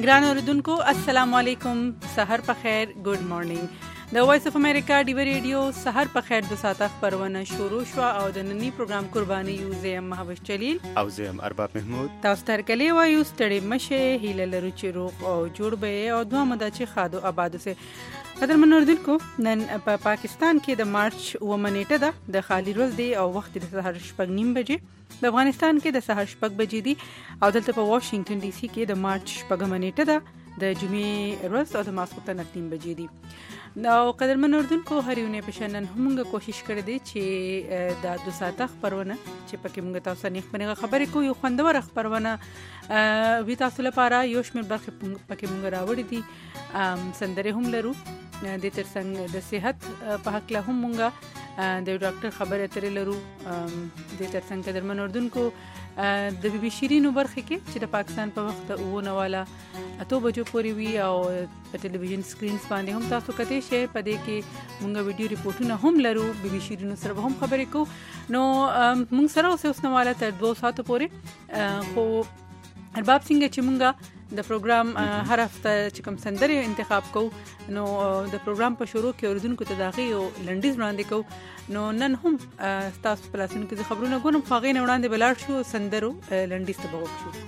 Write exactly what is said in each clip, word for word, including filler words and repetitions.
ګران اوریدونکو السلام علیکم، سحر په خیر، ګډ مارنینګ. د وایس اف امریکا ډیو ریډیو سحر په خیر د ساعته خبرونه شروع شو او د نننی پروګرام قرباني یو زم محبوب جلیل او زم ارباب محمود. تاسو تر کلی وایو ستړي مشه هیله لرو چې روغ او جوړ به او دوه مده چې خادو آبادو سه. قدرمن اوریدونکو، نن په پا پاکستان کې د مارچ اووه نیټه ده، د خالی ورځ دی او وخت د سحر شپږ نیم بجې. د افغانستان کې د سحر شپږ بجې دي او دلته په واشنگټن ډي سي کې د مارچ شپږم نیټه ده، د جمعې ورځ او د ماسخوتن نیم بجې دي. نو قدرمن اوریدونکو، هر یو نه پښنن همغه کوشش کړی دی چې د دو ساعته خبرونه چې پکې موږ تاسو نه خبرې خبرې کوو، یو خوندور خبرونه وی تاسو لپاره یو شمېر برخه پکې موږ راوړې دي، سندره هم لرو، د ترڅنګ د صحت په حق له هم موږ د ډاکټر خبرې ترې لرو، د ترڅنګ قدرمن اوریدونکو د بي بي شیرینو برخه کې چې د پاکستان په وخت اوونه والا اته بجو پورې وی او په ټلویزیون سکرینز باندې هم تاسو کته شي، په دې کې موږ ویډیو ریپورتونه هم لرو، بي بي شیرینو سره هم خبرې کوو. نو موږ سره اوس اوس نواله تر دوه ساعت پورې خو ارباب څنګه چې موږ د پروګرام هر هفته چې کوم سندره انتخاب کوو، نو د پروګرام په شروع کې اوریدونکو ته داغي او لنډیز وړاندې کوو. نو نن هم تاسو په لاسونو کې خبرونه غوڼم خاغې نه وړاندې بلار شو سندرو لنډیز ته بغوښ شو.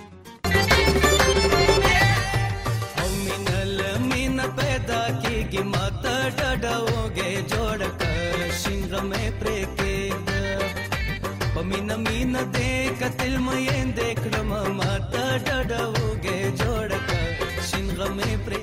امین مین پیدا کیږي ماته ډډاوګه جوړ کړ شینغ مې پرې کې پمین مین دې کتل مې دې کړم ماته ډډاوګه جوړ کړ شینغ مې پرې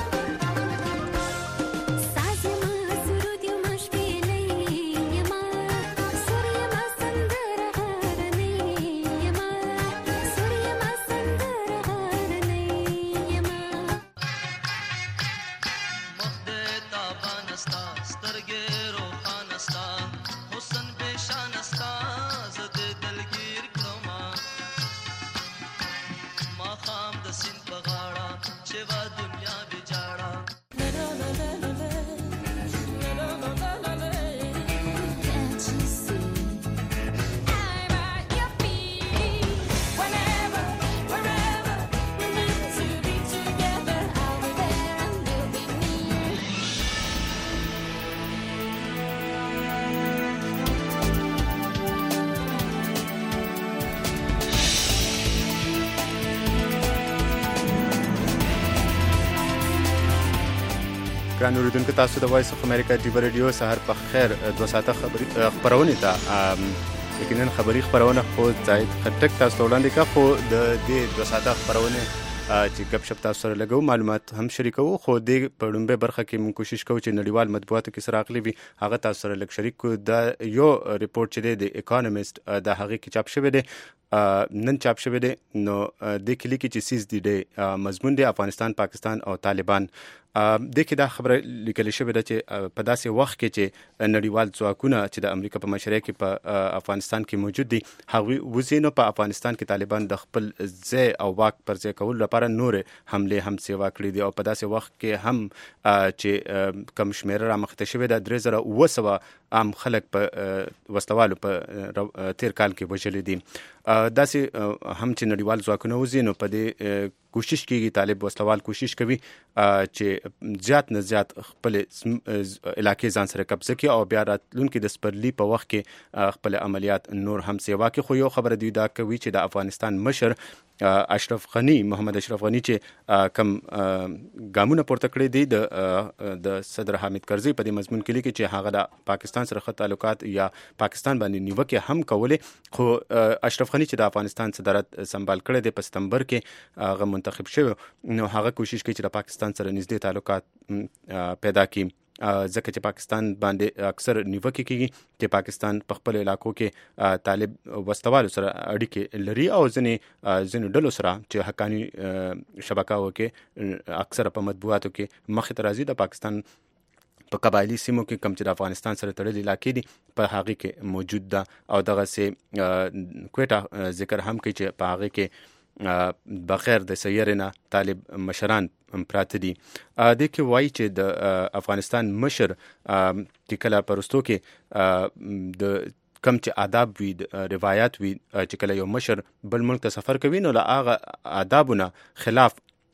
ګران اوریدونکو، تاسو د وایس اف امریکا ډیو ریډیو سحر په خیر دوه ساعته خبري خبرونه ته یقینا خبري خبرونه خو زاید خټک تاسو وړاندې کا، خو د دې دوه ساعته خبرونه چې غب شپ تاسو سره لګو معلومات هم شریکو، خو د پړمبه برخه کې موږ کوشش کوو چې نړیوال مطبوعاتو کې سره اغلی وي هغه تاسو سره لګ شریک کو. د یو ریپورت چې د اکانومیست د هغه کې چاپ شوی دی، نن چاپ شوی دی، نو د کلی کې چې سیز دی مضمون دی افغانستان، پاکستان او طالبان. د کې دا خبره لیکل شوې ده چې په داسې وخت کې چې نړیوال ځواکونه چې د امریکا په مشرۍ کې په افغانستان کې موجود دي هغوی وزینو په افغانستان کې طالبان د خپل ځای او واک پر ځای کولو لپاره نور حمله هم سیوا کړې دي، او په داسې وخت کې هم چې کم شمیره رامخته شوې ده، درې زره اوه سوه عام خلک په وسلوالو په تیر کال کې وژلي دي. داسې هم چې نړیوال ځواکونه وزینو په دې کوشش کیږي، طالب وسلوال کوشش کوي چې زیات نه زیات خپل علاقې ځان سره قبضه کړي او بیا راتلونکي د سپرلی په وخت کې خپل عملیات نور هم سیوا کړي. خو یو خبره دی دا کوي چې د افغانستان مشر اشرف غنی محمد اشرف غنی چې کم ګامونه پورته کړی دي د د صدر حامد کرزي په دې مضمون کې لیکي چې هغه د پاکستان سره خط تعلقات یا پاکستان باندې نیوکه هم کولې، خو اشرف غنی چې د افغانستان صدارت سمبال کړی دی په ستمبر کې هغه منتخب شوی، نو هغه کوشش کوي چې د پاکستان سره نږدې تعلقات پیدا کړي، ځکه چې پاکستان باندې اکثر نیوکه کیږي چې پاکستان په خپل علاقو کې طالب وسلوالو سره اړیکې لري او ځینې ځینې ډلو سره چې حقاني شبکاو کې اکثر په مطبوعاتو کې مخې ته راځي د پاکستان په قبایلی سیمو کې کم چې د افغانستان سره تړلې علاقې دي په هغه کې موجود ده، او دغه سه کوټه ذکر هم کوي چې په هغه کې بغیر د سیرنا طالب مشران پراته دي. د کې وایي چې د افغانستان مشر چې کله پرستو کې د کم چې آداب وي، روایت وي چې کله یو مشر بل ملک ته سفر کوي نو له هغه آدابونه خلاف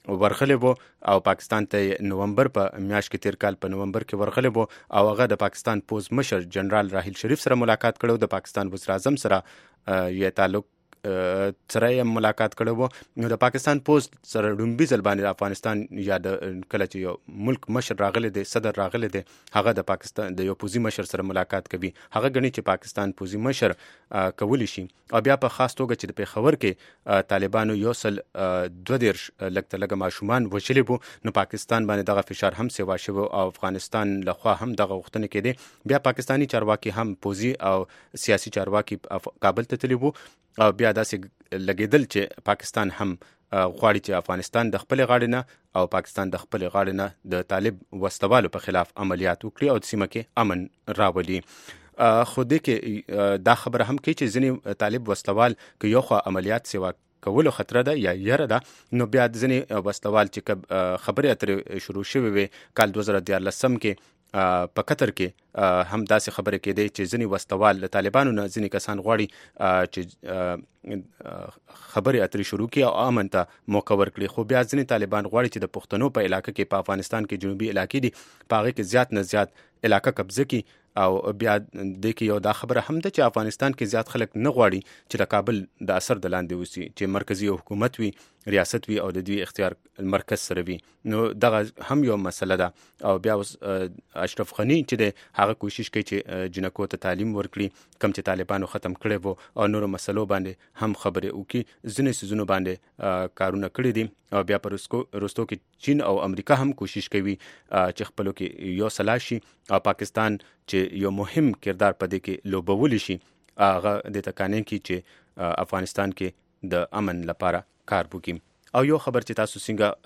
ورغلی وو او پاکستان ته نومبر په میاشت کې تیر کال په نومبر کې ورغلی وو او هغه د پاکستان پوز مشر جنرال راحیل شریف سره ملاقات کړو، د پاکستان وزیر اعظم سره یې تعلق سره یې ملاقات کړی وو. نو د پاکستان پوز سره لومبي ځل باندې د افغانستان یا د کله چې یو ملک مشر راغلی دی، صدر راغلی دی، هغه د پاکستان د یو پوزي مشر سره ملاقات کوي. هغه ګڼي چې پاکستان پوزي مشر کولی شي. او بیا په خاص توګه چې د پېښور کې طالبانو یو سل دوه دېرش لږ تر لږه ماشومان وژلي وو، نو پاکستان باندې دغه فشار هم سیوا شوی او افغانستان لخوا هم دغه غوښتنې کېدې. بیا پاکستاني چارواکي هم پوزي او سیاسي چارواکي کابل ته تللي وو او بیا داسې لګېدل چې پاکستان هم غواړي چې افغانستان د خپلې غاړې نه او پاکستان د خپلې غاړې نه د طالب وسلوالو په خلاف عملیات وکړي او د سیمه کې امن راولي. خو دې کې دا خبره هم کوي چې ځینې طالب وسلوال که یو خوا عملیات سیوا کولو خطره ده یا یره ده، نو بیا ځینې وسلوال چې خبرې اترې شروع شوې وې کال دوه زره دیارلسم کې په قطر کې هم داسې خبرې کېدې چې ځینې وسلوال له طالبانو نه ځینې کسان غواړي چې خبرې اترې شروع کړي او امن ته موقع ورکړي. خو بیا ځینې طالبان غواړي چې د پښتنو په علاقه کې په افغانستان کې جنوبي علاقې دي په هغې کې زیات نه زیات علاقه قبضه کړي. او بیا د کې یو دا خبره هم ده چې افغانستان کې زیات خلک نه غواړي چې د کابل د اثر د لاندې اوسي، چې مرکزي حکومت وي، ریاست وي او د دوی اختیار مرکز سره وي. نو دغه هم یو مسله ده. او بیا اوس اشرف غني چې دی هغه کوشش کوي چې جنکو ته تعلیم ورکړي، کم چې طالبانو ختم کړی وو او نورو مسلو باندې هم خبرې وکړي. ځینې څیزونو باندې کارونه کړي دي. او بیا په رستو کې چین او امریکا هم کوشش کوي چې خپلو کې یو سلا شي او پاکستان چې یو مهم کردار په دې کې لوبولی شي هغه د تکانې کې چې افغانستان کې د امن لپاره کار وکړي. او یو خبر چې تاسو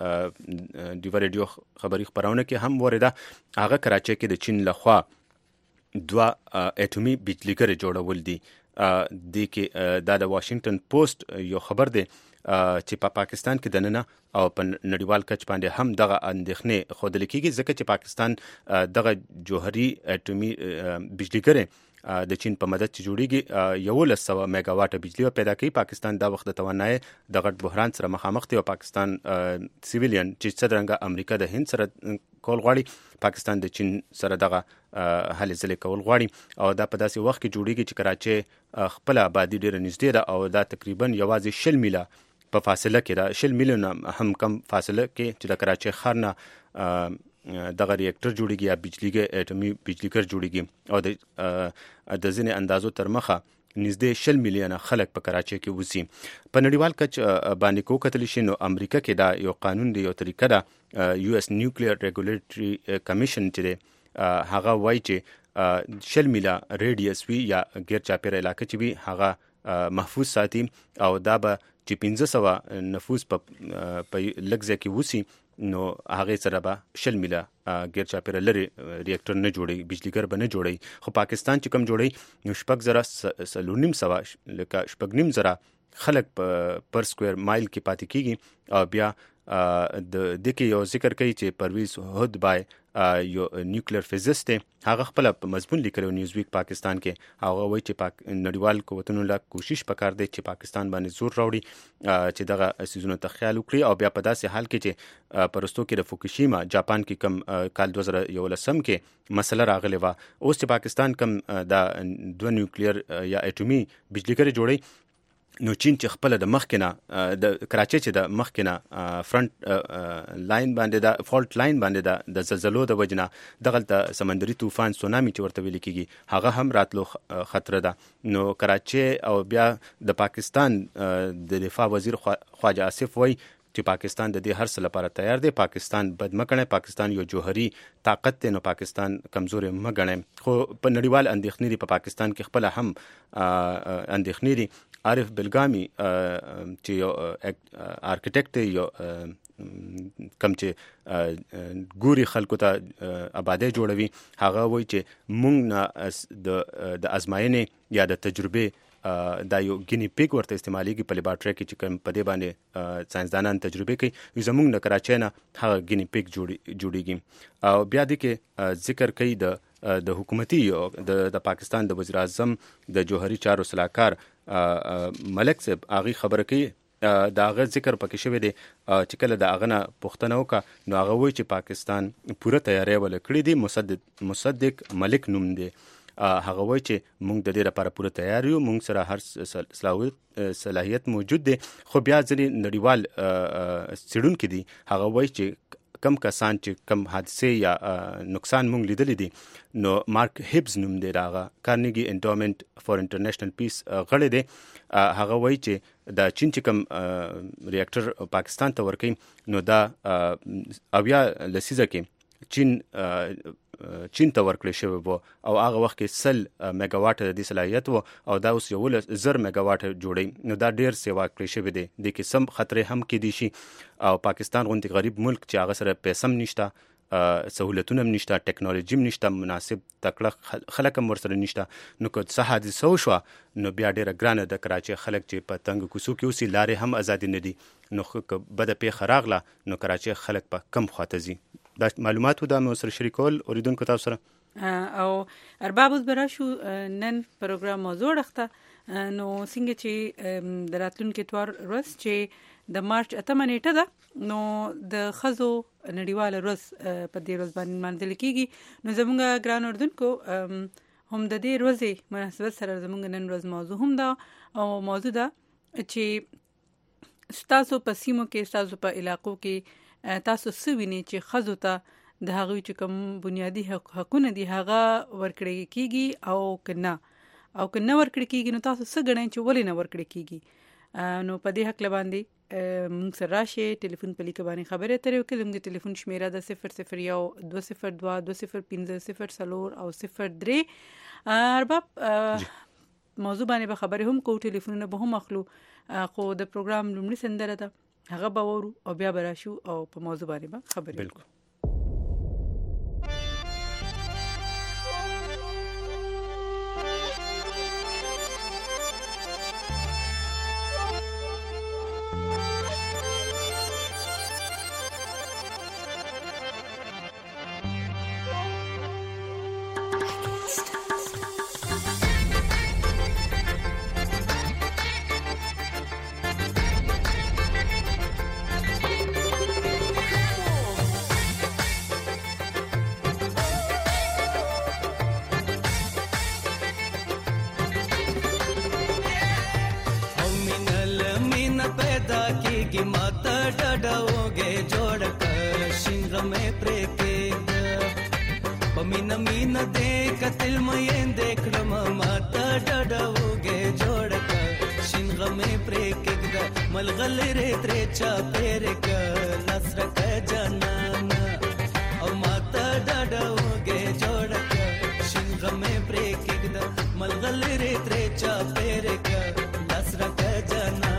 څنګه ډیو ریډیو خبري خبرونه کې هم ورده، هغه کراچۍ کې د چین لخوا دوه اټومي بجلیګر جوړول دي. د کې دا د واشنگټن پوسټ یو خبر دی چې په پاکستان کې دننه او په نړیوال کچ باندې هم دغه اندېښنې ښودل کېږي، ځکه چې پاکستان دغه جوهري اټومي بجلیګر د چین په مدد چې جوړیږي یولس سوه میگا واټه بجلی پیدا کوي. پاکستان دا وخت د توانایي د غټ بحران سره مخامخ دی او پاکستان سیویلین چې څرنګه امریکا د هند سره کول غواړي، پاکستان د چین سره دغه هلې ځلې کول غواړي. او دا په داسې وخت کې جوړیږي چې کراچۍ خپل آبادي ډېره نږدې ده او دا تقریبا یوازې شل میله په فاصله کې ده، شل میله نه هم کم فاصله کې چې د کراچۍ ښار نه دغه ریاکټر جوړیږي یا بجلیګر اټومي بجلیګر جوړیږي. او د د ځینې اندازو تر مخه نږدې شل میلیونه خلک په کراچۍ کې اوسي. په نړیوال کچ باندې کو کتلی شي نو امریکا کې دا یو قانون دی، یو طریقه ده، یو اس نیوکلیر ریګولیټري کمیشن چې دی هغه وایي چې شل میله ریډیس وي یا غیر چاپیره علاقه چې وي هغه محفوظ ساتي. او دا به چې پنځه سوه نفوس په لږ ځای کې اوسي نو هغې سره به شل میله غیر چاپیره لرې ریاکټر نه جوړوي، بجلیګر به نه جوړوي. خو پاکستان چې کوم جوړوي نو شپږ زره څلور نیم سوه لکه شپږ نیم زره خلک پر سکویر مایل کې پاتې کېږي. او بیا د دې کې یو ذکر کوي چې پرویز هود بای یو نیوکلیر فزیست دی، هغه خپل په مضمون لیکلی نیوز ویک پاکستان کې، هغه وایي چې پاک نړیوال قوتونو له کوشش پکار دی چې پاکستان باندې زور راوړي چې دغه سیزونو ته خیال وکړي. او بیا په داسې حال کې چې پرستو کې د فوکوشیما جاپان کې کم کال دوه زره یولسم کې مسله راغلی وه، اوس چې پاکستان کم دا دوه نیوکلیر یا اټومي بجلیګر جوړوي نو چین چې خپل د مخکې نه د کراچۍ چې د مخکې نه فرنٹ لاین باندې د فالټ لاین باندې د زلزلو د وجې نه دغلته سمندري طوفان سونامي چې ورته ویل کېږي هغه هم راتلو خطره ده. نو کراچۍ او بیا د پاکستان د دفاع وزیر خواجه آصف وایي چې پاکستان د دې هر څه لپاره تیار دی، پاکستان بد مه ګڼئ، پاکستان یو جوهري طاقت دی، نو پاکستان کمزوري مه ګڼئ. خو په نړیوال اندېښنې دي، په پاکستان کې خپله هم اندېښنې دي. عارف بلګامي چې یو آرکیټیکټ دی، یو کم چې ګوري خلکو ته آبادی جوړوي، هغه وایي چې موږ نه د ازماینې یا د تجربې دا یو ګینی پیګ ورته استعمالیږي په لیبارټري کې چې کوم په دې باندې ساینسدانان تجربې کوي، زموږ د کراچۍ نه هغه ګینی پیګ جوړیږي. او بیا دې کې ذکر کوي د د حکومتي د پاکستان د وزیر اعظم د جوهري چارو سلاکار ملک صاحب هغې خبره کوي د هغه ذکر پکې شوی دی چې کله د هغه نه پوښتنه وکړه نو هغه وایي چې پاکستان پوره تیاری ول کړی دی. مصدق مصدق ملک نوم دی. هغه وایي چې موږ د دې لپاره پوره تیار یو، موږ سره هر صلاحیت موجود دی. خو بیا ځینې نړیوال څېړونکي دي هغه وایي چې کم کسان چې کم حادثه یا نقصان مونږ لیدلی دي نو مارک هیبز نوم دی هغه کارنیګي انډومنت فار انټرنیشنل پیس غړی دی. هغه وایي چې د چین چې کم ریاکټر پاکستان ته ورکوي نو دا اویا لسیزه کې چین چین ته ورکړی شوی و او هغه وخت کې سل میگا واټ د صلاحیت و او دا اوس یولس زر میگا واټ جوړي نو دا ډیر سیوا کړی شوی دی. د کې سم خطرې هم کې دي شي او پاکستان غونډې غریب ملک چې هغه سره پیسې هم نشته، سہولتونه هم نشته، ټیکنالوژي هم نشته، مناسب تکړه خلک هم ورسره نشته. نو که څه حادثه وشوه نو بیا ډیره ګرانه د کراچۍ خلک چې په تنګ کوڅو کې اوسي لارې هم ازادي نه دي نو که بده پیښه راغله نو کراچۍ خلک په کم خواته ځي. دا معلومات و دا مې سره شریکول اوریدونکو تاسو سره. او ارباب اوس به راشو نن پروګرام موضوع راخته نو څنګه چې د راتلونکي اتوار ورځ چې د مارچ اتمه نیټه ده نو د ښځو نړیواله ورځ په دې ورځ باندې نمانځل کېږي. نو زموږ ګران اردوونکو هم د دې ورځې مناسبت سره زموږ نن ورځ موضوع هم ده او موضوع ده چې ستاسو په سیمو کې ستاسو په علاقو کې تاسو څه وینئ چې ښځو ته د هغوی چې کوم بنیادي حقونه دي هغه ورکړی کېږي او که نه او که نه ورکړی کېږي نو تاسو څه ګڼئ چې ولې نه ورکړی کېږي. نو په دې هکله باندې موږ سره راشئ، ټلیفون په لیکه باندې خبرې اترې وکړئ. زموږ د ټلیفون شمیره ده صفر صفر یو دوه صفر دوه دوه صفر پنځه صفر څلور او صفر درې. ارباب موضوع باندې به خبرې هم کوو، ټلیفونونه به هم اخلو، خو د پروګرام لومړي سندره ده هغه به وورو او بیا به راشو او په موضوع باندې به خبرې وکړو. मीना मीना दे कतिल मयें देख रमा माता डडवगे जोड़का शिंग में प्रेक ग मलगल रे त्रेचा पेरे क नसर क जनाना ओ माता डडवगे जोड़का शिंग में प्रेक ग मलगल रे त्रेचा पेरे क नसर क जनाना.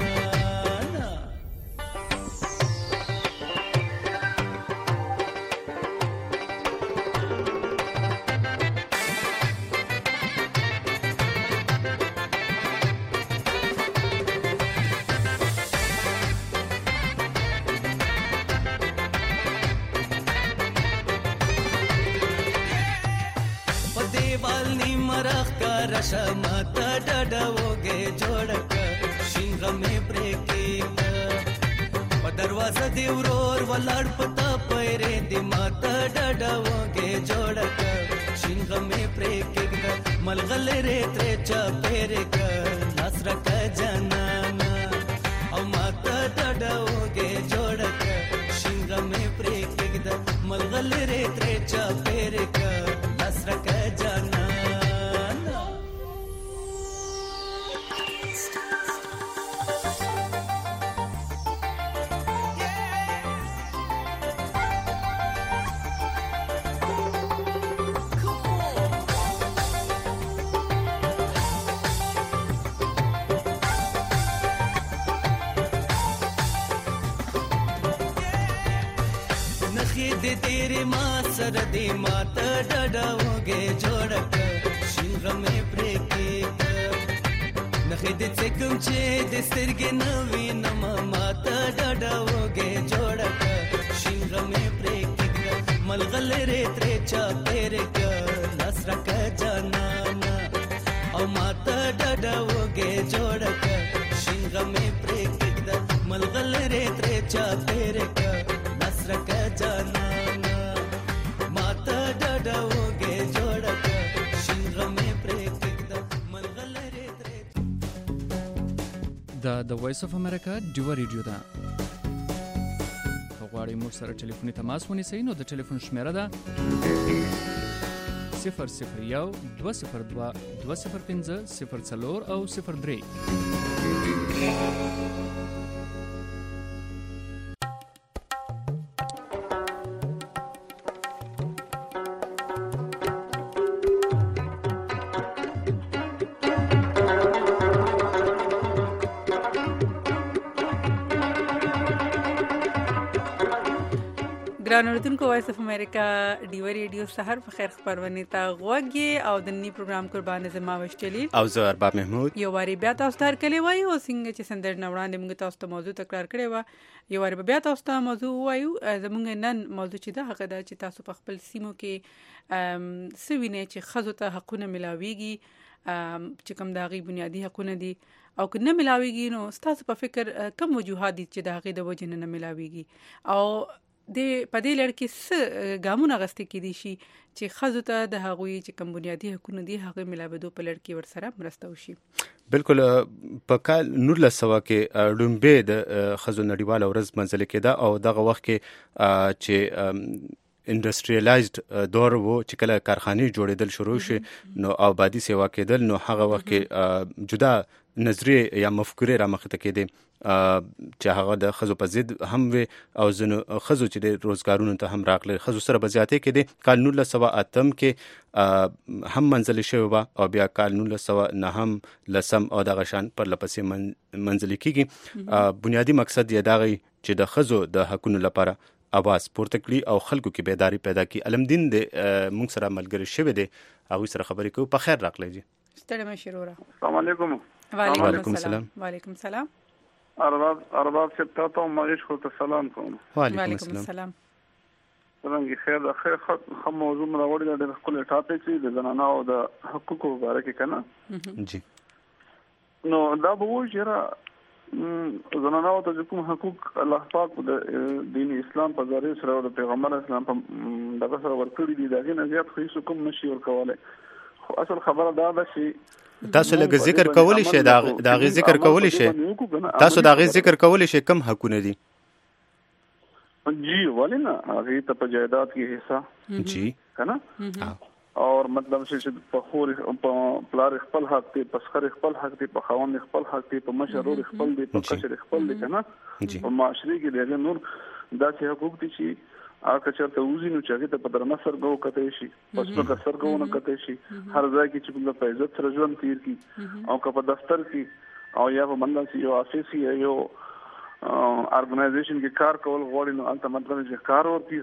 माता डडवगे जोड़क शिंग में ब्रेकिंग दरवाजा देवरोर वलाड़ पता पैरे दि माता डडवगे जोड़क शिंग में ब्रेकिंग मलगल रे त्रेचा पेरे क नसर क जनाना ओ माता डडवगे जोड़क शिंग में ब्रेकिंग मलगल रे त्रेचा पेरे क नसर क जनाना. तेरे माँ सरदी माता डडवगे जोड़क शिंग में ब्रेकिंग नखिद से कुमचे दिसरगे नवी नमा माता डडवगे जोड़क शिंग में ब्रेकिंग मलगल रे त्रेचा पेरे क नसर क जनाना ओ माता डडवगे जोड़क शिंग में ब्रेकिंग دا د وایس اف امریکا ډیوه ریډیو ده. که غواړئ موږ سره ټلیفوني تماس ونیسئ نو د ټلیفون شمیره ده صفر صفر یو دوه صفر دوه دوه صفر پنځه صفر څلور او صفر درې. ګران اوریدونکو وایس اف امریکا ډیوه ریډیو سحر په خیر خبرونه تا غوږی او د نی پروګرام قربان زما وشتلی او زه ارباب محمود یو واری بیا تاسو ته کلی وایو څنګه چې سندر نوړاندې موږ تاسو ته موضوع تکرار کړی و. یو واری بیا تاسو ته موضوع وایو. زموږ نن موضوع چې ده هغه ده چې تاسو په خپل سیمو کې سوینه چې خزو ته حقونه ملاويږي چې کوم داغي بنیادی حقونه دي او که نه ملاويږي نو تاسو په فکر کم وجوهات دي چې داغي د وجه نه ملاويږي او د پدې لړ کې څه ګامونه غستې کېدي شي چې خزو ته د هغوی چې کوم بنیادی حقونه دي هغه ملاوېدو په لړ کې ورسره مرسته وشي. بالکل په کال نولس سوه کې ډومبې د خزو نړیواله ورځ منځلې کېده او دغه وخت کې چې انډستریالایزد دور وو چې کله کارخانې جوړېدل شروع شي نو آبادی سیوا کېدل نو هغه وخت کې جدا نظریه یا مفکورې را مخته کېدې چې هغه د خزو په ضد هم وي او ځینو خزو چې د روزګارونو ته هم راغلي خزو سره به زیاتې کېدې. کال نولس سوه اتم کې هم منځلې شوې وه او بیا کال نولس سوه نهم لسم او دغه شان پرلپسې منځلې کېږي. بنیادي مقصد یې دا غي چې د خزو د حقونو لپاره اواز پورته کړي او خلکو کې بیداری پیدا کړي. علمدین د موږ سره ملګری شوی دی هغوی سره خبرې کوو. په خیر راغلی جی. ستړی مه شي وروره. السلام علیکم. وعلیکم السلام. وعلیکم السلام. ارباب ارباب چې تاسو مریض خو ته سلام کوم. وعلیکم السلام. څنګه خیر د خیر خو موضوع مراوړی د خپل ټاپک دی د زنانه او د حقوقو باره کې کنه. جی. نو دا به وایي چې زنانه او د کوم حقوق الله پاک د دین اسلام په ذریعہ سره او د پیغمبر اسلام په دغه سره ورکړي دي دا نه زیات خو کوم نشي ورکواله. خو اصل خبره دا ده چې تاسو لږ ذکر کولی شئ دا دا غي ذکر کولی شئ تاسو دا غي ذکر کولی شئ کم حقونه دي؟ جی ولنا هغه ته په جائیداد کې حصہ جی کنه اور مطلب چې په خور په پلار خپل حق دی په سخر خپل حق دی په خاوند خپل حق دی په مشرور خپل دی په کشر خپل دی کنه په معاشري کې دغه نور داسې حقوق دي چې اګه چرته وزي نو چې ته په درنه سرګو کته شي پس په سرګو نه کته شي هر ځای کې چې په عزت سره ژوند تیر کی او که په دفتر کې او یا په منځ کې یو افیسي یو ارګنایزیشن کې کار کول غواړي نو انت مطلب چې کار ورتي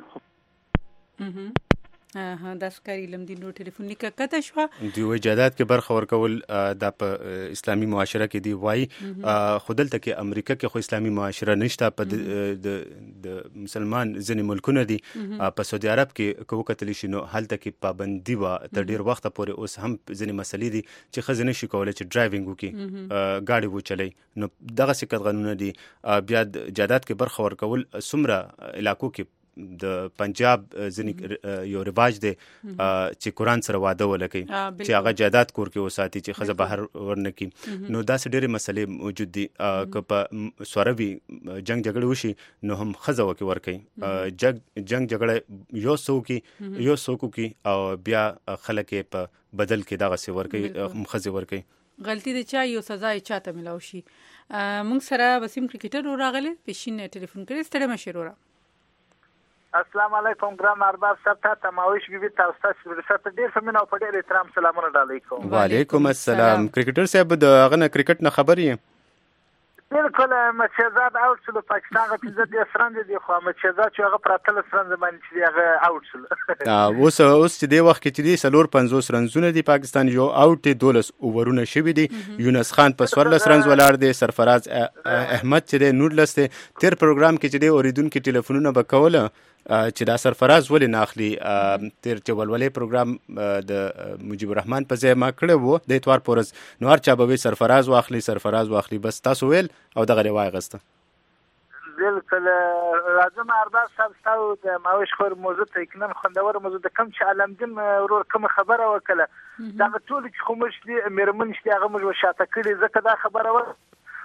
ها دا سکاري لمدي نو ټلیفون لیکه کته شو دی وی جادات کې برخه ورکول د اسلامي معاشره کې دی وای خودلته کې امریکا کې خو اسلامي معاشره نشته په د مسلمان ځینې ملکونه دي په سعودي عرب کې کوو کتلی شنو هلته کې پابندي و تر ډیر وخت پورې اوس هم ځینې مسلې دي چې خزنه شي کولای چې ډرایوینګ وکي ګاډي و چلای نو دغه څه قانون دي. بیا جادات کې برخه ورکول سمره علاقو کې د پنجاب ځنی یو رواج دی چې قرآن سره واده ولکې چې هغه جائیداد کور کې وساتي چې خزه بهر ورنکي نو داسې ډېرې مسلې موجود دي. که په سوروي جنگ جګړه وشي نو هم خزه وکي ورکي جنگ جنگ جګړه یو سو کې یو سو کې او بیا خلک په بدل کې دغه سی ورکي خزه ورکي غلطی د چا یو سزا یې چاته ملاوي شي. موږ سره وسیم کرکټر راغله پښینه ټلیفون کړی ستړي مشروره. السلام علیکم ګرام ارباب صاحب ته تماوش بي بي تاسو ته ورسته ډیر فمنه په ډیر احترام سلامونه علیکم. وعلیکم السلام. کرکټر صاحب د غنه کرکټ نه خبرې بالکل مچزاد اوټ شو پاکستان غو پنځه د سرند دي خو مچزاد چې هغه پراتل سرند باندې چې هغه اوټ شو. اوس اوس چې د وخت کې چې سلور پنځوس رنزونه دي پاکستان یو اوټ دولس اوورونه شوی دي. یونس خان په سورلس رنز ولاړ دی. سرفراز احمد چې د نورلس ته تیر پروګرام کې چې د اوریدونکو ټلیفونونه بکوله چې دا سرفراز ولې ناخلی تیر چې ولولې پروګرام د مجيب الرحمن په ځای ما کړو وو د اتوار پورز نو هر چا به سرفراز واخلي سرفراز واخلي بس تاسو ویل او دغه روای غسته بالکل راځم ارباب صاحب تاسو د ماوش خور موضوع ته کنن خوندور موضوع د کم چې علمدین ورور کوم خبره وکړه دا ټول چې کومش دي مېرمن چې هغه موږ شاته کړي ځکه دا خبره و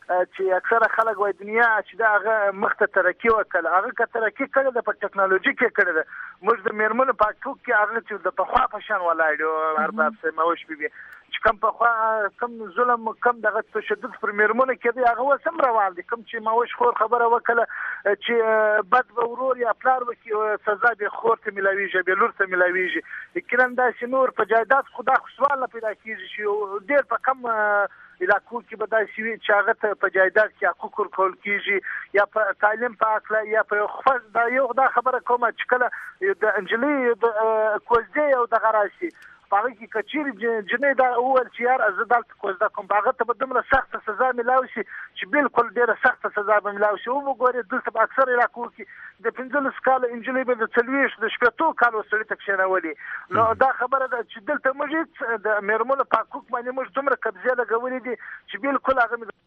چې اکثره خلک وایي دنیا چې دا هغه مخ ته ترقي وکړه، هغه که ترقي کړې ده په ټکنالوژي کې کړې ده. موږ د میرمنو په حقوق کې هغه چې د پخوا په شان ولاړ یو ارباب صاحب موش بي بي چې کم پخوا کم ظلم کم دغه تشدد پر میرمنو کې دی هغه اوس هم روان دي. کوم چې موش خور خبره وکړه چې بد به ورور یا پلار وکړي سزا به خور ته ملاویږي به لور ته ملاویږي. یقینا داسې نور په جایداد خدا خو سوال نه پیدا کېږي چې ډېر په کم علاقو کې به داسې وي چې هغه ته په جایداد کې حقوق ورکول کېږي یا په تعلیم په هکله یا په خفظ. دا یو دا خبره کومه چې کله د نجلۍ د کوزدې او دغه راشي په هغه کې که چیرې جنۍ دا وویل چې یار زه دلته کوزده کوم په هغه ته به دومره سخته سزا میلاو شي چې بالکل ډېره سخته سزا به میلاو شي. وګورئ دلته په اکثر علاقو کې د پنځلس کاله نجلۍ به د څلوېښت د شپېتو کالو سړي ته کښېنولې. نو دا خبره ده چې دلته موږ د میرمنو په حقوق باندې موږ دومره قبضې لګولې دي چې بالکل هغه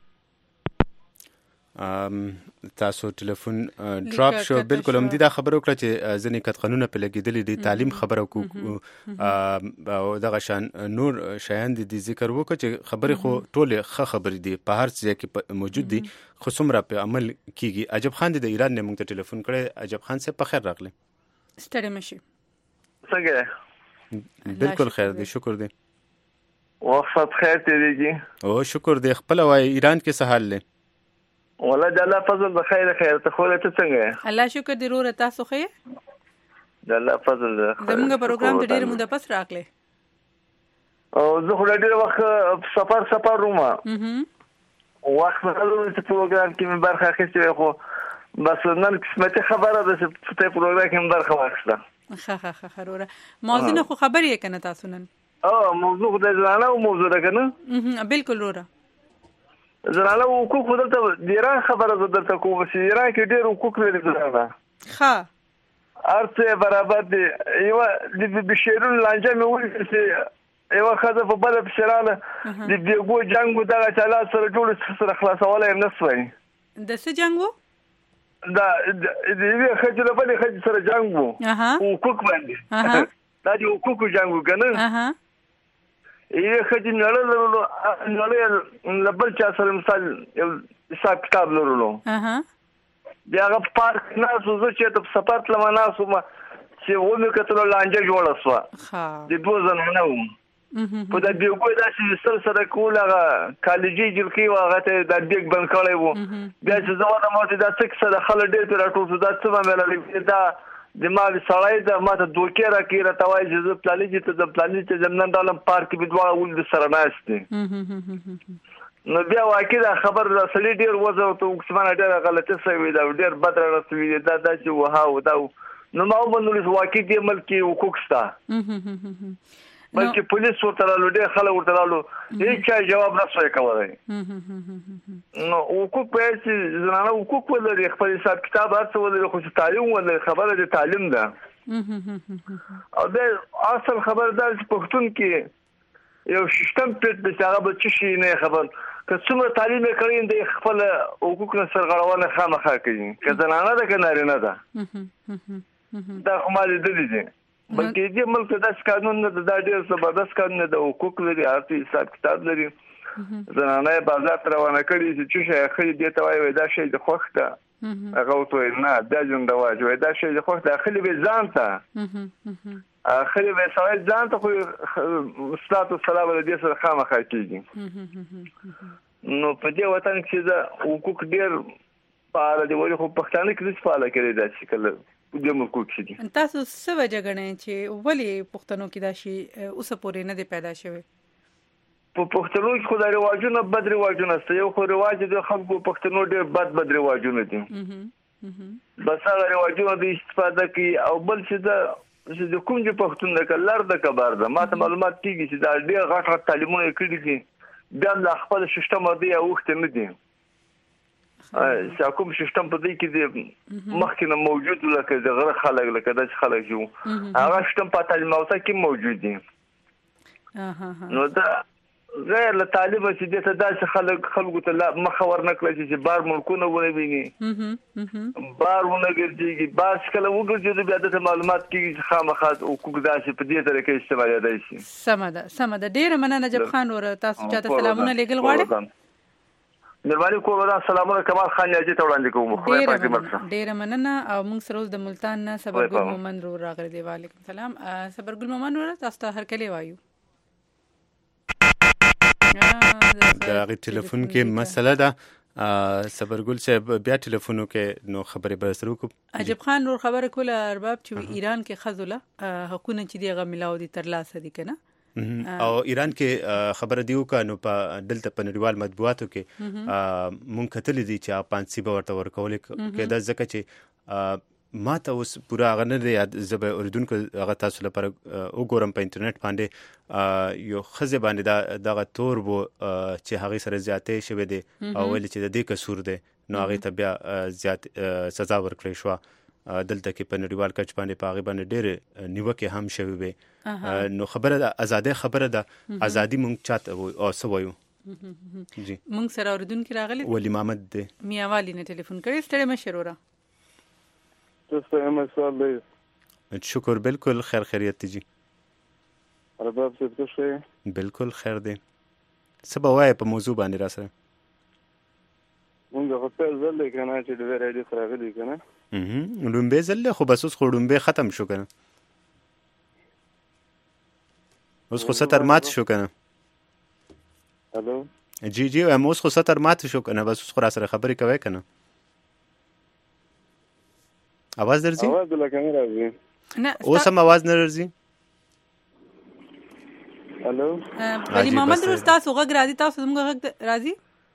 تاسو ټلیفون ډراپ شو. بالکل هم دي دا خبره وکړه چې ځینې قد قانونه په لګېدلې دي تعلیم خبره وکړو او دغه شان نور شیان دي د ذکر وکړه چې خبرې خو ټولې ښه خبرې دي په هر ځای کې موجود دي خو څومره په عمل کیږي. عجب خان د ایران نه موږ ته ټلیفون کړی. عجب خان صاحب په خیر راغلی. ستړی مشي. څنګه؟ بالکل خیر دی شکر دی. وخت خیر تیریږي. او شکر دی. خپل وای ایران کې څه حال دی؟ والله د الله فضل د خیر خیر ته خو ته څنګه؟ الله شکر دی روره تاسو خیر؟ د الله فضل د زموږ پروګرام ته ډیر موده پس راغله. او زه خو ډیر وخت سفر سفر رومه. اها. وخت مخالو چې پروګرام کې مې برخه اخیستې خو بس نن قسمت خبره ده چې په پروګرام کې مې برخه واخیسته. ښه ښه ښه روره. موضوع خو خبرې کنه تاسو نن؟ او موضوع د ځانه او موضوع ده کنه؟ اها بالکل روره. زراله حقوق دلته د ایران خبره زه درته کوم چې ایران کې ډېر حقوق لري زراله. ښه. ارڅه برابر دي. یو د بشیرون لانجه مې ولیدل چې یو خزه په بل بشراله د دیګو جنگ دغه چاله سره جوړ سره خلاصولای نه سوي. د څه جنگ وو؟ دا د دې خځه په بل خځه سره جنگ وو. حقوق باندې. اها. دا د حقوق جنگ کنه؟ اها. یې خځې نړلو نړل لبل چا سره مثال یو حساب کتاب لرلو. اها. بیا هغه پارک ناسو زه چې ته سفر تلم ناسو ما چې و مې کتل لانجه جوړه سو. ها. د دوه ځنه نه وم. په دا دیوګو داسې سر سره کول هغه کالجی جلکی واغه ته د دیګ بند کړی وو. بیا چې زه واده ماته دا څه سره خل ډېر پر راټول دا څه مې لري دا د مال سړی دا ماته دوکې راکې را توای چې زه پلاني چې ته د پلاني چې زمنن ډالم پارک کې بدوا ول د سره ناشته. نو بیا واکې دا خبر را سړي ډېر وځو ته عثمان ډېر غلطه سوي دا ډېر بد را رسوي دا دا چې وها دا نو ما ومنل واکې دې ملک حقوق ستا. بلکې پولیس ورته رالو ډېر خلک ورته رالو هیڅ جواب نه سوی کولای. نو حقوق په چې زنانه حقوق ولري خپل حساب کتاب هڅه ولري خو تعلیم ولري خبره د تعلیم ده. او د اصل خبر دا چې پښتون کې یو سیستم پیټ د هغه به څه شي نه خبر که څومره تعلیم کړی د خپل حقوق نه سرغړونه خامخا کوي که زنانه ده که نارینه ده. دا خو ما لیدلي دي. بلکې دې ملک داس قانون نه دا ډېر زبردست قانون دی. د حقوق لري هر حساب کتاب لري. زنانه بازار روانه کړي چې څه خې دې ته وایي دا شی د خوښ ده. هغه وته نه دا جون دا واجب دا شی د خوښ ده خلی به ځان ته خلی به سوال ځان ته خو استاد سلام دې سره خامخا کیږي. نو په دې وطن کې دا حقوق ډېر فعال دي ولې خو پښتانه کې څه فعال کړي دا چې کله د ملکو کې دي. تاسو څه وجه غنئ چې ولې پښتنو کې دا شی اوس پورې نه دی پیدا شوی؟ په پښتنو کې خو دا رواجونه بد رواجونه ست یو خو رواج د خلکو پښتنو ډېر بد بد رواجونه دي. بس هغه رواجونه د استفاده کوي او بل چې دا چې د کوم چې پښتون د کلر د کبار ده ماته معلومات کیږي چې دا ډېر غټ غټ تعلیمونه کړي دي بیا د خپل سیستم دی او وخت نه دي. چې کوم سیستم په دې کې دی مخکې نه موجود لکه د غره خلک لکه د خلک جو هغه سیستم په تعلیم او کې موجود دي. نو دا غیر له تعلیم چې د تداسې خلک خلکو ته مخور نه کړی چې بار ملکونه ونه ویني بار ونه ګرځي بس کله وګرځي بیا د معلومات کې خامخا او کوګ داسې په دې طریقې استعمال دی شي. سم ده سم ده ډیره مننه نجیب خان ور تاسو چاته سلامونه لګل غواړم. مهرباني کوم دا سلامونه کمال خان یاجي ته وړاندې کوم خو په کې مرسته ډیر مننه او موږ سره د ملتان نه صبرګل مومن رو راغلی دی. وعلیکم السلام. صبرګل مومن ور تاسو ته هر کله وایو دا غي ټلیفون کې مسله ده. صبرګل صاحب بیا ټلیفونو کې نو خبرې به سره کوم. عجب خان نور خبره کوله ارباب چې ایران کې خذله حقونه چې دی غو ملاو دي تر لاسه دي کنه او ایران کې خبره دیو کا نو په دلته په نړیوال مطبوعاتو کې مونږ کتلې دي چې پانسي به ورته ورکول کې دا ځکه چې ما ته اوس پورا غنه دی زبه اردوونکو هغه تاسو لپاره وګورم په انټرنیټ باندې یو خزه باندې دا دغه تور وو چې هغه سره زیاتې شوه دي او ول چې د دې قصور دی نو هغه ته بیا زیات سزا ورکړې شو. دلته کې په نړیوال کچ باندې په هغه باندې ډېر نیوکه هم شوه وي. نو خبره ده ازادي خبره ده ازادي مونږ چاته او سوایو جی مونږ سره اردوونکو راغلي ولی محمد دی میاوالی نه ټلیفون کړی ستړي مشروره تاسو هم سوال دی. شکر بالکل خیر خیریت جی. ارباب څه څه شي بالکل خیر دی. سبا وای په موضوع باندې را سره مونږ خپل ځل کنه چې د ویرایډي راغلي کنه هم لومبه ځل خو بس اوس خړومبه ختم شو کنه اوس خو ستر مات شو کنه. الو جی جی هم اوس خو ستر مات شو کنه بس اوس خو را سره خبرې کوي کنه. आवाज درځي आवाज لکه نه راځي نه اوس هم आवाज نه راځي. الو ولی محمد روز تاسو غږ راځي تاسو زموږ غږ راځي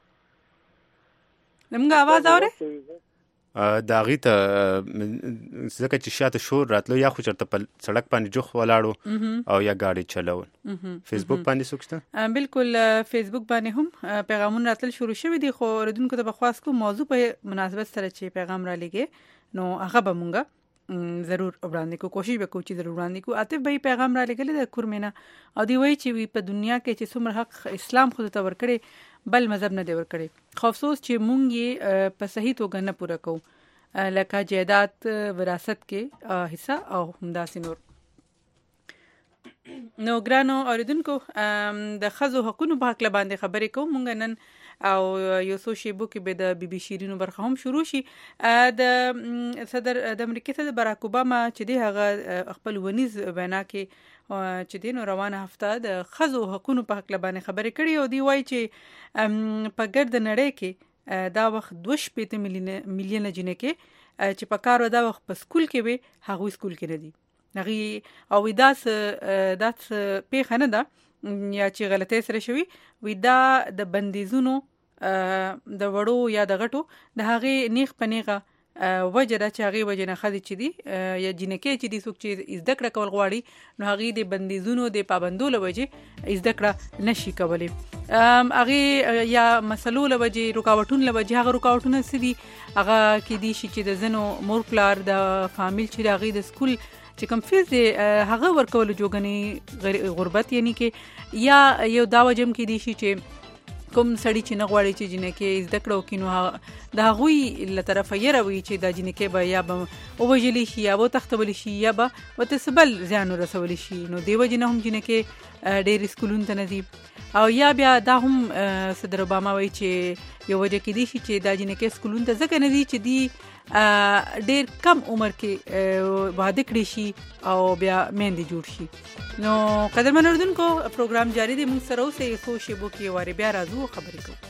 زموږ आवाज اورئ دا غي ته ځکه چې شاته شور راتلو یا خو چرته په سړک باندې جوخ ولاړو او یا گاډي چلاون. فیسبوک باندې سوچته بالکل فیسبوک باندې هم پیغامونه راتل شروع شوي دي خو ردونکو ته بخواست کو موضوع په مناسبت سره چې پیغام را لګي نو هغه به مونږه ضرور وړاندې کو کوشش وکړو چې ضرور وړاندې کو. عاطف به پیغام را لګل د کورمینا او دی وای چې په دنیا کې چې څومره حق اسلام خود ته ورکړي بل مذهب نه دی ورکړي خو افسوس چې مونږ یې په صحیح توګه نه پوره کوو لکه جیدات وراثت کې حصہ او همداسې نور. نو ګرانو اوریدونکو د خزو حقونو په حق باندې خبرې کوم مونږ نن او یو څو شیبو کې به د بي بي شیرینو برخه هم شروع شي. د صدر د امریکا صدر باراک اوباما چې دی هغه خپل ونیز وینا کې چې دی نو روانه هفته د خزو حقونو په حق باندې خبرې کړي او دی وایي چې په ګرد نړۍ کې دا وخت دوه شپېته میلیونه جنکې چې په کار دا وخت په سکول کې وي هغه سکول کې نه دي هغه او داس داس پیښه نه ده یا چې غلطۍ سره شوي وي دا د بندیزونو د وړو یا د غټو د هغه نیغ پنیغه وجه دا چې هغه وجه نه خدي چې دي یا جنکې چې دي څوک چې زده کړه کول غواړي نو هغه د بندیزونو د پابندو لوجه زده کړه نشي کولی هغه یا مسلو لوجه رکاوټون لوجه هغه رکاوټونه سدي هغه کې دي چې د زنو مور پلار د فامیل چې هغه د سکول چې کوم فیز دی هغه ورکول جوګنی غربت یعنی کې یا یو دا وجم کې دي چې کوم سړی چې نه غواړي چې جنکې زده کړو کینو دا غوي له طرفه یې راوي چې دا جنکې به یا به او وجلی شي یا به تختول شي یا به وتسبل زیان رسول شي نو دیو جن هم جنکې ډېر سکولون ته نزي او یا بیا دا هم صدر اوباما وایي چې یو وجه کې دي چې دا جنکې سکولون ته ځکه نه دي چې دی ډېر کم عمر کې واده کړی شي او بیا مېندې جوړ شي نو قدرمن اردوونکو پروګرام جاری دی موږ سره اوسې څو شیبو کې واره بیا راځو خبرې کوو.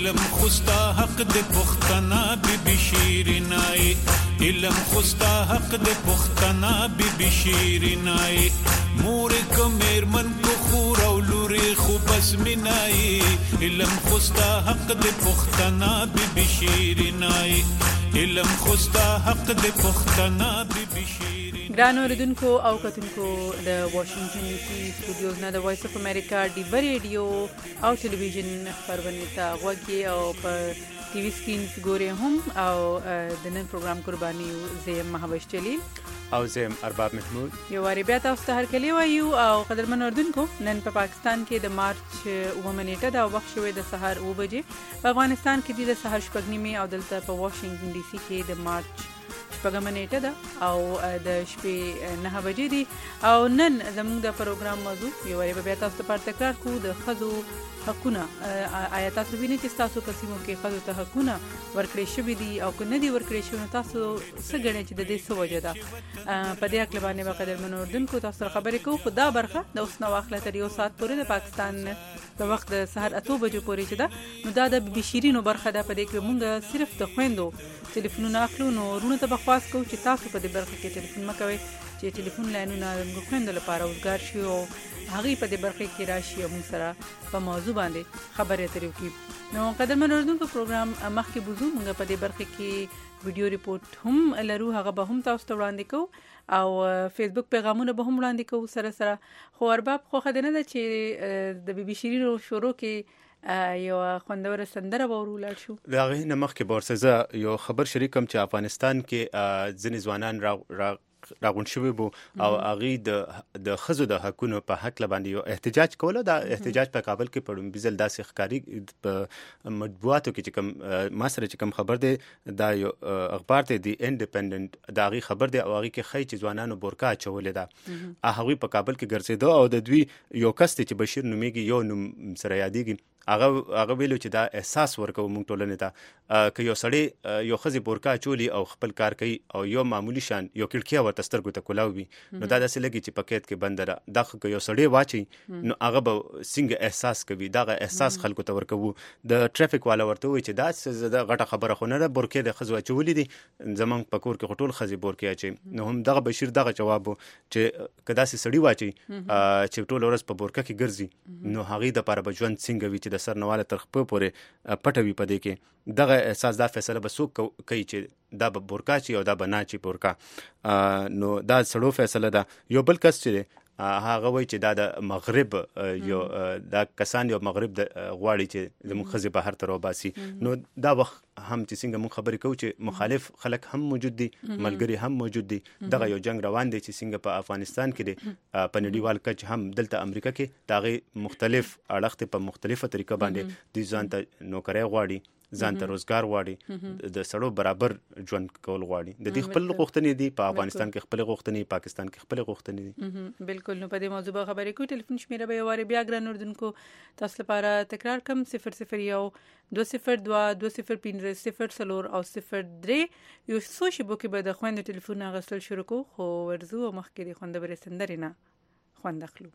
علم خوستا حق د پختنا بی بی شیرینای علم خوستا حق د پختنا بی بی شیرینای مور کو میرمن کو خور او لوري خو بس مینای علم خوستا حق د پختنا بی بی شیرینای علم خوستا حق د پختنا بی بی شیرینای. ګرانو اوریدونکو او کتونکو د واشنگټن ډي سي سټوډیوز نه د وایس اف امریکا ډیبر ریډیو او ټلویزیون خبرونه ته غوږی او په ټي وي سکرین ګوري هم او د نن پروګرام قرباني زم مهوش جلیل او زم ارباب محمود یو واری بیا تاسو ته هرکلی وایو او قدرمن اوریدونکو نن په پا پاکستان کې د مارچ اووه نیټه د وخت شوې د سهار اوه بجې په افغانستان کې د سهار شپږ نیمې او دلته په واشنگټن ډي سي کې د مارچ شپږم نیټه ده او د شپې نه بجې دي او نن زموږ د پروګرام موضوع یو واری بیا تاسو ته تکرار کوو د خزو حقونه. آیا تاسو وینئ چې تاسو په سیمو کې خزو ته حقونه ورکړې شوي دي او که نه دي ورکړې شوي نو تاسو څه ګڼئ چې د دې څه وجه ده؟ په دې هکله باندې به قدرمنو اردوونکو تاسو سره خبرې کوو. خو دا برخه د اوس نه واخله تر یو ساعت پورې د پاکستان د وخت د سهار اتو بجو پورې چې ده نو دا د بي بي شیرینو برخه ده. په دې کې موږ صرف د خویندو ټلیفونونه اخلو نو ورونو ته به خواست کوو چې تاسو په دې برخه کې ټلیفون مه کوئ چې ټلیفون لاینونه زموږ خویندو لپاره اوزګار شي او هغوی په دې برخه کې راشي او موږ سره په موضوع باندې خبرې اترې وکړي. نو قدرمن اورېدونکو پروګرام مخکې بوزو موږ په دې برخه کې ویډیو ریپورت هم لرو هغه به هم تاسو ته وړاندې کوو او فیسبوک پیغامونه به هم وړاندې کوو سره سره. خو ارباب خوښه ده نه ده چې د بي بي شیرینو شروع کې یو خوندوره سندره به ورولار شو. د هغې نه مخکې به ورسره یو خبر شریکم چې افغانستان کې ځینې ځوانان را, را راغون شوی بو او هغه د د خزو د حقونو په حق باندې یو احتجاج کوله. دا احتجاج په کابل کې په بزل داسې ښکاری په مطبوعاتو کې چې کوم ما سره چې کوم خبر دی دا یو اخبار ته دی انډیپندنت دا غي خبر دی او هغه کې خی چې ځوانانو بورکا چولې ده هغه په کابل کې ګرځیدو او د دوی یو کس چې بشیر نومیږي یو نوم سره یادېږي هغه هغه ویلو چې دا احساس ورکو موږ ټولنې ته که یو سړی یو خزي بورکا چولی او خپل کار کوي او یو معمولی شان یو کړکیا ورته سترګو ته کولاو وي نو دا داسې لګي چې پکېت کې بند ده دا خو یو سړی واچي نو هغه به څنګه احساس کوي دا احساس خلکو ته ورکو. د ټریفیک والا ورته وي چې دا څه غټه خبره خو نه ده بورکې د خزو چولې دي زمونږ په کور کې ټول خزي بورکې اچي نو هم دغه بشیر دغه جواب چې کدا سي سړی واچي چې ټول ورځ په بورکه کې ګرځي نو هغه د لپاره به ژوند څنګه وي چې د سر نواله تر خپل پورې پټوي په دې کې دغه احساس دا فیصله به څوک کوي چې دا به بورکا چی او دا به نه چی بورکا نو دا سړو فیصله ده. یو بل کس چې هغه وایي چې دا د مغرب یو دا کسان یو مغرب د غواړي چې زموږ خزي بهر ته راوباسي نو دا وخت هم چې څنګه موږ خبرې کوو چې مخالف خلک هم موجود دي ملګري هم موجود دي دغه یو جنگ روان دی چې څنګه په افغانستان کې دی په نړیوال کچ هم دلته امریکا کې دغه مختلف اړخ په مختلفه طریقه باندې د ځان ته نوکري غواړي ځان ته روزګار غواړي د سړو برابر ژوند کول غواړي. د دې خپل غوښتنې دي په افغانستان کې خپل غوښتنې پاکستان کې خپل غوښتنې دي. بالکل. نو په دې موضوع به خبرې کوو. ټلیفون شمیره به واره بیا ګران اردوونکو تاسو لپاره تکرار کم صفر صفر یو دو صفر دو دو صفر پنځه صفر څلور او صفر درې یو څو شیبو کې به د خويندو ټلیفون غسل شروع کو خو ورزو مخکې د خوند بر سندرې نه خوند اخلو.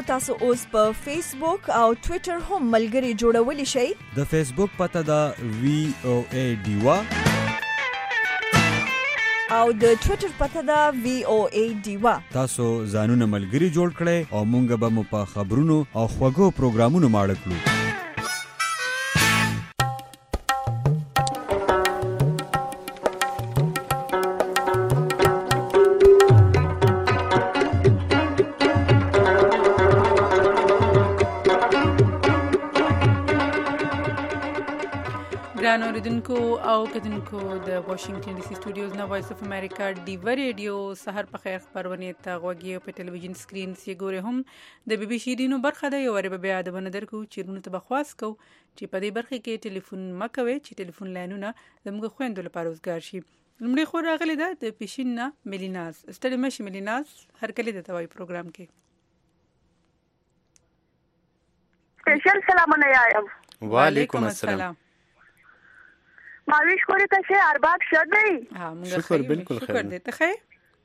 تاسو اوس په فیسبوک او ټوئیټر هم ملګري جوړولی شئ. د فیسبوک پته دا وی او ای ډیوا او د ټوئیټر پته دا وی او ای ډیوا. تاسو ځانونه ملګري جوړ کړئ او مونږ به مو په خبرونو او خوږو پروګرامونو ماړه کړو. ګرانو اوریدونکو او کتونکو د واشنگټن ډي سي سټوډیوز نه وایس اف امریکا ډیوا ریډیو سحر په خیر خبرونه ته غوږی په ټلویزیون سکرین سی ګوره هم د بي بي سي دینو برخه ده. یو ور بیا د بندر کو چیرونه ته بخواس کو چې په دې برخه کې ټلیفون مکوي چې ټلیفون لاینونه زموږ خويندو لپاره روزګار شي. لمړي خو راغلی ده د پیشینا ملیناز ستړي مشي ملیناز هر کله د توای پروګرام کې سپیشل سلامونه یایم. وعلیکم السلام. ماویش کوری تشه ارباب شد دی. شکر بالکل خیر. شکر دی ته خیر.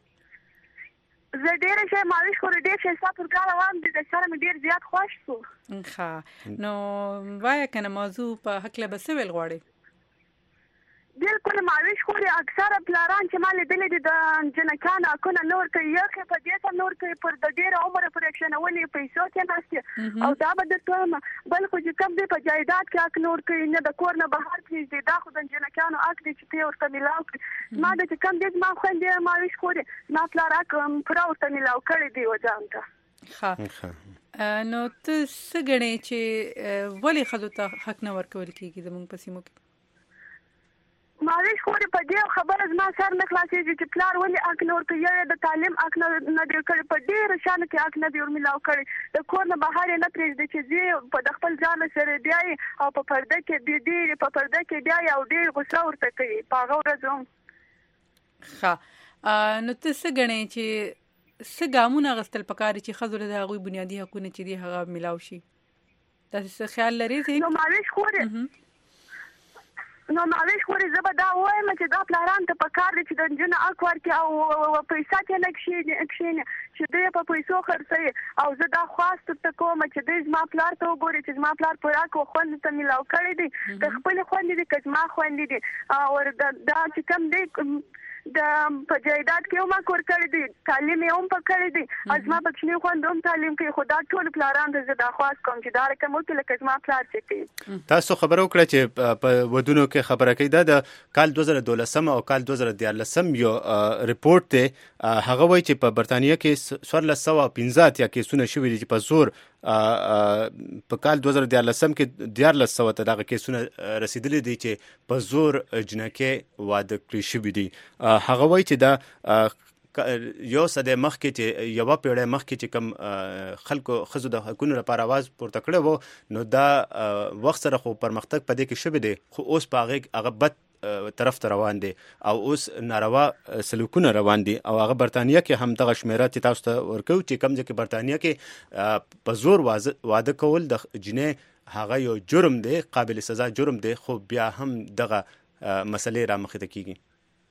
زه ډیر شه ماویش کوری ډیر شه ستا پروګرام وام د سره مې ډیر زیات خوښ شو. ښه نو وای کنه موضوع په حق له بسویل غواړي. بالکل ماویش کوری اکثر پلاران چې مال دلې د جنکان اكونه نور کوي یو په دې ته نور کوي پر د ډیر عمر پر اکشنولې پیسو ته ناشته او دا به د ټول بل خو چې کم دی په جایداد کې اک نور کوي نه د کور نه بهر کیږي دا خو د جنکانو اک دي چې په ورته ملاو کړي ما د کم دی ما خو دې ماویش کوری ما پلار اک پر ورته ملاو کړی دی وځم ته. ښه نو ته څنګه چې ولی خدو ته حق نه ورکول کیږي زموږ په سیمو کې ماویش خوري په دې خبره زما سر نه خلاصېږي چې پلار ولې اک نور کوي یا د تعلیم اک نه دی کړی په ډېر شان کې اک نه دی ورملاو کړی د کور نه بهر نه پرېږدي چې زه په خپل ځان سره بیاي او په پرده کې دی دی په پرده کې بیاي او ډېر غوسه ورته کوي په هغه ورځ هم. ښه نو ته څه ګڼې چې څه ګامونه اخیستل پکار چې ښځو له هغوی بنیادي حقونه چې دي هغه ملاو شي داسې څه خیال لرې؟ نو ماویش خوري نو ماویش خوري زه به دا وایم چې دا پلاران ته پکار دي چې د نجونو حق ورکړي او پیسې ته نه کښېني چې دوی په پیسو خرڅوي او زه دا خواست ته کوم چې دوی زما پلار ته وګوري چې زما پلار په حق خوندې ته ملاو کړی دي که خپلې خوندې دي که زما خوندې دي او دا چې کوم دی د په جایداد کې هم کور کړی دي تعلیم هم په کړی دي ازما بچنی خوند هم تعلیم کوي خو دا ټول پلاران ته زه دا خواست کوم چې دا رقم وکړي لکه زما پلار چې کوي. تاسو خبرو کړه چې په ودونو کې خبره کوي دا د کال دوه زره دولسم او کال دوه زره دیارلسم یو ریپورت دی هغه وایي چې په برتانیه کې څوارلس سوه پنځه اتیا کیسونه شوي دي چې په زور په کال دوه زره دیارلسم کې دیارلس سوه ته دغه کیسونه رسیدلي دي چې په زور جنکې واده کړي شوي دي. هغه وایي چې دا یو سده مخکې چې یو پیړۍ مخکې چې کم خلکو خزو د حقونو لپاره आवाज پورته کړو وو نو دا وخت سره خو پرمختګ پدې کې شوی دی خو اوس په هغه هغه بد طرف ته روان دي او اوس ناروا سلوکونه روان دي او هغه برتانیه کې هم دغه شمیره چې تاسو ته ورکو چې کم ځکه برتانیه کې په زور واده کول د جنې هغه یو جرم دی قابل سزا جرم دی خو بیا هم دغه مسلې را مخې ته کیږي.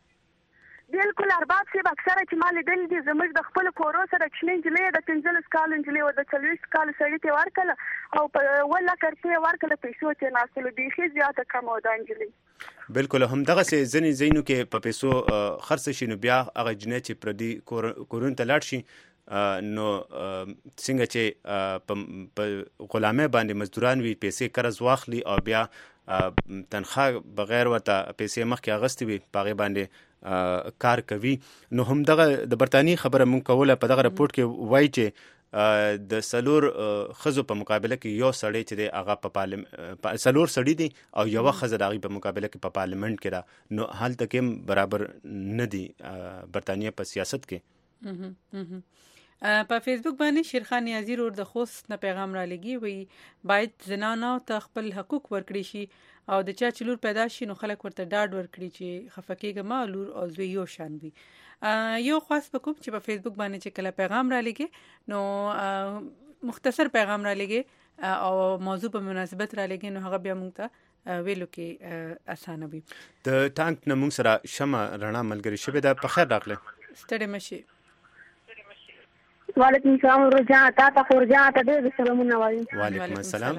بالکل ارباب صاحب اکثره چې مال دل دي زموږ د خپل کورو سره چې نجلې د پنځلس کال نجلې او د څلوېښت کال سړي ته ورکړه او په ولا کرته ورکړه پیسو ته ناسلو دي خې زیاته کم او د نجلې بالکل هم دغه سي ځنې زینو کې په پیسو خرڅ شي نو بیا هغه جنې چې پردي کورون ته لاړ شي نو څنګه چې په غلامه باندې مزدوران وي پیسې قرض واخلي او بیا تنخواه بغیر ورته پیسې مخکې اغستې وي په هغې باندې کار کوي. نو هم دغه د برتانیې خبره مونږ کوله په دغه رپورټ کې وایي چې د سلور خزو په مقابله کې یو سړی چې دی هغه په پارلمان سلور سړی دی او یو خزه د هغې په مقابله کې په پارلمنټ کې ده نو هلته کې هم برابر نه دي برتانیې په سیاست کې. په فیسبوک باندې شیرخان نیازی ور د خوست نه پیغام را لګي وی باید زنانو ته خپل حقوق ورکړي شي او د چا چې لور پیدا شي نو خلک ورته ډاډ ورکړي چې خفکیږه ما لور او زوی یو شان وي. یو خاص په کوم چې په فیسبوک باندې چې کله پیغام را لګي نو مختصر پیغام را لګي او موضوع په مناسبت را لګي نو هغه بیا موږ ته ویلو کې اسانه وي. د ټانک نه موږ سره شمه رڼا ملګری شوې ده په خیر راغله. ستړي مشي وعلیکم السلام ورجا تا تا ورجا ته دې سلامونه وایم. وعلیکم السلام.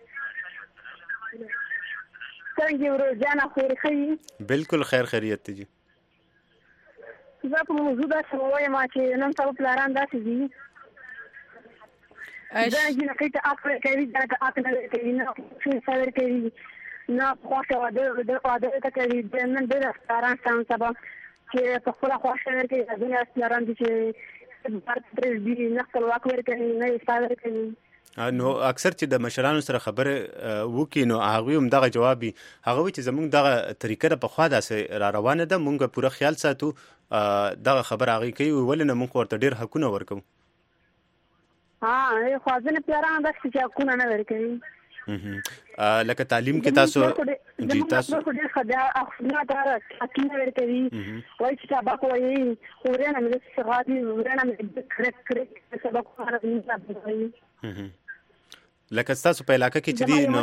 څنګه ورجا نه خوري خي؟ بالکل خیر خیریت ته جی. زه په موضوع دا سوال ما چې نن تاسو پلان داسې دي. دا چې نه کیته اپ کوي دا اپ نه کوي نه څه څه کوي نه خواشه واده د واده ته کوي د نن د رستوران څنګه سبا چې په خپل خواشه ورکړي د دنیا رستوران دي چې بارت پرز دي نه خپل واک ورکړي نه استاد کوي. نو اکثر چې د مشرانو سره خبره وکي نو هغه هم دغه جوابي هغه چې زمونږ دغه طریقه په خوا داسې را روانه ده مونږ پوره خیال ساتو دغه خبر هغه کوي ولنه مونږ ورته ډیر حقونه ورکو. ها خو ځنه پلان د چې حقونه نه ورکوي. لکه تعلیم کې تاسو جی تاسو ډیر خدا اخنا دار حقونه ورکوي وایي چې سبق وایي ورنه مې څه ورنه مې کرک کرک سبق راځي. لکه تاسو په علاقه کې چې دی نو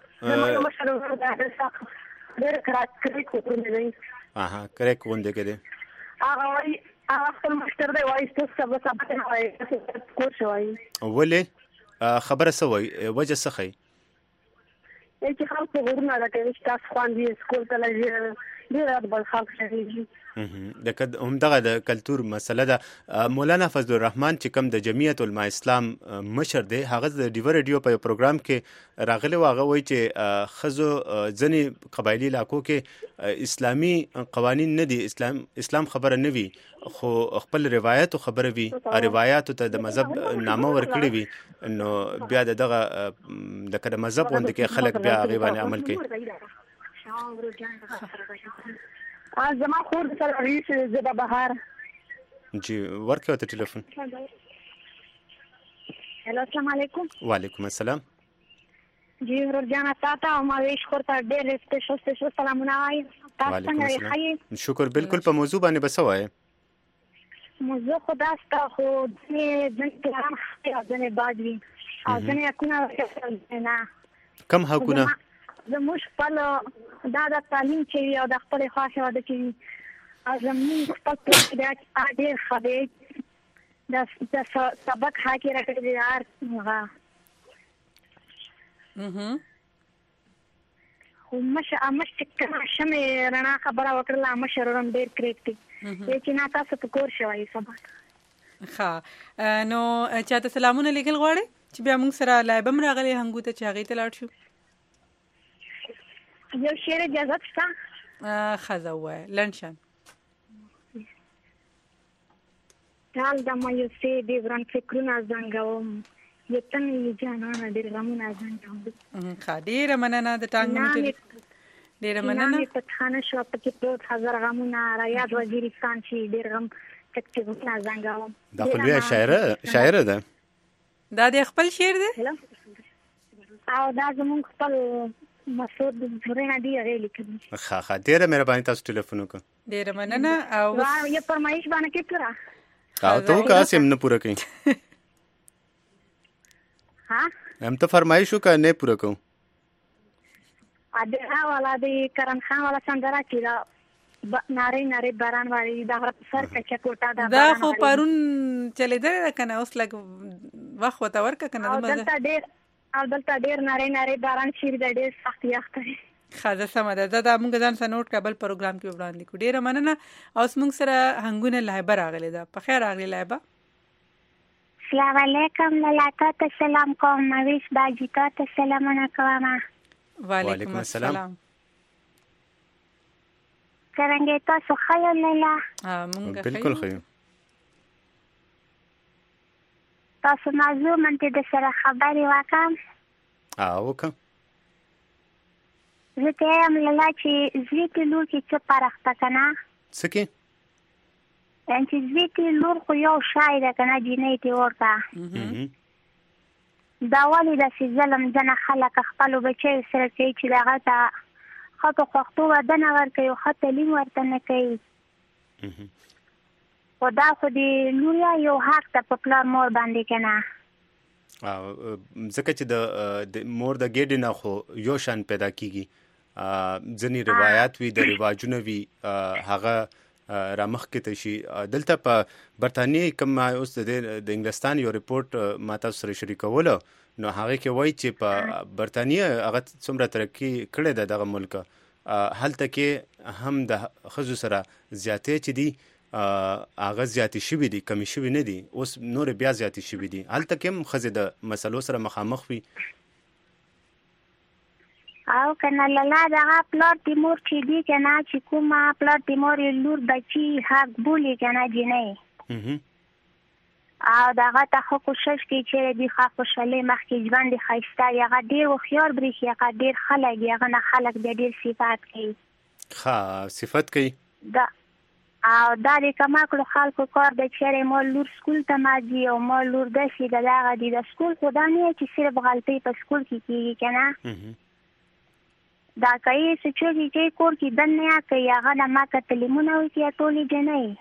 اها کریک غونډه کې دی هغه وایي هغه خپل مشتر دی وایي تاسو سبا سبا نه وایي کو شوي ولې خبره سوي وجه څه خي چې خلک ورونه راکوي چې تاسو خواندي سکول ته لږ ډیر بل خلک شي. د هم دغه د کلچر مسله ده. مولانا فضل الرحمن چې کوم د جمعیت علماء اسلام مشر دی هغه د ډیو ریډیو په پروګرام کې راغلی واغه وای چې خزو ځنی قبایلی علاقو کې اسلامی قوانین نه دي اسلام اسلام خبره نه وي خو خپل روایت او خبره وي روایت ته د مذهب نامه ورکړي وي نو بیا دغه د کده مذهب وند کې خلک بیا غیبانه عمل کوي. زما خور سره ریس زبا بهار جی ورکه ته ټلیفون. هلو السلام علیکم. وعلیکم السلام. جی ورجانا تاتا او ما ویش خورتا ډېر سپیشل سپیشل سلامونه وایم. تاسو څنګه یې؟ شکر بالکل په موضوع باندې بس وایي. موضوع خدا ستا خو دې ځنې پلان خپل ځنې باندې او ځنې حقونه نه کم حقونه زموږ خپل دا د تعلیم چې او د خپل خاصه واده چې زموږ خپل دا ډېر خبرې د سبق حاکي راکړي یار هغه اها خو مشه امش کله شمه رڼا خبره وکړه امش رم ډېر کریکټي چې نه تاسو په کور شوي سبا ښه نو چاته سلامونه لیکل غواړي چې بیا موږ سره لایبم راغلي هنګو ته چې هغه ته لاړ شو. یو شعر اجازه شته خزه وای لنشن تال د مې سي دی ورن فکرونه زنګوم یتن یې جانانه ډېر غمونه زنګوم. ښه ډېره مننه د ټانګ میټر ډېره مننه په خانه شو په کې پروت هزار غمونه را یاد وزیرستان شي ډېر غم تک چې غمونه زنګوم. دا خو لوی شاعر شاعر ده دا د خپل شعر دی او دا زموږ خپل مسعود زورنا دی غېلی کړي. ښه ښه ډېره مهرباني تاسو ټلیفون وکړه. ډېره مننه او یو فرمایش باندې کې پورا او ته کا سم نه پورا کړي. ها هم ته فرمایش وکړه نه پورا کوم. ا دې حواله دې کرن خان والا څنګه راکړه ناری ناری باران والی دا غره سر کچا کوټه دا دا خو پرون چلیدل کنه اوس لګ وخت وته ورک کنه دا دلته ډېر او دلته ډېر ناری ناری باران شیر د ډېر سخت یخت دی. خاصه سم ده دا موږ ځان سره نوٹ کابل پروګرام کې وړاندې کو. ډېر مننه اوس موږ سره هنګونه لایبه راغلی ده. په خیر راغلی لایبه. السلام علیکم لاله ته سلام کوم مویش باجی ته سلامونه کوم. وعلیکم السلام. څنګه تاسو ښه یې لاله؟ ها موږ بالکل ښه یو. تاسو موضوع منته د سره خبرې وکم. اه وکم. زه ته یم لاله چې زویتې لور کې څه پرخته کنه؟ څه کې؟ ان چې زویتې لور خو یو شای ده کنه جنۍ ته ورته. دا ولې داسې ظلم ځنه خلک خپلو بچیو سره کوي چې دغه ته ښه په خوښتو ودانه ورکوي او ښه تعلیم ورته نه کوي. خو دا خو د لور یو حق ده په پلار مور باندې که نه. ځکه چې د مور د ګېډې نه خو یو شان پیدا کېږي. ځینې روایات وي د رواجونه وي هغه رامخ کې ته شي. دلته په برتانیې کوم اوس د انګلستان یو ریپورت ما تاسو سره شریکولو نو هغه کې وایي چې په برتانیې هغه څومره ترقي کړې ده دغه ملک هلته کې هم د ښځو سره زیاتې چې دي هغه زیاتې شوي دي کمې شوي نه دي اوس نور بیا زیاتې شوي دي هلته کې هم ښځې د مسلو سره مخامخ وي او کنه لاله دغه پلار تیمور چې دی کنه چې کومه پلار تیمور لور بچي حق بولی کنه جنۍ او دغه ته خو کوشش کوي چې دی خو خوشاله مخکې ژوند ښایسته هغه ډېر هوښیار بریښي هغه ډېر خلک هغه نه خلک بیا ډېر صفات کوي ښه صفت کوي دا او دا د کما کړو خلکو کار د چیرې مو لور سکول ته ماځي او مو لور داسې د دغه دی د سکول خو دا نه چې صرف غلطۍ په سکول کې کېږي که نه دا کوي چې چوکې چې کور کې دننه کوي هغه نه ما کتلیمونه وکړي ټولې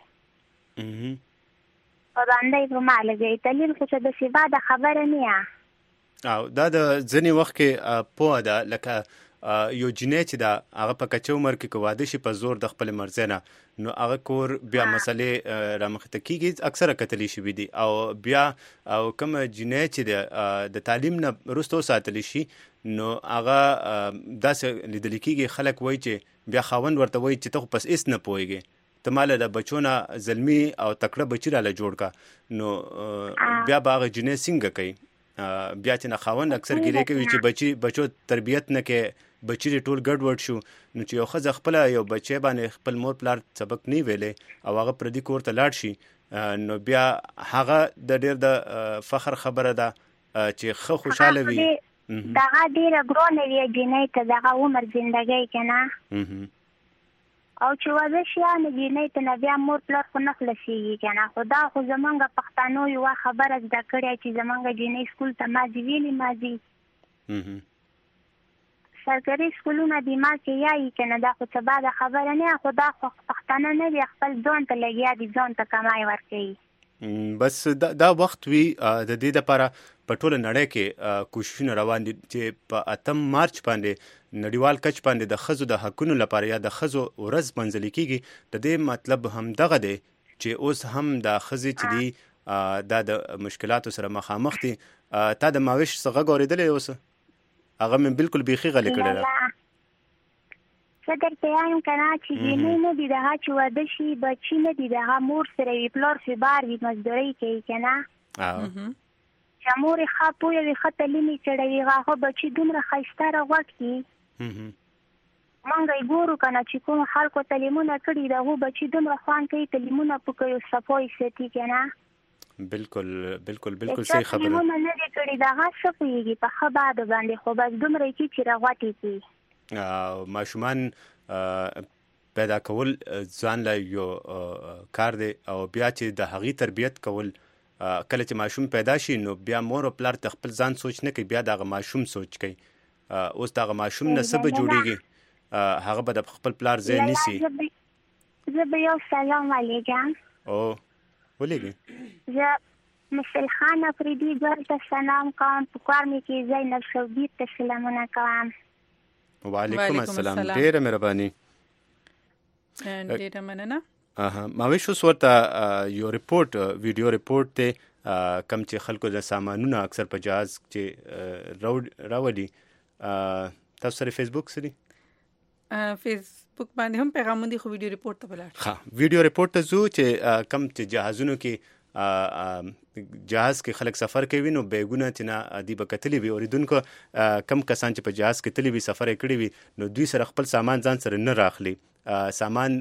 جنۍ په باندې په ما لګوي تعلیم خو چې د سبا د خبره نه او دا د ځینې وخت کې پوهه ده لکه یو جنۍ چې ده هغه په کچه عمر کې که واده شي په زور د خپل مرضۍ نه نو هغه کور بیا مسلې رامخته کېږي اکثره کتلی شوي دي او بیا او کومه جنۍ چې ده د تعلیم نه وروسته وساتلی شي نو هغه داسې لیدل کېږي خلک وایي چې بیا خاوند ورته وایي چې ته خو پس هېڅ نه پوهېږې ته ماله د بچو نه زلمي او تکړه بچي راله جوړ کا نو بیا به هغه جنۍ څنګه کوي بیا چې نه خاوند اکثر ګیلې کوي چې بچي بچو تربیت نه کې بچي دې ټول ګډ وډ شو نو چې یو ښځه خپله یو بچی باندې خپل مور پلار سبق نه ویلی او هغه پردي کور ته لاړ شي نو بیا هغه د ډېر د فخر خبره ده چې ښه خوشحاله وي دغه ډېره ګرانه وي جنۍ ته دغه عمر زندګۍ که نه او چې واده شي نو جنۍ ته نه بیا مور پلار خو نه خلاصېږي که نه خو دا خو زمونږ پښتنو یوه خبره زده کړې چې زمونږ جنۍ سکول ته ماځي ویلې ماځي سرکاري سکولونه دي ما کې یایي که نه دا خو څه باده خبره نه خو دا خو پښتانه نه دي خپل ځان ته لګیا دي ځان ته کمای ورکوي بس دا وخت وي د دې دپاره په ټوله نړۍ کې کوششونه روان دي چې په اتم مارچ باندې نړیوال کچ باندې د ښځو د حقونو لپاره یا د ښځو ورځ منځلې کېږي د دې مطلب همدغه دی چې اوس هم د ښځې چې دي دا د مشکلاتو سره مخامخ دي تا د ماوش څه غږ اورېدلی اوس هغه مې بالکل بیخي غلې کړې ده څه درته وایم که نه چې جنۍ نه دي دغه چې واده شي بچي نه دي دغه مور سره وي پلار سره بار وي مزدورۍ کوي که نه چې مور یې ښه پوهه وي ښه تعلیم یې کړی وي هغه بچي دومره ښایسته راغوټ کړي مونږ یې ګورو که نه چې کوم خلکو تعلیمونه کړي د هغو بچي دومره خوند کوي تعلیمونه په کوي صفا یې ساتي که نه بالکل بالکل بالکل صحیح خبره تعلیمونه نه دي کړي د هغه څه پوهېږي په ښه باده باندې خو بس دومره یې کړي چې راغوټ یې کړي ماشومان پیدا کول ځان له یو کار دی او بیا چې د هغې تربیت کول کله چې ماشوم پیدا شي نو بیا مور او پلار د خپل ځان سوچ نه کوي بیا د هغه ماشوم سوچ کوي اوس د هغه ماشوم نه څه به جوړېږي هغه به د خپل پلار ځای نیسي زه به یو سلام علیکم او ولېږي زه مشل خان افریدي ګل ته سلام کوم په کار مې کې زینب شوګیر ته سلامونه کوم وعلیکم السلام ډېره مهرباني ډېره مننه ماوش اوس ورته یو ریپورت ویډیو ریپورت دی کم چې خلکو د سامانونه اکثر په جهاز چې راولي تاسو سره فیسبوک سره فیسبوک باندې هم پیغامونه دي خو ویډیو ریپورت ته ولاړ ها ویډیو ریپورت ته زو چې کم چې جهازونو کې جهاز کې خلک سفر کوي نو بیګونه چې نه دی به کتلی وي اوریدونکو کم کسان چې په جهاز کې تللی وي سفر یې کړی وي نو دوی سره خپل سامان ځان سره نه راخلي سامان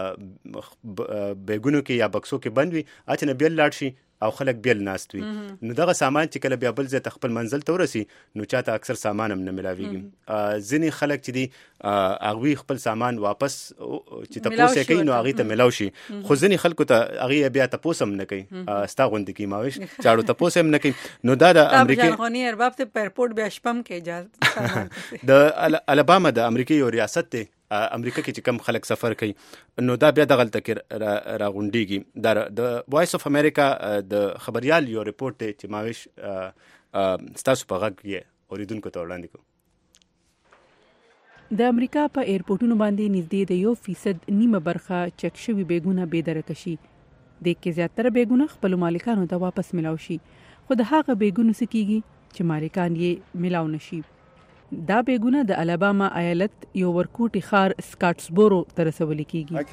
بیګونو کې یا بکسو کې بند وي اته نه بیل لاړ شي او خلک بیل ناست وي نو دغه سامان چې کله بیا بل ځای ته خپل منزل ته ورسي نو چاته اکثر سامان هم نه ملاویږي ځینې خلک چې دي هغوی خپل سامان واپس چې تپوس یې کوي نو هغوی ته ملاو شي خو ځینې خلکو ته هغوی بیا تپوس هم نه کوي ستا غوندې کوي ماوش چاړو تپوس هم نه کوي نو دا د امریکې جانخواني ارباب ته په ایرپورټ بیا شپم کې د الاباما د امریکې یو ریاست دی امریکا کې چې کم خلک سفر کوي نو دا بیا دغلته کې راغونډېږي دا د وایس اف امریکا د خبریال یو ریپورټ دی چې ماوش ستاسو په غږ یې اوریدونکو ته وړاندې کوو د امریکا په ایرپورټونو باندې نږدې د یو فیصد نیمه برخه چک شوي بیګونه بې درکه شي. د کې زیاتره بیګونه خپل مالکانو ته واپس ملاو شي، خو د هغه بیګونو څه کیږي چې مالکان یې ملاو نشي. دا بیګونه د الاباما ایالت یو ورکوټي ښار سکاټسبورو ته رسول کیږي.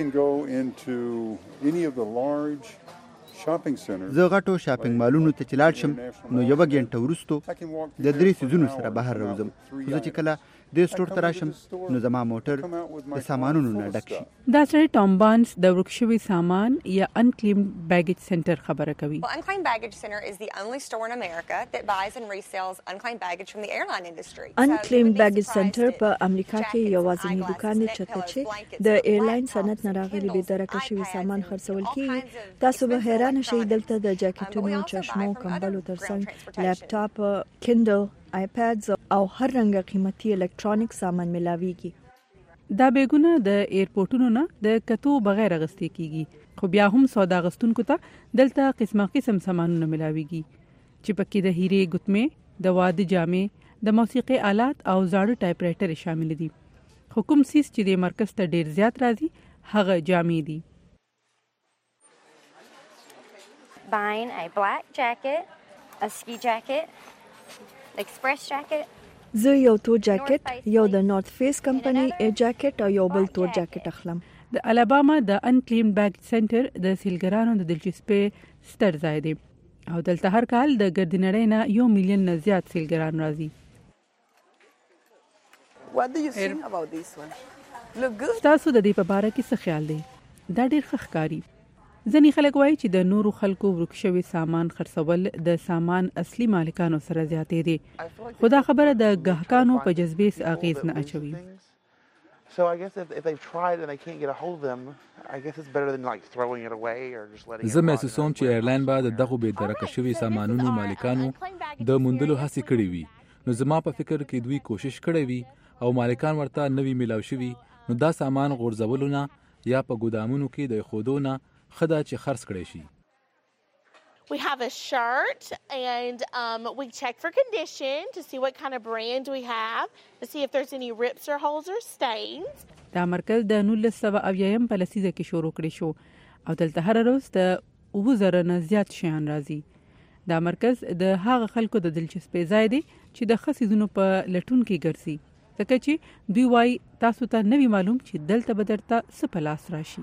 زه غټو شاپینګ مالونو ته چې لاړ شم نو یوه ګنټه وروستو د درې سیزونو سره بهر راوځم، خو زه چې کله د سټور ته راشم نو زما موټر د سامانونو نه ډک شي. دا سړی ټام بانس د ورک شوي سامان یا unclaimed baggage center خبره کوي. Well, Unclaimed Baggage Center is the only store in America that buys and resells unclaimed baggage from the airline industry. Unclaimed Baggage Center په امریکا کې یوازینی دکان دی چې د ایرلاین صنعت نه راغلي بې درکه شوي سامان خرڅول کیږي. تاسو به حیران شئ دلته د جاکټونو، چشمو، کمبلو ترڅنګ لیپټاپ، کینډل، آیپاډز او هر رنګه قیمتي الکترونیک سامان ملاويږي. دا بیګونه د ایرپورټونو نه د کتو بغیر اغستې کیږي، خو بیا هم سودا غستونکو ته دلته قسمه قسم سامانونه ملاويږي چې پکې د هیرې ګوتمې، د واده جامې، د موسیقي آلات او زاړه ټایپ رایټر شامل دي. حکوم سیس چې د مرکز ته ډیر زیات راځي هغه جامې دي. Buying a black jacket, a ski jacket, express jacket. زه یو تور جاکټ، یو د نورث فیس کمپنی ای جاکټ او یو بل تور جاکټ اخلم. د الاباما د unclaimed baggage center د سیلګرانو د دلچسپۍ ستر ځای دی او دلته هر کال د ګردنړۍ نه یو میلیون نه زیات سیلګران راځي. What do you think about this one? Look good. تاسو د دې په اړه کې څه خیال دی؟ دا ډیر ښه ښکاري. ځینې خلک وایي چې د نورو خلکو ورک شوي سامان خرڅول د سامان اصلي مالکانو سره زیاتې دي، خو دا خبره د ګاهکانو په جذبې اغیز نه اچوي. So I guess if, if they've tried and they can't get a hold of them, I guess it's better than like throwing it away or just letting it. زه محسوسوم چې ایرلاین به د دغو بې درکه شوي سامانونو مالکانو د موندلو هڅې کړې وي، نو زما په فکر کې دوی کوشش کړی وي او مالکان ورته نوي ملاو شوي، نو دا سامان غورځولو نه یا په ګودامونو کې د ایښودو نه ښه ده چې خرڅ کړی شي. We have a shirt and um, we check for condition to see what kind of brand we have, to see if there's any rips or holes or stains. دا مرکز د نولس سوه اویایم په لسیزه کې شروع کړی شو او دلته هر ورځ د اووه زره نه زیات شیان راځي. دا مرکز د هغه خلکو د دلچسپۍ ځای دی چې د ښه څیزونو په لټون کې ګرځي، ځکه چې دوی وایي تاسو ته نوي معلوم چې دلته به درته څه په لاس راشي.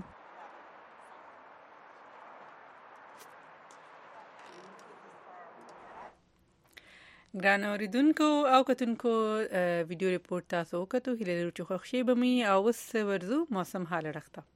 ګران اوریدونکو او کتونکو ویډیو ریپورت تاسو وکړو، هیله لرو چې خوښ شئ به مې او اوس ورځو موسم حال رخته.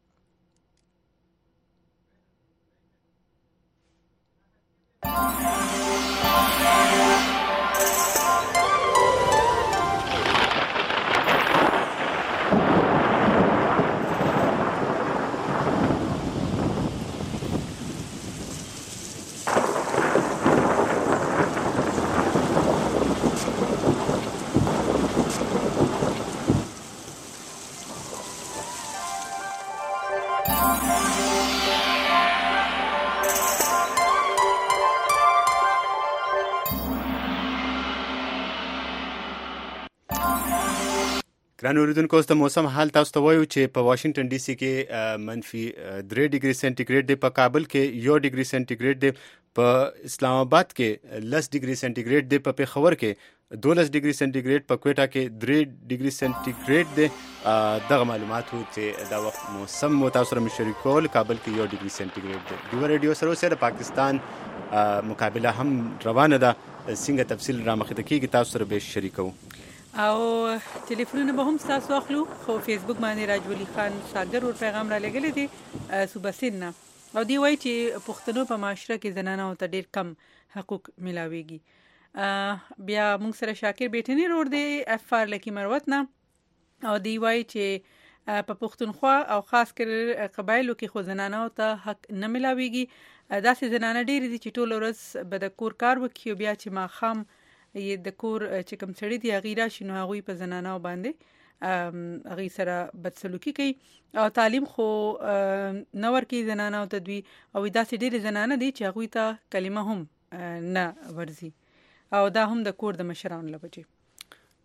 ګران اوریدونکو اوس د موسم حال تاسو ته وایو چې په واشنگټن ډي سي کې منفي درې ډیګري سنټیګریډ دی، په کابل کې یو ډیګري سنټیګریډ دی، په اسلام آباد کې لس ډیګري سنټیګریډ دی، په پیښور کې دولس ډیګري سنټیګریډ، په کوټا کې درې ډیګري سنټیګریډ دی. دغه معلومات وو چې دا وخت موسم مو تاسو سره مشارکول. کابل کې یو ډیګري سنټیګریډ دی. ډیو ریډیو سره سره د پاکستان مقابله هم روانه ده، څنګه تفصیل را مخته کیږي تاسو سره به شریکو او ټلیفونونه به هم تاسو اخلو. خو فیسبوک باندې راجولی خان ساګر ور پیغام را لګلې دي صوبسین نه، او دی وایي چې پښتنو په معاشره کې زنانو ته ډیر کم حقوق ملاويږي. بیا موږ سره شاکر بیٹنی روډ دی اف ار لکی مروت نه، او دی وایي چې په پښتونخوا او خاص کر قبایلو کې خو زنانو ته حق نه ملاويږي. داسې زنانه ډیر دي چې ټول ورځ به د کور کار وکړي، بیا چې ماښام یې د کور چې کوم سړی دی هغې راشي نو هغوی په زنانو باندې هغوی سره بدسلوکي کوي او تعلیم خو نه ورکوي زنانو ته دوی، او داسې ډېرې زنانه دي چې هغوی ته کلمه هم نه ورځي، او دا هم د کور د مشرانو له وجې.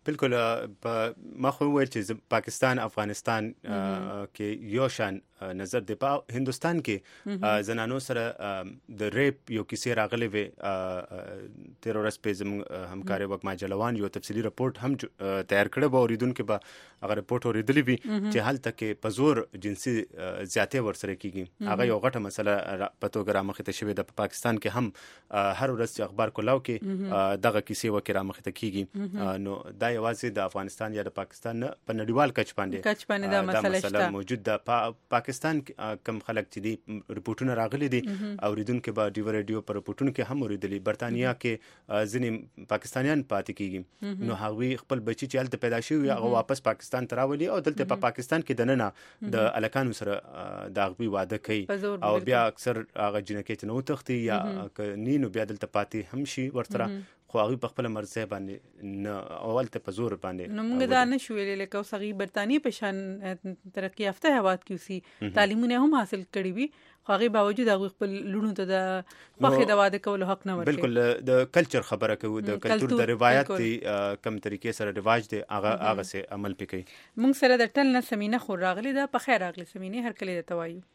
بالکل ما خو ویل چې پاکستان افغانستان کې یو شان نظر دی. په هندستان کې زنانو سره د ریپ یو کیسه راغلی وي تیر ورځ په زموږ همکاري وکما جلوان یو تفصیلی رپورت هم تیار کړی و اوریدونکو به هغه رپورت اوریدلی وي چې هلته کې په زور جنسي زیاتې ورسره کیږي. هغه یو غټه مسله په توګه رامخې ته شوې ده. په پاکستان کې هم هر ورځ چې اخبار کولاو کې دغه کیسې وکړه رامخې ته کیږي. نو دا یوازې د افغانستان یا د پاکستان په نړیوال کچ باندې کچ باندې دا مسله موجود ده. پاکستان کم خلک چې دي رپورټونه راغلي دي اوریدونکو به ډیو ریډیو پر رپورټونو کې هم اوریدلي. برتانیا کې ځینې پاکستانیان پاتې کیږي نو هغوی خپل بچي چې هلته پیدا شوي هغه واپس پاکستان ته راولي او دلته په پاکستان کې دننه د الکانو سره د هغوی واده کوي او بیا اکثر هغه جنکې ته نو تختی یا نینو بیا دلته پاتې هم شي ورته خو هغه په خپل مرزه باندې نه اول ته په زور باندې. نو موږ دا نه شوې لکه اوس هغه برتانیې په شان ترقی یافته هواد کې اوسي تعلیمونه هم حاصل کړي وي خو هغه باوجود هغه خپل لونو ته د خوخه د واده کولو حق نه ورکړي. بالکل د کلچر خبره کوو د کلچر د روایت دی کم طریقې سره رواج دی هغه هغه سه عمل پکې. موږ سره د ټل نه سمینه خو راغلی دا په خیر راغلی سمینه هر کله ته وایو.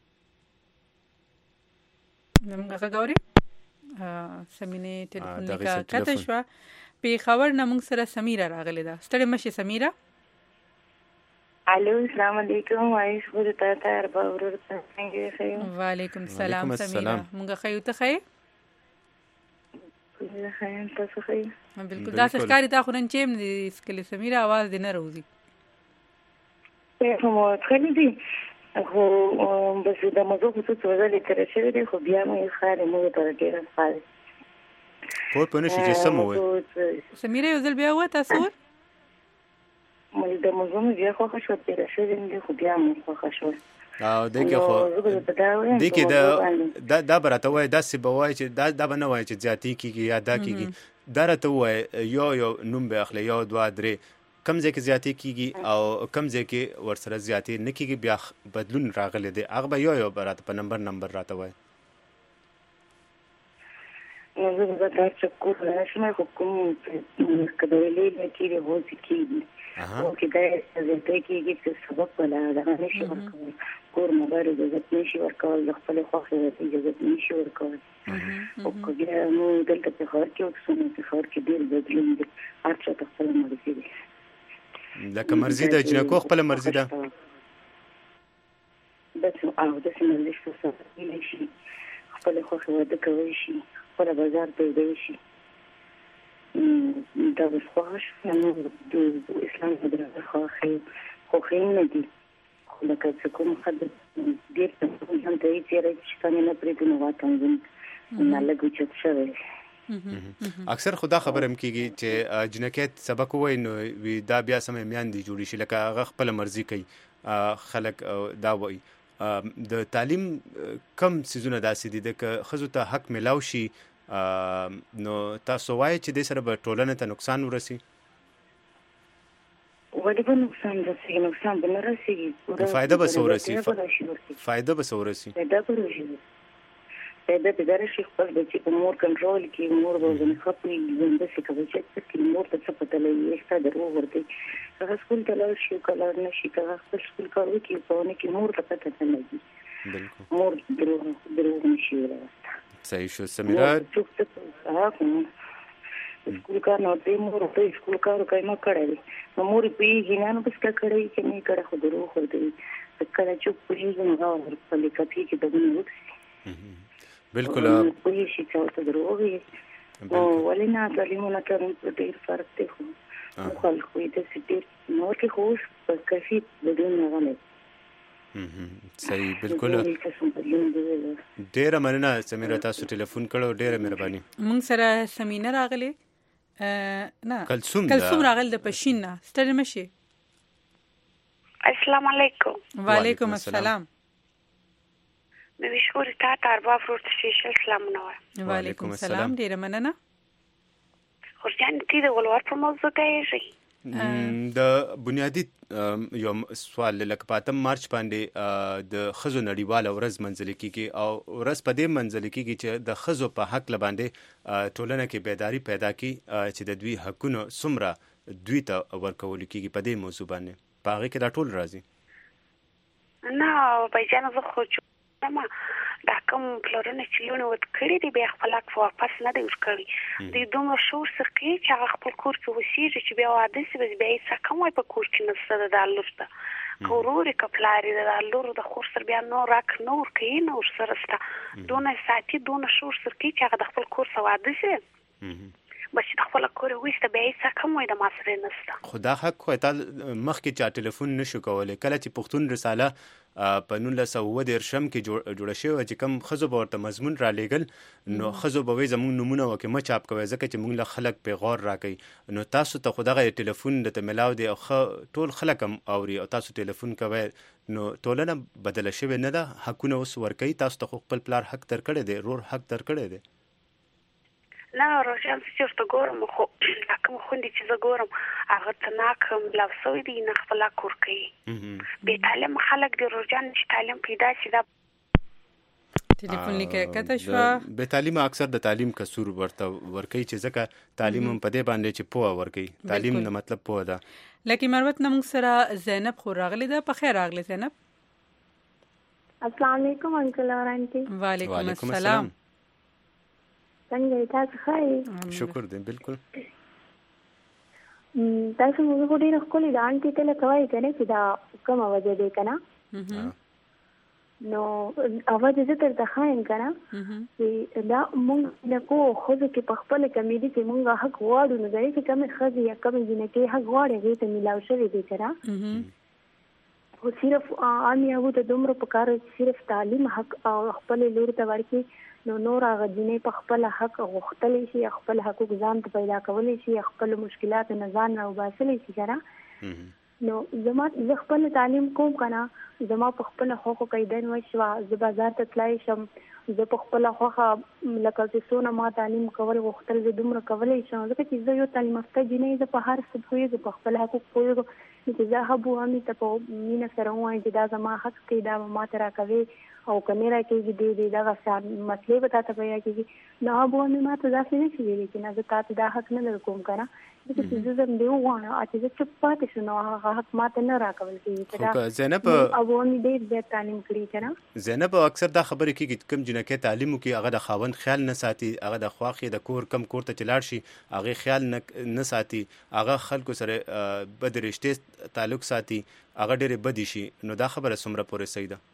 موږ غواړو سمینه ټلیفون لیکه کته شو په خبر نه موږ سره سمیره راغلی ده. ستړي مشه سمیره. الو السلام علیکم وایس خو ته تر باور ته څنګه خیر. وعلیکم السلام سمیره موږ خیو ته خیر. زه خیر تاسو خیر. بالکل دا ښکاری تا خو نن چیم دې سکلی سمیره आवाज دې نه راوځي. په مو خلی دي خو بس د موضوع خصوص وزلې تر شوی دی خو بیا مې خاله مو تر ډیره خاله په پونه شي چې سم وای سمیره یو ځل بیا و تاسو مې د موضوع بیا خو خو تر شوی دی خو بیا مې خو خو او دغه خو دغه دا دا برته وای دا سی بوای چې دا دا بنه وای چې ذاتی کیږي یا دا کیږي درته وای یو یو نوم به اخلي یو دوا درې کم ځای کې زیاتې کیږي او کم ځای کې ورسره زیاتې نه کیږي بیا بدلون راغلی دی هغه به یو یو راته په نمبر نمبر راته وای. نو زه به دا چې کوم نشم خو کوم کډولې نه کیږي هو چې کیږي او کې دا زیاتې کیږي چې سبب ولا دا نشي ورکول کور مبارک د عزت نشي ورکول د خپل خوښه د عزت نشي ورکول او کله نو دلته په خار کې او څنګه په خار کې ډیر بدلون دي هر څه په خپل مرزي دي لکه مرزي د جنکو خپل مرزي ده بس او د سیمه څه څه شي خپل خوښه واده کوي شي خپل بازار ته دی شي دا د خوښ نو د اسلام د خوښه خوښه نه دي لکه څه کوم خد ډیر څه هم ته یې چې څنګه نه پرې نو واتم نه لګو چې څه اکثر خدا خبرم کیږي چې جنکیت سبق وای نو وی دا بیا سم میان دي جوړی شي لکه هغه خپل مرزي کوي خلک دا وای. د تعلیم کم سيزونه داسې دي د خزو ته حق ملاو شي نو تاسو وای چې د سره به ټولنه ته نقصان ورسي. ولې به نقصان رسېږي نقصان به نه رسېږي فائدہ به سورسي فائدہ به سورسي فائدہ به رسېږي دا به درشي خپل بچي په مور کنټرول کې مور به نه خپل ژوند څه کوي چې مور ته څه پته لګي ایستا درو ورته هغه سکول ته لاړ شي کله نشي کله خپل سکول کار وکړي په نه کې مور ته پته نه لګي بالکل مور درو درو نشي ولا صحیح شو سمیرا سکول کار نو ته مور ته سکول کار کوي ما کړی نو مور په یې نه بس کا کړی چې نه کړه خو درو ورته کله چې په یې نه راو په لیکاتي کې دغه وکړي بالکل کوئی شي چې دروغ وي او ولنا تعلیمونه کوم په ډیر فرق دی خو خلکو دې چې نو کې خو په کافي بدون نه غلې صحیح بالکل ډیره مننه سمیرا تاسو ټلیفون کړو ډیره مهرباني. موږ سره سمینه راغلی نه کلثوم کلثوم راغل د پښین نه ستړي مشي. السلام علیکم. وعلیکم السلام. مې مشکور تا تربا فروت سپیشل سلامونه وای. وعلیکم السلام ډیره مننه. خو ځان دې د ولور په موضوع کې د بنیادی یو سوال لکه پاتم مارچ باندې د خزو نړیواله ورځ منځل کیږي او ورځ په دې منځل کیږي چې د خزو په حق لباندې ټولنه کې بیداری پیدا کی چې د دوی حقونو سمره دوی ته ورکول کیږي په دې موضوع باندې په هغه کې دا ټول راځي نه بایجان زه خو ما دا کوم پلرونه چې لونه ود کړی دی بیا خپل اک واپس نه دی ورکړي د دومره شور سرکې چې هغه خپل کور کې وسیږي چې بیا واده سي بیا یې څه کوم وای په کور کې نه ستاسو د لورته کوروري کپلاري د لور د خور سر بیا نو راک نور کې نو سره ستا دونه ساتي دونه شور سرکې چې هغه د خپل کور سره واده سي بس د خپل کور وېسته بیا یې څه کوم وای د ماسره نستا خدا حق خو ته مخکې چا ټلیفون نشو کولای کله چې پښتون رساله په نولس سوه اووه دېرشم کې جوړه شوې چې کوم ښځو به ورته مضمون را لیږل نو ښځو به وایي زموږ نومونه وکې مه چاپ کوئ ځکه چې موږ له خلک پیغور راکوي نو تاسو ته خو دغه ټلیفون درته میلاو دی او ښه ټول خلک هم اوري او تاسو ټلیفون کوئ نو ټولنه بدله شوې نه ده حقونه اوس ورکوي تاسو ته خو خپل پلار حق درکړی دی رور حق درکړی دی نه روشن چې ورته ګورم خو کوم خوندې چې زه ګورم هغه ته ناکم لفظوي دي نه خپل کور کوي بې تعلیم خلک د روجان چې تعلیم پیدا شي دا ټلیفون لیکه کته شو بې تعلیم اکثر د تعلیم کسور ورته ورکوي چې ځکه تعلیم هم په دې باندې چې پوهه ورکوي تعلیم نه مطلب پوهه ده لکه مروت نه موږ سره زینب خو راغلی ده په خیر راغلی زینب السلام علیکم انکل اور آنٹی وعلیکم السلام څنګه تاسو ښه شکر دې بالکل تاسو موږ خو ډېر ښکلي د آنټي ته لکه وایي که نه چې دا کومه وجه دی که نه نو اواز زه درته ښایم که نه چې دا مونږ نکو ښځو کې په خپله کمیډي کې مونږ حق غواړو نو د هغې کمې ښځې یا کمې جینکۍ حق غواړي هغې ته میلاو شوی دی که نه خو صرف عام یهو ته دومره پکار چې صرف تعلیم حق او خپلې لور ته ورکړي نو نور هغه جینۍ په خپل حق غوښتلی شي خپل حقوق ځان ته پیدا کولی شي خپل مشکلات نه ځان راوباسلی شي که نه نو زما زه خپل تعلیم کوم که نه زما په خپله خوښو قیدن وشوه زه بازار ته تللی شم زه په خپله خوښه لکه چې څونه ما تعلیم کول غوښتل زه دومره کولی شم ځکه چې زه یو تعلیم یافته جینۍ زه په هر څه پوهېږم په خپل حقوق پوهېږم چې زه ابو همې ته په مینه سره ووایم چې دا زما حق دی دا به ما ته راکوې او که نه راکېږي دی دی دغه مسلې به تا ته پیدا کېږي نو ابو همې ما ته داسې نه شي ویلی چې نه زه تا ته دا حق نه در کوم که نه ځکه چې زه زم دې وغواړم چې زه چوپ پاتې شو نو هغه حق ما ته نه راکول کېږي زینب ابو همې ډېر زیات تعلیم کړي که نه زینب اکثر دا خبرې کېږي چې کوم جینکۍ تعلیم وکړي هغه د خاوند خیال نه ساتي هغه د خواښې د کور کم کور ته چې لاړ شي هغې خیال نه ساتي هغه خلکو سره بد رشتې تعلق ساتي هغه ډېرې بدې شي نو دا خبره څومره پورې صحیح ده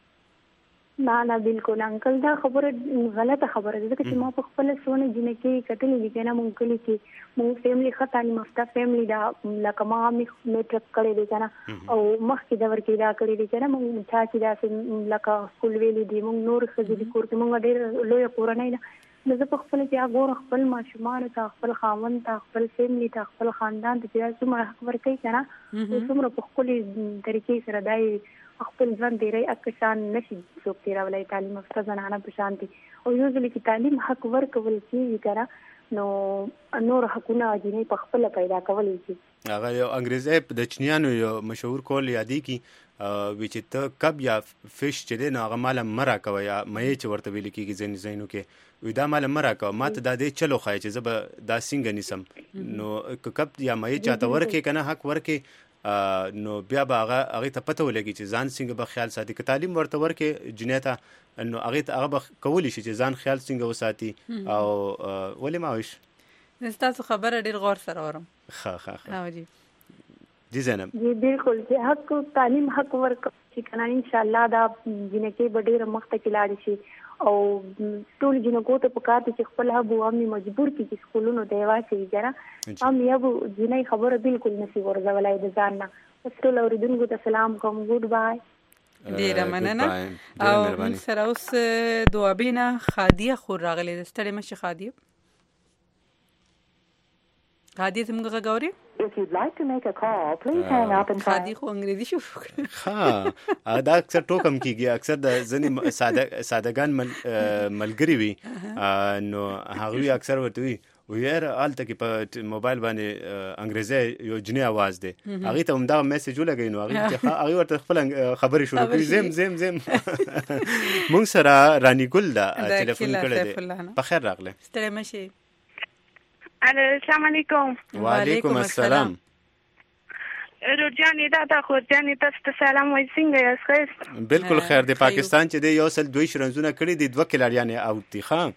نه نه بالکل انکل دا خبره غلطه خبره ده ځکه چې ما په خپله څونه جینکۍ کتلې دي که نه مونږ کلي کې مونږ فیملي ښه تعلیم یافته فیملي ده لکه ما مې میټرک کړی دی که نه او مخکې دور کې دا کړی دی که نه مونږ چا چې داسې لکه سکول ویلي دي مونږ نور ښځې دي کور کې مونږ ډېره لویه کورنۍ ده نو زه په خپله چې هغه ګوره خپل ماشومانو ته خپل خاوند ته خپل فیملي ته خپل خاندان ته چې دا څومره حق ورکوي که نه څومره په ښکلې طریقې سره دا خپل ژوند ډېری اکشان نشي څوک تېرولی تعلیم یافته زنانه په شان دي او یو ځل چې تعلیم حق ورکول کېږي که نه نو نور حقونه جینۍ په خپله پیدا کولی شي هغه یو انګریزی د چینیانو یو مشهور کول یادېږي وی چې ته کب یا فش چې دی نو هغه ماله مه راکوه یا مهیې چې ورته ویلې کېږي ځینې ځایونو کې وی دا ماله مه راکوه ما ته دا دی چلو ښایي چې زه به دا څنګه نیسم نو که کب یا مهیې چاته ورکړې که نه حق ورکړې نو بیا به هغه هغې ته پته ولګي چې ځان څنګه به خیال ساتي که تعلیم ورته ورکړې جنۍ ته نو هغې ته هغه به کولی شي چې ځان خیال څنګه وساتي او ولې ما ویش ستاسو خبره ډېر غور سره اورم ښه ښه ښه جی جی زینب جی بالکل چې حق تعلیم حق ورکړو چې که نه انشاءالله دا جینکۍ به ډېره مخته کې لاړې شي او ټول جینکو ته پکار دي چې خپل ابو امي مجبور کړي چې سکولونو ته یې واچوي که نه ام یابو جینۍ خبره بالکل نشي غورځولی د ځان نه بس ټول اورېدونکو ته سلام کوم ګوډ بای ډېره مننه او موږ سره اوس دوابینه خادیه خور راغلی ده ستړې مه شي خادیه خادیه زموږ غږ اورې If you'd like to make a call, please hang up and try. خادي خو انګریزي شروع کړ. ها دا اکثر ټوکم کیږي اکثر د ځنې ساده سادهګان ملګری وي نو هغوی اکثر ورته وي وير آلته کې په موبایل باندې انګریزي یو جنې आवाज دی هغه ته همدا میسج ولګی نو هغه هغه ورته خپل خبرې شروع کړي زم زم زم مونږ سره رانی ګل دا ټلیفون کړی دی په خیر راغله ستړي مشي السلام علیکم وعلیکم السلام روجانې دا د خورجانې تاسو ته سلام وایي څنګه یاست ښه بالکل خیر د پاکستان چې دی یو سل دوی شرنزونه کړي دي دوه کلاریانې اوټ دي ښه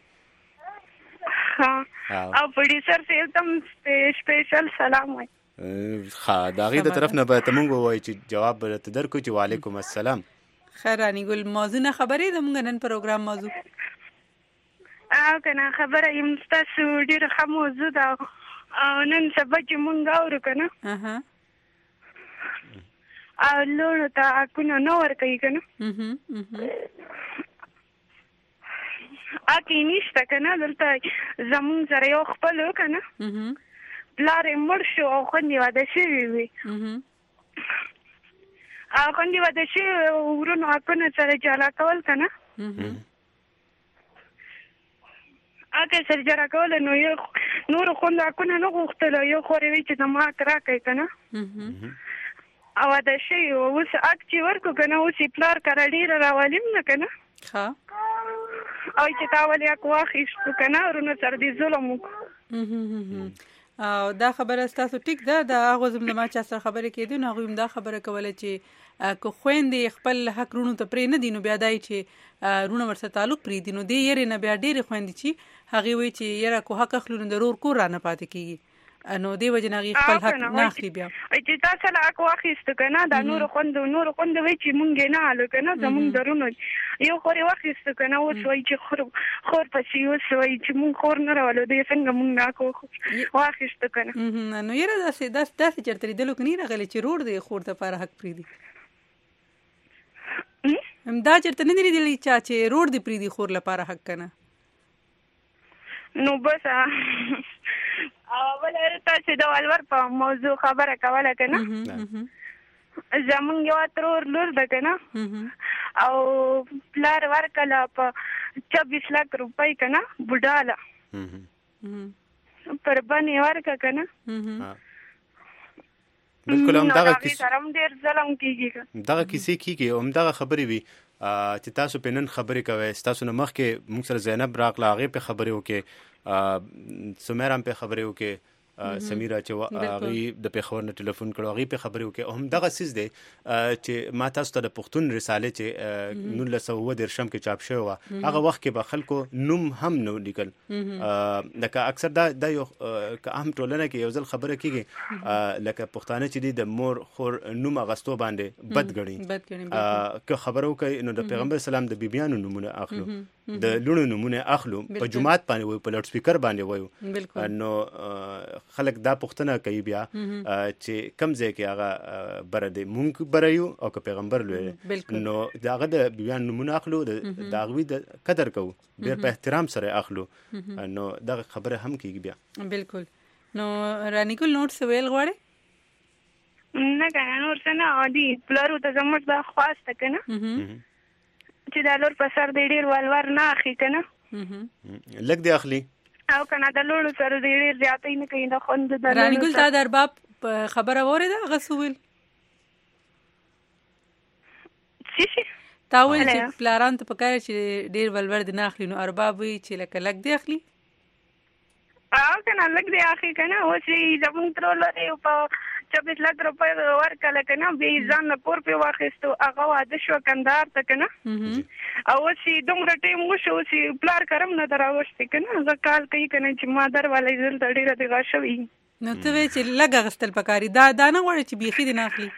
او پروډوسر صاحب ته سپیشل سلام وایي ښه د هغې د طرف نه به ته مونږ ووایي چې جواب به درته درکړو چې وعلیکم السلام خیر رانی ګل موضوع نه خبرې زموږ نن پروګرام موضوع او که نه خبره یم ستاسو ډېره ښه موضوع ده او نن سبا چې مونږ اورو که نه او لوڼو ته حقونه نه ورکوي که نه حق یې نشته که نه دلته زمونږ سره یو خپل و که نه پلار یې مړ شو او خویندې واده شوي وي او خویندې واده شوي ورونو حقونه سره جلا کول که نه هغه سره جلا کول نو یو نورو خویندو حقونه نه غوښتل یو خور یې وایي چې زما حق راکړئ که نه او واده شوي اوس حق چې ورکړو که نه اوس یې پلار کره ډېره راولیم نه که نه او چې تا ولې حق واخیستو که نه ورونو سره دې ظلم وکړو او دا خبره ستاسو ټیک ده د هغو زما چا سره خبرې کېدي نو هغوی هم دا خبره کوله چې که خویندې خپل حق رونو ته پرې نه دي نو بیا دا چې رونه ورسره تعلق پرېږدي نو دې یېرې نه بیا ډېرې خویندې چې هغې وایي چې یاره کو حق اخلو نو د رور کور رانه پاتې کېږي نو دې وجې نه هغې خپل حق نه اخلي بیا چې تا سره حق واخیستو که نه دا نورو خویندو نورو خویندو وایي چې مونږ یې نه حلو که نه زمونږ د رونو یو خور یې واخیستو که نه اوس وایي چې خور خور پسې اوس وایي چې مونږ خور نه راولو دی څنګه مونږ نه حق واخیستو که نه نو یاره داسې داسې چېرته لیدلو کې نه راغلی چې رور دی خور دپاره حق پرېږدي دا چېرته نه دي لیدلی چا چې رور دې پرېږدي خور لپاره حق که نه نو بس اوله تاسو د ولور په موضوع خبره کوله که نه زمونږ یو ترور لور ده که نه او پلار ورکړله په چوبیس لک روپۍ که نه بوډاله پر بن یې ورکړه که نه بالکل همدغه کیسې سره هم ډېر ظلم کېږي دغه کیسې کېږي همدغه خبرې وي چې تاسو پې نن خبرې کوئ ستاسو نه مخکې موږ سره زینب راغله هغې پې خبرې وکړې سمیرا هم پې خبرې وکړې سمیرا چې هغې د پېښور نه ټلیفون کړو هغې پې خبرې وکړې او همدغه څیز دی چې ما تاسو ته د پښتون رسالې چې نولس سوه اووه دېرشم کې چاپ شوې وه هغه وخت کې به خلکو نوم هم نه لیکل لکه اکثر دا دا یو که اهم ټولنه کې یو ځل خبره کېږي لکه پښتانه چې دي د مور خور نوم اغستو باندې بد ګڼي که خبره وکړئ نو د پیغمبر اسلام د بیبیانو نومونه اخلو د لوڼو نومونه اخلو په جومات باندې وایو په لاوډ سپیکر باندې وایو نو خلک دا پوښتنه کوي بیا چې کم ځای کې هغه بره دی مونږ بره یو او که پیغمبر لوی نو د هغه د بیبیانو نومونه اخلو د هغوی د قدر کوو ډېر په احترام سره اخلو نو دغه خبره هم کېږي بیا بالکل نو رانی ګل نور څه ویل غواړې نه که نه نور څه نه عادي پلارو ته زموږ دا خواسته که نه چې دا لور په سر دی ډېر ولور نه اخلي که نه لږ دی اخلي او که نه د لوڼو سره دی ډېر زیاتی نه کوي د خوندو د رانی ګل تا د ارباب خبره واورېده هغه څه وویل څه شي تا وویل چې پلارانو ته پکار چې ډېر ولور دی نه اخلي نو ارباب وایي چې لکه لږ دی اخلي او که نه لږ دی اخلي که نه اوس یې زمونږ ترور لري په چوبیس لک روپۍ ورکړله که نه بیا یې ځان نه پور پرې واخیستو هغه واده شوه کندهار ته که نه او اوس یې دومره ټایم وشو اوس یې پلار کره هم نه ده راوښتې که نه هغه کال کوي که نه چې مادر والی دلته ډېره دغه شوې نو ته وایې چې لږ اخیستل پکار دا دا نه غواړې چې بیخي دې نه اخلي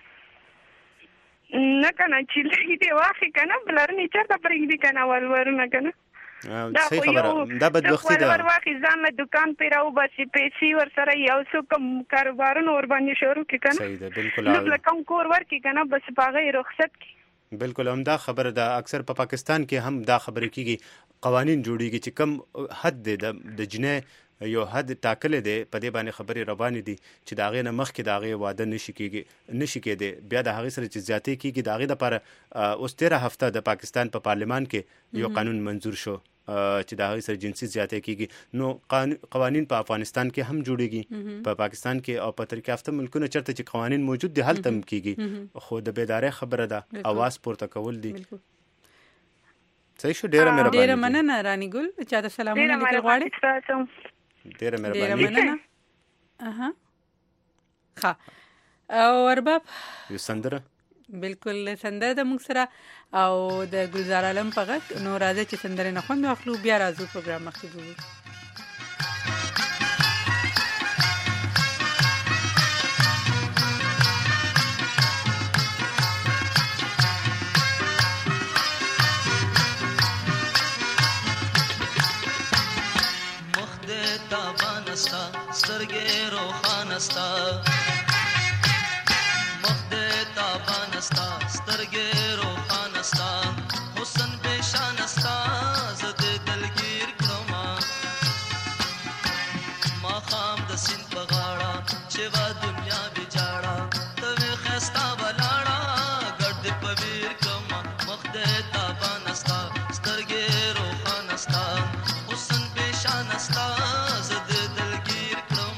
نه که نه چې لږ دې واخلي که نه پلارنې چېرته پرېږدي که نه ولورونه که نه صحیح خبره دا بدبختي ده ولور واخلي ځان له دوکان پرې راوباسي پیسې ورسره یو څو کوم کاروبارونه ورباندې شروع کړي که نه صحیح ده بالکل لږ له کم کور ورکړي که نه بس په هغه یې رخصت کړي بالکل همدا خبره ده اکثر په پاکستان کې هم دا خبره کېږي قوانین جوړیږي چې کم حد دی د جنۍ یو حد ټاکلی دی په دې باندې خبرې روانې دي چې د هغې نه مخکې د هغې واده نشي کېږي نشي کېدی بیا د هغې سره چې زیاتې کېږي د هغې دپاره اوس تېره هفته د پاکستان په پارلمان کې یو قانون منظور شو چې د هغې سره جنسي زیاتی کېږي نو قوانین په افغانستان کې هم جوړېږي په پاکستان کې او په ترکیه یافته ملکونه چېرته چې قوانین موجود دي هلته هم کېږي خو د بیدارۍ خبره ده اواز پورته کول دي صحیح شو ډېره مهرباني ډېره مننه رانی ګل چاته سلامونه لیکل غواړې ډېره مهرباني اها ښه او ارباب یو سندره بالکل سندره د موږ سره او د ګلزار عالم په غږ نو راځي چې سندره نه خوند واخلو بیا راځو پروګرام مخکې وو سترګې روښانه ستا مخ دې تابانه ستا سترګې روښانه ستا حسن بېشانه ستا زه دې دلګیر کړمه ماښام د سیند په غاړه چې وا دنیا ویجاړه ته وې ښایسته ولاړه ګډ دې په ویر کړمه مخ دې تابانه ستا سترګې روښانه ستا حسن بېشانه ستا زه دې دلګیر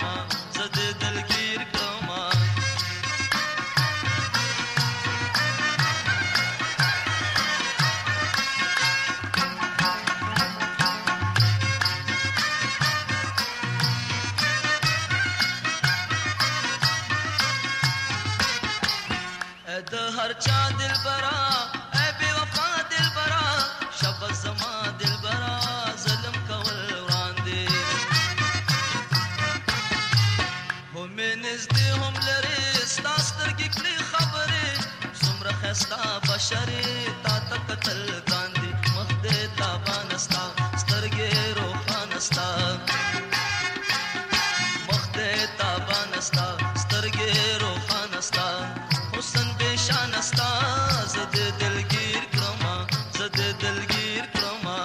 هر چا دل برا اے بے وفا دل برا شب زما دل برا ظلم کول وړاندې هم نږدې هم لري ستا سترګې کړي خبرې څومره ښایسته بشرې تا ته کتل ګاندې مخ دې تابانه ستا سترګې روښانه ستا مخ دې تابانه ستا سترګې روښانه ستا حسن بېشانه ستا زه دې دلګیر کړمه زه دې دلګیر کړمه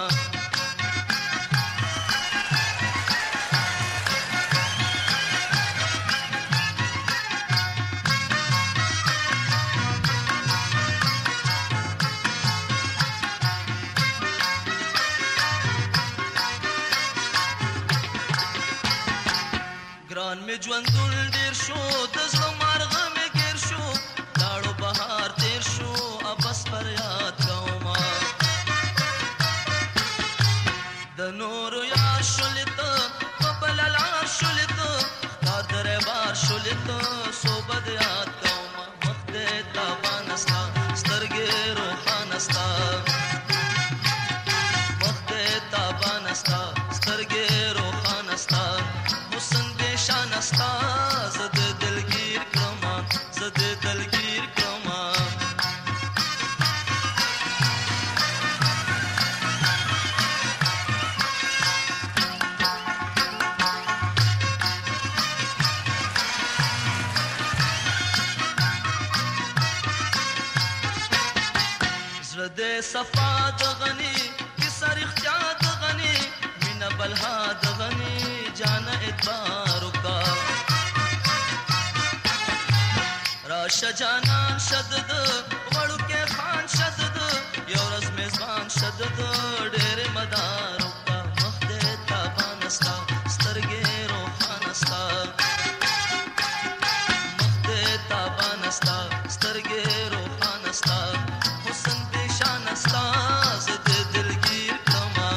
ګران مې ژوندون ډېر شو د زړه مارغه مې ګیر شو لاړو بهار تیر شو ابس پر یاد کوما د نورو یار شولت په بل لار شولت کار درې بار شولت صوبد یاد کوما مخ دې تابانه ستا سترګې روښانه ستا مخ دې تابانه ستا سترګې روښانه ستا حسن بېشانه ستا زه دې دلګیر کړمه زه دې دلګیر کړمه زړه دې صفا د غني کیسه رښتیا د غني مینه بلها د غني جان اعتبار وکا راشه جانان شدد وړو کې خان شدد یو ورځ میزبان شدد ډېر مدار وکا مخ دې تابانه ستا سترګې روښانه ستا مخ دې تابانه ستا سترګې روښانه ستا حسن بېشانه ستا زه دې دلګیر کړمه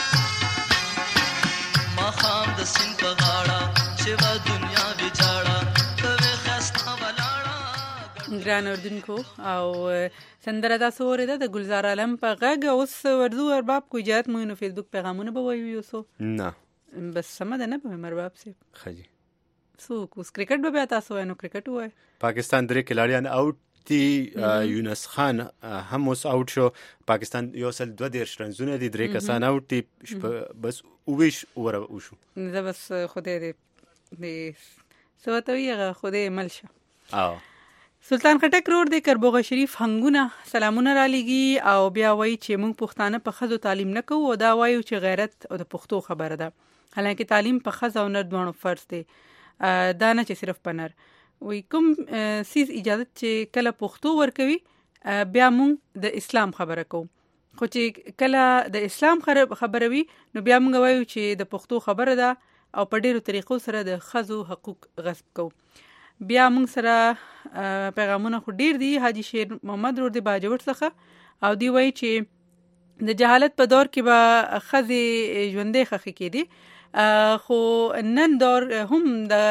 ماښام د سیند په غاړه چې وا دنیا ویجاړه ته وې ښایسته ولاړه ګران اردوونکو او سندره تاسو اورېده د ګلزار عالم په غږ اوس ورځو ارباب کو اجازت مو نو فیسبوک پیغامونه به وایو یوسو نه بس سم ده نه به مرباب سي خجی سو کوس کرکټ به بیا تاسو نو کرکټ وای پاکستان درې کلاړیان اوټ دي یونس خان هم اوس اوټ شو پاکستان یو سل دوه دیرش رنزونه دي درې کسان اوټ دي بس اوویش اوره وشو زه بس خدای دې دې سوتویغه خدای ملشه او سلطان خټک روډ د کربوغه شریف هنګونه سلامونه را لګي او بیا وایي چې موږ پښتانه په خزو تعلیم نه کوو او دا وایو چې غیرت او د پښتو خبره ده حالانکه تعلیم په خزو او نر دوانو فرض دی دا نه چې صرف پنر وي کوم سیز اجازه چې کله پښتو ورکوي بیا موږ د اسلام خبره کوو خو چې کله د اسلام خبره وي نو بیا موږ وایو چې د پښتو خبره ده او په ډیرو طریقو سره د خزو حقوق غصب کوو بیا موږ سره پیغامونه خو ډیر دي حاجی شیر محمد روډ د باجوړ څخه او دی وایي چې د جهالت په دور کې به خزي ژوندې خخې کېدي خو نن دور هم د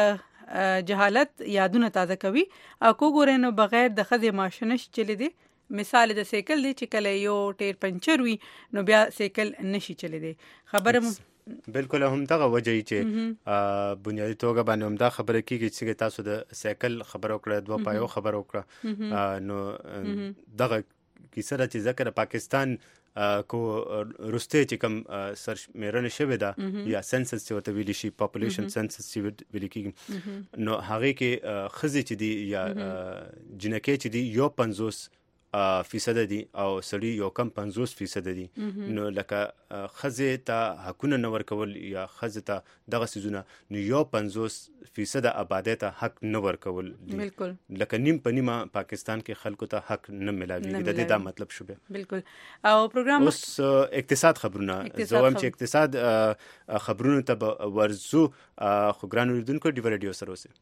جهالت یادونه تازه کوي او کو ګورې نو بغیر د ښځې ماشینش چلی دی مثال د سیکل دی چې کله یو ټیر پنچر وي نو بیا سیکل نشي چلی دی خبره بالکل هم دغه وجه چې بنیادی توګه باندې هم دا خبره کیږي چې تاسو د سیکل خبرو کړه دوه پایو خبرو کړه نو دغه کیسه چې ذکر پاکستان کو روسته چې کوم سرشمیرنه شوې ده یا سنسس چې ورته ویل شي پاپولیشن سنسس چې ویل کیږي نو هغه کې خزي چې دی یا جنکه چې دی یو پنځوس فیصد دي او سړي یو کم پنځوس فیصد دي نو لکه خزه ته حقونه نه ورکول یا خزه ته دغه سيزونه نو یو پنځوس فیصد آبادی ته حق نه ورکول بالکل لکه نیم په نیمه پاکستان کې خلکو ته حق نه ملاوي د دې دا مطلب شو بالکل او پروګرام اوس اقتصاد خبرونه زوم چې اقتصاد خبرونه ته ورزو خو ګران اوریدونکو دی ریډیو سره اوسه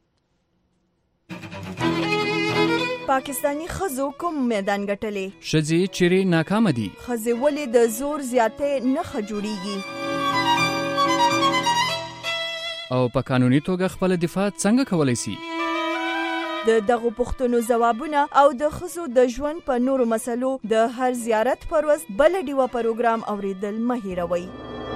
پاکستانی خزو کوم میدان ګټلې شذي چیرې ناکام دي خزي ولې د زور زیاتې نه خجوړيږي او په قانوني توګه خپل دفاع څنګه کولای شي د دغه پوښتنو ځوابونه او د خزو د ژوند په نورو مسلو د هر زیارت پر ورځ بل ډیوه پروګرام اوریدل مه هیروئ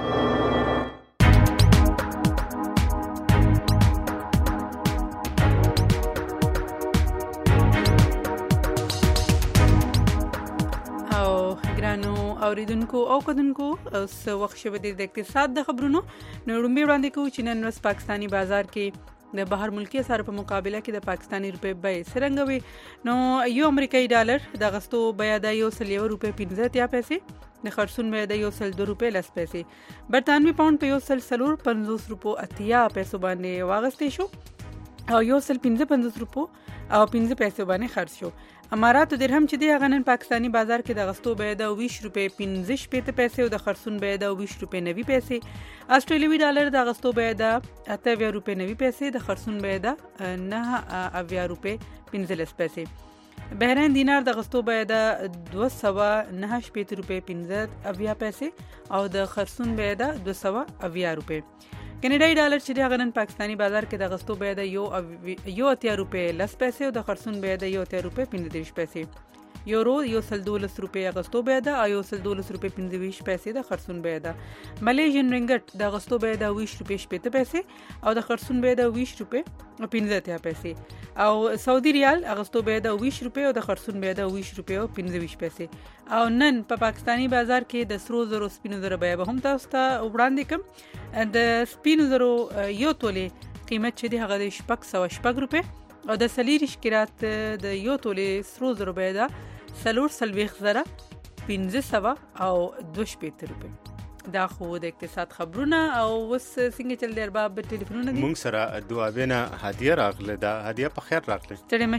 اوریدونکو او کدونکو اوس وخت شوه د اقتصاد د خبرونو نو لومبي وړاندې کوو چې نن ورځ پاکستانی بازار کې د بهر ملکی اسعار په مقابله کې د پاکستانی روپې بیه څرنګه وي نو یو امریکایي ډالر د غستو بیه د یو سل یو روپې پنځه اتیا پیسې د خرڅون بیه د یو سل دو روپې لس پیسې برتانوي پاوند په یو سل څلور پنځوس روپو اتیا پیسو باندې واغستې شو او یو سل پنځه پنځوس روپو او پنځه پیسو باندې خرڅ شو امارات درهم چې دی هغه نن پاکستانی بازار کې د غستو بیه د بیس روپې پنځه شپږ پیسې او د خرڅون بیه د بیس روپې نوي پیسې استرالیوي ډالر د غستو بیه د اته روپې نوي پیسې د خرڅون بیه د نه روپې پنځه پیسې بحرین دینار د غستو بیه د دوه سوه نه شپږ روپې پنځه پیسې او د خرڅون بیه د دوه سوه روپې کینیډایي ډالر چې د غنن پاکستانی بازار کې د غستو بیه د یو یو اتیا روپې لس پیسې او د خرڅون بیه د یو اتیا روپې پنځه پیسې یورو یو سل دولس روپې غستو بیه ده او یو سل دولس روپې پنځه پیسې د خرڅون بیه ده ملیشین رنګټ د غستو بیه د بیس روپې شپږ پیسې او د خرڅون بیه د بیس روپې پنځه اتیا پیسې او سعودي ریال غستو بیه د بیس روپې او د خرڅون بیه د بیس روپې او پنځه پیسې او نن په پاکستانی بازار کې د سرو زرو سپینو زرو بیه به هم تاسو ته وړاندې کوم د سپینو زرو یو تولې قیمت چې دی هغه د شپږ سوه شپږ روپې او د سلیریش کرات د یو تولې سرو زرو بیه ده څلور څلوېښت زره پنځه سوه او دوه شپېته روپۍ دا خو د اقتصاد خبرونه او اوس څنګه چل دی ارباب ټلیفونونه دي مونږ سره دوابینه هدیه راغله دا هدیه په خیر راغله ستړي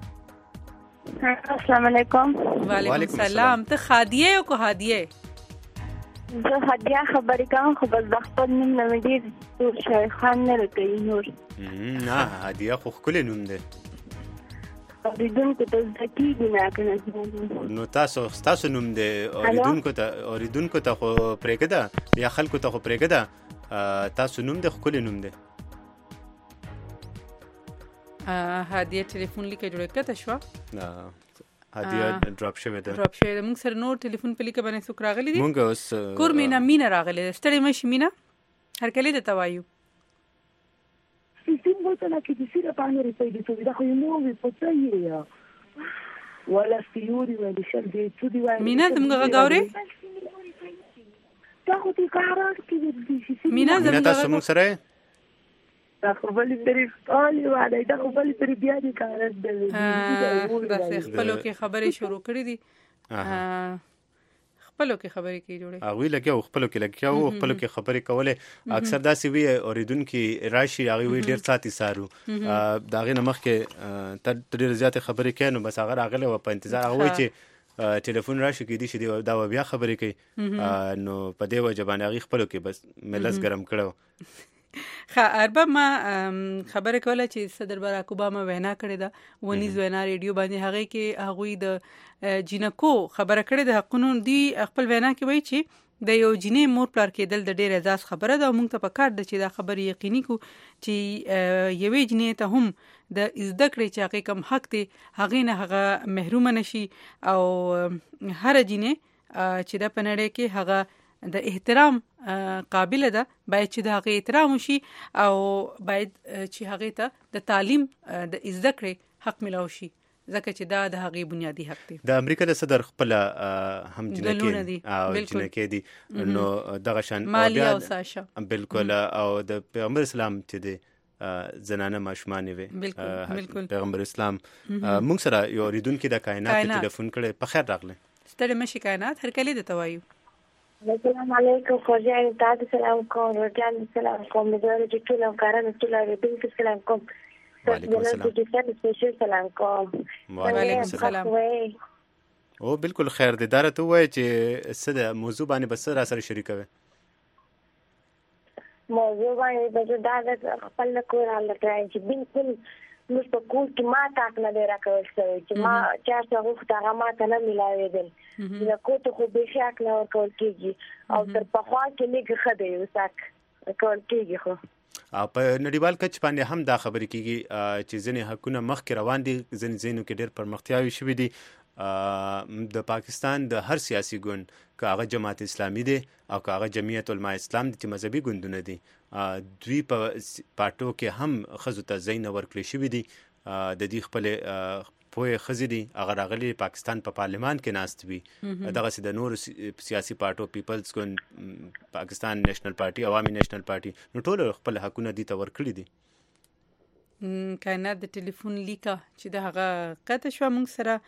مشي السلام علیکم وعلیکم السلام ته خادیه او کو هدیه زه هدیه خبرې کوم خو بس د خپل نوم نه مې ډېر شایخ خان نه راکوي نور نه هدیه خو ښکلی نوم دی اوریدونکو ته زده کېږي نه که نو تاسو ستاسو نوم دی اوریدونکو ته اوریدونکو ته خو پرېږده یا خلکو ته خو پرېږده تاسو نوم دی ښکلی نوم دی هدیه ټلیفون لیکه جوړه کته شوه هدیه ډراپ شوې ده ډراپ شوې ده موږ سره نور ټلیفون په لیکه باندې څوک راغلی دي موږ اوس کور مینا مینا راغلی ده ستړې مشي مینا هرکلی درته وایو Sistem volta la che ti si rapane ripeto di solida con i nuovi poteri ولا سيوري ولا شل دي دي مینا زمغه غاوري تاخو دي کارات کې دي مینا زمغه تاسو موږ سره دا خو بل پرې اولي وای دا خو بل پرې بیا دي کارات دي دا خپلو کې خبرې شروع کړې دي خپلو کې خبرې کوي جوړه هغه لکه خپلو کې لکه او خپلو کې خبرې کوله اکثر داسې وی اوریدونکو راشي هغه وی ډیر ساتي سارو دا غي نمخ کې تر ډیر زیات خبرې کوي نو بس هغه راغله و په انتظار هغه وی چې ټلیفون راشي کې دي چې دا بیا خبرې کوي نو په دې وجه باندې هغه خپلو کې بس ملس ګرم کړو خا ارباب ما خبره کوله چې صدر باراک اوباما وینا کړې ده ونیز وینا ریډیو باندې هغه کې هغه د جینکو خبره کړې ده حقونو دی خپل وینا کې وایي چې د یو جنې مور پلار کېدل د ډېر اعزاز خبره ده او موږ ته پکار ده چې دا خبرې یقیني کو چې یوې جنې ته هم د زده کړې چې هغې کوم حق دی هغې نه هغه محرومه نشي او هره جنې چې د په نړۍ کې هغه د احترام قابل ده باید چې د هغې احترام وشي او باید چې هغې ته د تعلیم د زده کړې حق ملاو شي ځکه چې دا د هغې بنیادي حق دی. د امریکا د صدر خپله هم جنکې او جنکې دي نو دغه شان مالي او ساشا بالکل او د پیغمبر اسلام چې دی زنانه ماشومانې وي پیغمبر اسلام موږ سره یو اوریدونکي د کائنات ټلیفون کړی په خیر راغلی. ستړی مشي کائنات هر کلی درته وایو. السلام علیکم خوږیانو تاسو سلام کوم ورته سلام کوم د دوی چې ټول همکارانو ټول اوریدونکو سلام کوم. وعلیکم السلام وعلیکم السلام او بالکل خیر دی. دا راته ووایه چې څه د موضوع باندې به څه را سره شریکوې؟ موضوع باندې به دا د خپل کور حالت راځي چې بالکل موږ په کور کې ما ته حق نه دی راکول شوی چې ما چا څه غوښته هغه ما ته نه میلاوېدل د کور ته خو بیخي حق نه ورکول کېږي او تر پخوا کې لږ ښه دی اوس حق ورکول کېږي. خو او په نړیوال کچ باندې هم دا خبرې کېږي چې ځینې حقونه مخکې روان دي ځینې ځینو کې ډېر پرمختیاوې شوي دي. د پاکستان د هر سیاسي ګوند که هغه جماعت اسلامي دی او که هغه جمعیت علماء اسلام دي چې مذهبي ګوندونه دي دوی په پاټو کې هم ښځو ته ځای نه ورکړی شوي دي. د دې خپلې پوهې ښځې دي هغه راغلي پاکستان په پارلمان کې ناست وي دغسې د نورو سیاسي پارټو پیپلز ګوند پاکستان نیشنل پارټي عوامي نیشنل پارټي نو ټولو خپل حقونه دې ته ورکړي دي. کائنات د ټلیفون لیکه چې د هغه قطع شوه موږ سره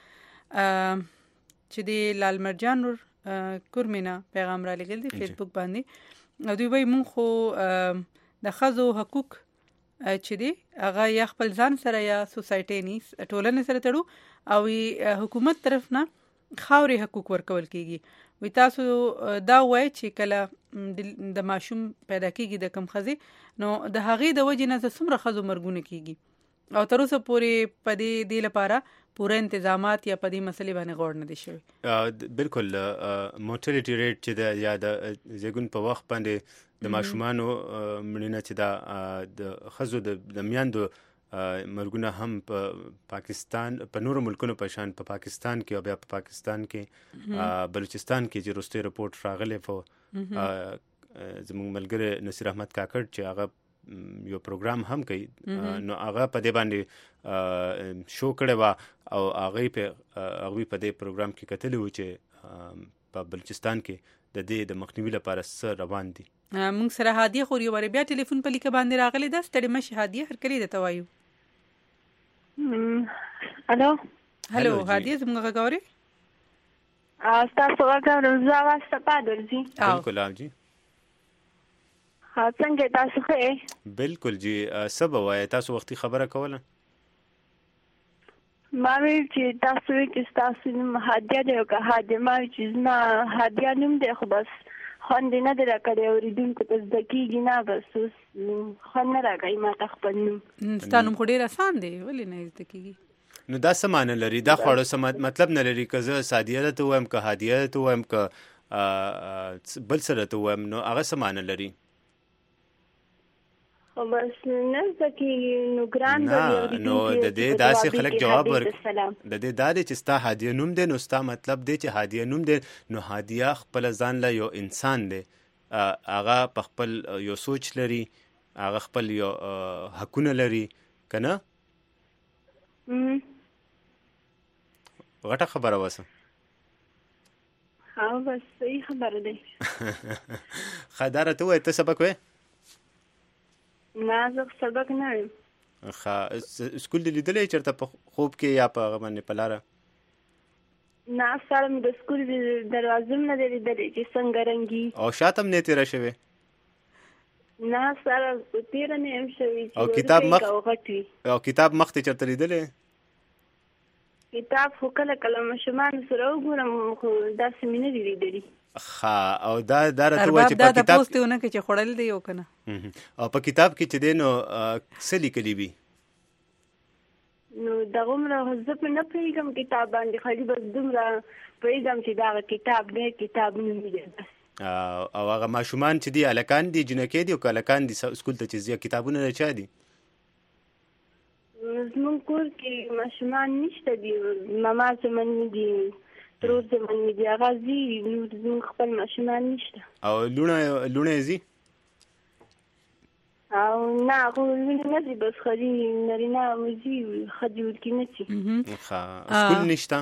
چې د لال مرجان نور کورمینا پیغام را لګل دی فیسبوک باندې او دوی وایي موږ خو د ښځو حقوق چې دی هغه یا خپل ځان سره یا سوسایټي نه ټولنې سره تړو او حکومت طرف نه خاورې حقوق ورکول کېږي. وی تاسو دا وایي چې کله د ماشوم پیدا کېږي د کم ښځې نو د هغې د وجې نه څومره ښځو مرګونه کېږي او تر اوسه پورې په دې دې لپاره پوره انتظامات یا په دې مسلې باندې غور نه دی شوی. بالکل مورټیلیټي ریټ چې د یا د زیږون په وخت باندې د ماشومانو مړینه چې دا د ښځو د میندو مرګونه هم په پاکستان په نورو ملکونو په شان په پاکستان کې او بیا په پاکستان کې بلوچستان کې چې وروستی رپورټ راغلی و زموږ ملګری نصیر احمد کاکړ چې هغه یو پروګرام هم کوي نو هغه په دې باندې شو کړی وه او هغوی په هغوی په دې پروګرام کې کتلی و چې په بلوچستان کې د دې د مخنیوي لپاره څه روان دي. موږ سره هادیه خوري واره بیا ټلیفون په لیکه باندې راغلی ده ستړې مشي هادیه هر کلی درته وایو. الو هلو هادیه زموږ غږ اورې؟ ستاسو غږ اورم زه اواز ته پاد ورځي. بالکل جی څنګه تاسو ښه؟ بالکل جی څه به وایې تاسو وختي خبره کوله؟ ما ویل چې تاسو وایي چې ستاسو نوم هادیه دی او که هادیه ما ویل چې زما هادیه نوم دی خو بس خوند یې نه دی راکړی اورېدونکو ته زده کېږي نه بس اوس خوند نه راکوي ما ته خپل نوم. ستا نوم خو ډېر اسان دی ولې نه زده کېږي؟ نو دا څه معنی لري دا خواړه څه مطلب نه لري که زه سادیه درته ووایم که هادیه درته ووایم که بل څه درته ووایم نو هغه څه معنی لري؟ بس نه زده کېږي نو ګران نه نو د دې داسې خلک جواب ورک د دې دا دی چې ستا هادیه نوم دی نو ستا مطلب دی چې هادیه نوم دی نو هادیه خپله ځان له یو انسان دی هغه په خپل یو سوچ لري هغه خپل یو حقونه لري که نه؟ غټه خبره وسه ها بس صحیح خبره دی. ښه دا راته ووایه ته سبق وایې؟ نه زه سبق نه وایم. ښه سکول دې لیدلی چېرته په خوب کې یا په هغه باندې په لاره؟ نه سره مې د سکول دروازه هم نه دی لیدلی چې څنګه رنګي او شاته هم نه تېره شوې؟ نه سره تېره نه یم شوې او کتاب مخ غټ وي او کتاب مخ ته چېرته لیدلی؟ کتاب خو کله کله ماشومانو سره وګورم خو داسې مې نه دي لیدلي. ښه او دا دا راته وایي چې په کتاب دا تپوس دی ونه کړي چې خوړل دی او که نه او په کتاب کې چې دی نو څه لیکلي وي؟ نو دغومره زه پرې نه پوهېږم کتاب باندې خالي بس دومره پوهېږم چې دغه کتاب دی کتاب نوم دی. او هغه ماشومان چې دي الکان دي جنکې دي او کلکان دي سکول ته چې ځي کتابونه نه چا دي زمون کور کې ماشومان نشته دي ماما زمون دي تر زمون دي هغه زی زمون خپل ماشومان نشته او لونه لونه زی او نه خو نه دي بس خدي نرینا وزي خدي ورکی نشي ښه سکول نشته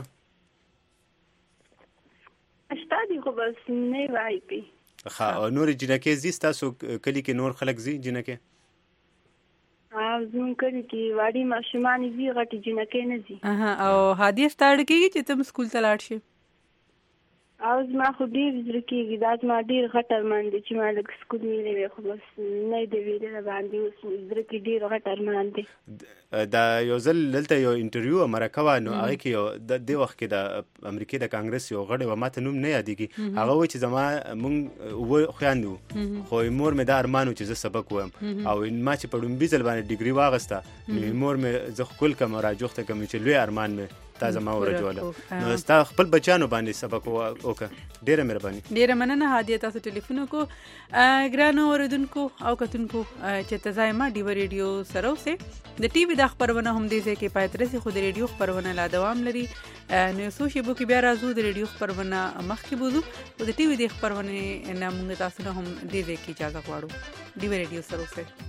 شته دي خو بس نه وای پی ښه او نور جنکې زی تاسو کلی کې نور خلک زی جنکې او زمون کلی کې واړي ماشومان زی غټي جنکې نه زی او هادي ستارت کېږي چې تم سکول ته لاړ شي او زما خو ډېر زړه کېږي دا زما ډېر غټ ارمان دی چې ما لږ سکول ویلی وی خو بس نه دی ویلی راباندې اوس زړه کې ډېر غټ ارمان دی دا یو ځل دلته یو انټرویو مرکه وه نو هغې کې یو د دې وخت کې د امریکې د کانګرس یو غړی وه ما ته نوم نه یادېږي هغه وایي چې زما موږ اووه خویندې وو خو مور مې دا ارمان و چې زه سبق ووایم او ما چې په ډومبي ځل باندې ډګري واغسته نو مور مې زه ښکل کړم او راجوخته کړم چې لوی ارمان مې تا زما ورجوله نو ستا خپل بچیانو باندې سبق وکړه ډېره مهرباني ډېره مننه هادیه تاسو ټلیفون وکړو ګرانو اورېدونکو او کتونکو چې ته ځایما ډیو ریډیو سره اوسئ د ټي وي دا خپرونه هم دې ځای کې پای ته رسي خو د ریډیو خپرونه لا دوام لري نو څو شیبو کې بیا راځو د ریډیو خپرونه مخکې بوځو او د ټي وي د خپرونې نه موږ تاسو نه هم دې ځای کې اجازه غواړو ډیو ریډیو سره اوسئ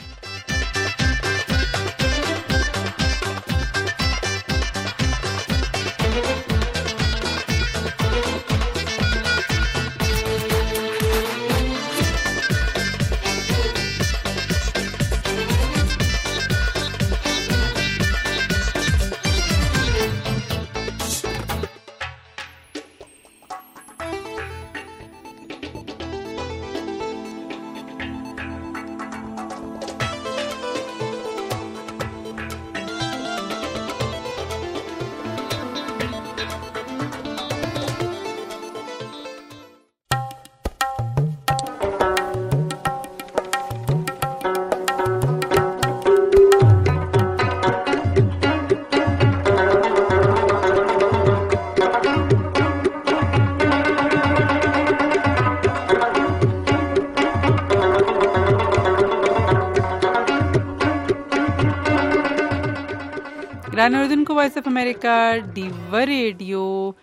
ګران اوریدونکو وایس اف امریکا ډیو ریډیو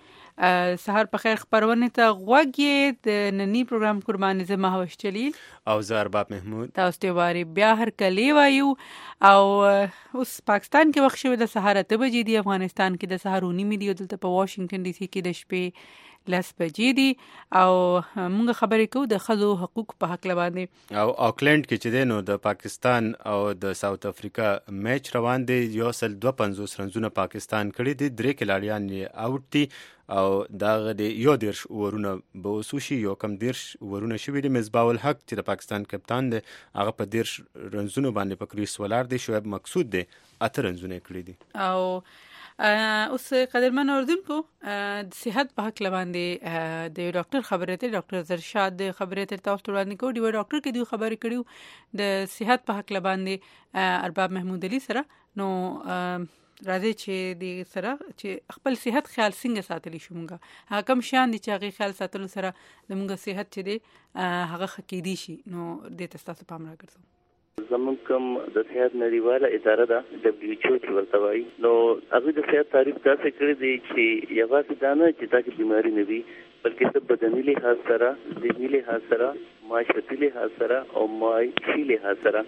سهار په خیر خبرونه ته غوږی د نننی پروګرام قرباني زما هوش جلیل او زه ارباب محمود تاسو ته واری بیا هر کلی وایو او اوس پاکستان کې وخت شوی د سهار ته بجې دی افغانستان کې د سهارونی میډیا دلته په واشنگټن ډي سي کې د شپې لس بجې دي او موږ خبرې کوو د ښځو حقوق په حق باندې او آکلند کې چې دی نو د پاکستان او د ساوث افریقا میچ روان دی یو سل دوه پنځوس رنزونه پاکستان کړي دي درې کلاړیان یې آوټ دي او دغه د یو دیرش اورونه به وسوشي یو کم دیرش اورونه شوي دي مصباح الحق چې د پاکستان کپتان دی هغه په دیرش رنزونو باندې په کریس ولاړ دی شعیب مقصود دی اته رنزونه کړي دي او اوس قدرمن اوردونکو د صحت په حق باندې د ډاکټر خبرې ته ډاکټر زرشاد خبرې ته تاسو وړاندې کوو دی ډاکټر کې دی خبرې کړیو د صحت په حق باندې ارباب محمود علي سره نو راځي چې د سره چې خپل صحت خیال څنګه ساتلی شو مونږه هغه کم شان دي چې هغه خیال ساتلو سره د مونږه صحت چې دی هغه خکېدي شي نو د تاسو پام راګرځو زمون کوم د صحت نړیواله اداره ده دبليو ایچ او چې ورته وایي نو هغه د صحت تعریف داسې کړی دی چې یوازې دا نه چې تاسو بیماری نه وي بلکې د بدني لحاظ سره ذهني لحاظ سره معاشرتي لحاظ سره او معاشي لحاظ سره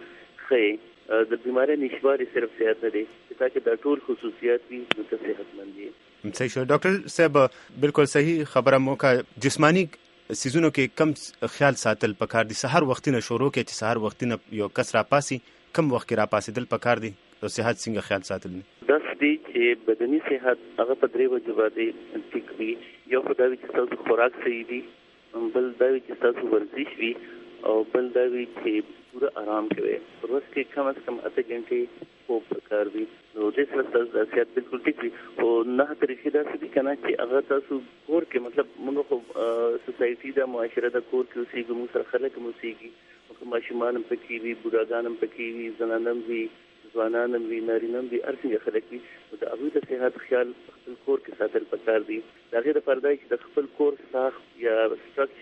خې د بیماری نشواري صرف صحت نه دی چې تاسو د ټول خصوصیات وي نو ته صحتمند یې صحیح شو ډاکټر صاحب بالکل صحیح خبره موکا جسمانی سیزونو کې کم خیال ساتل پکار دي سحر وختینه شروع کې چې سحر وختینه یو کس را پاسي کم وخت کې را پاسي دل پکار دي او صحت څنګه خیال ساتل دا دي چې بدني صحت هغه په درې وجو باندې ټیک وي یو خدای چې تاسو خوراک صحیح دي بل دا چې تاسو ورزش وي او بل دا چې پوره آرام کوي ورځ کې کم از کم اته غنټې خوب پکار وي نو د سره صحت بالکل ټیک وي او نه طریقې دا څه دي کنه چې هغه تاسو کور کې مطلب موږ خو سوسایټي د معاشره د کور کې اوسېږو موږ سره خلک اوسېږي ماشومان هم پکې وي بوډاګان هم پکې وي زنانه هم وي ځوانان هم وي نارینه هم وي هر څنګه خلک وي نو د هغوی د صحت خیال خپل کور کې ساتل پکار دي د هغې دپاره دا چې د خپل کور ساخت یا سټرکچر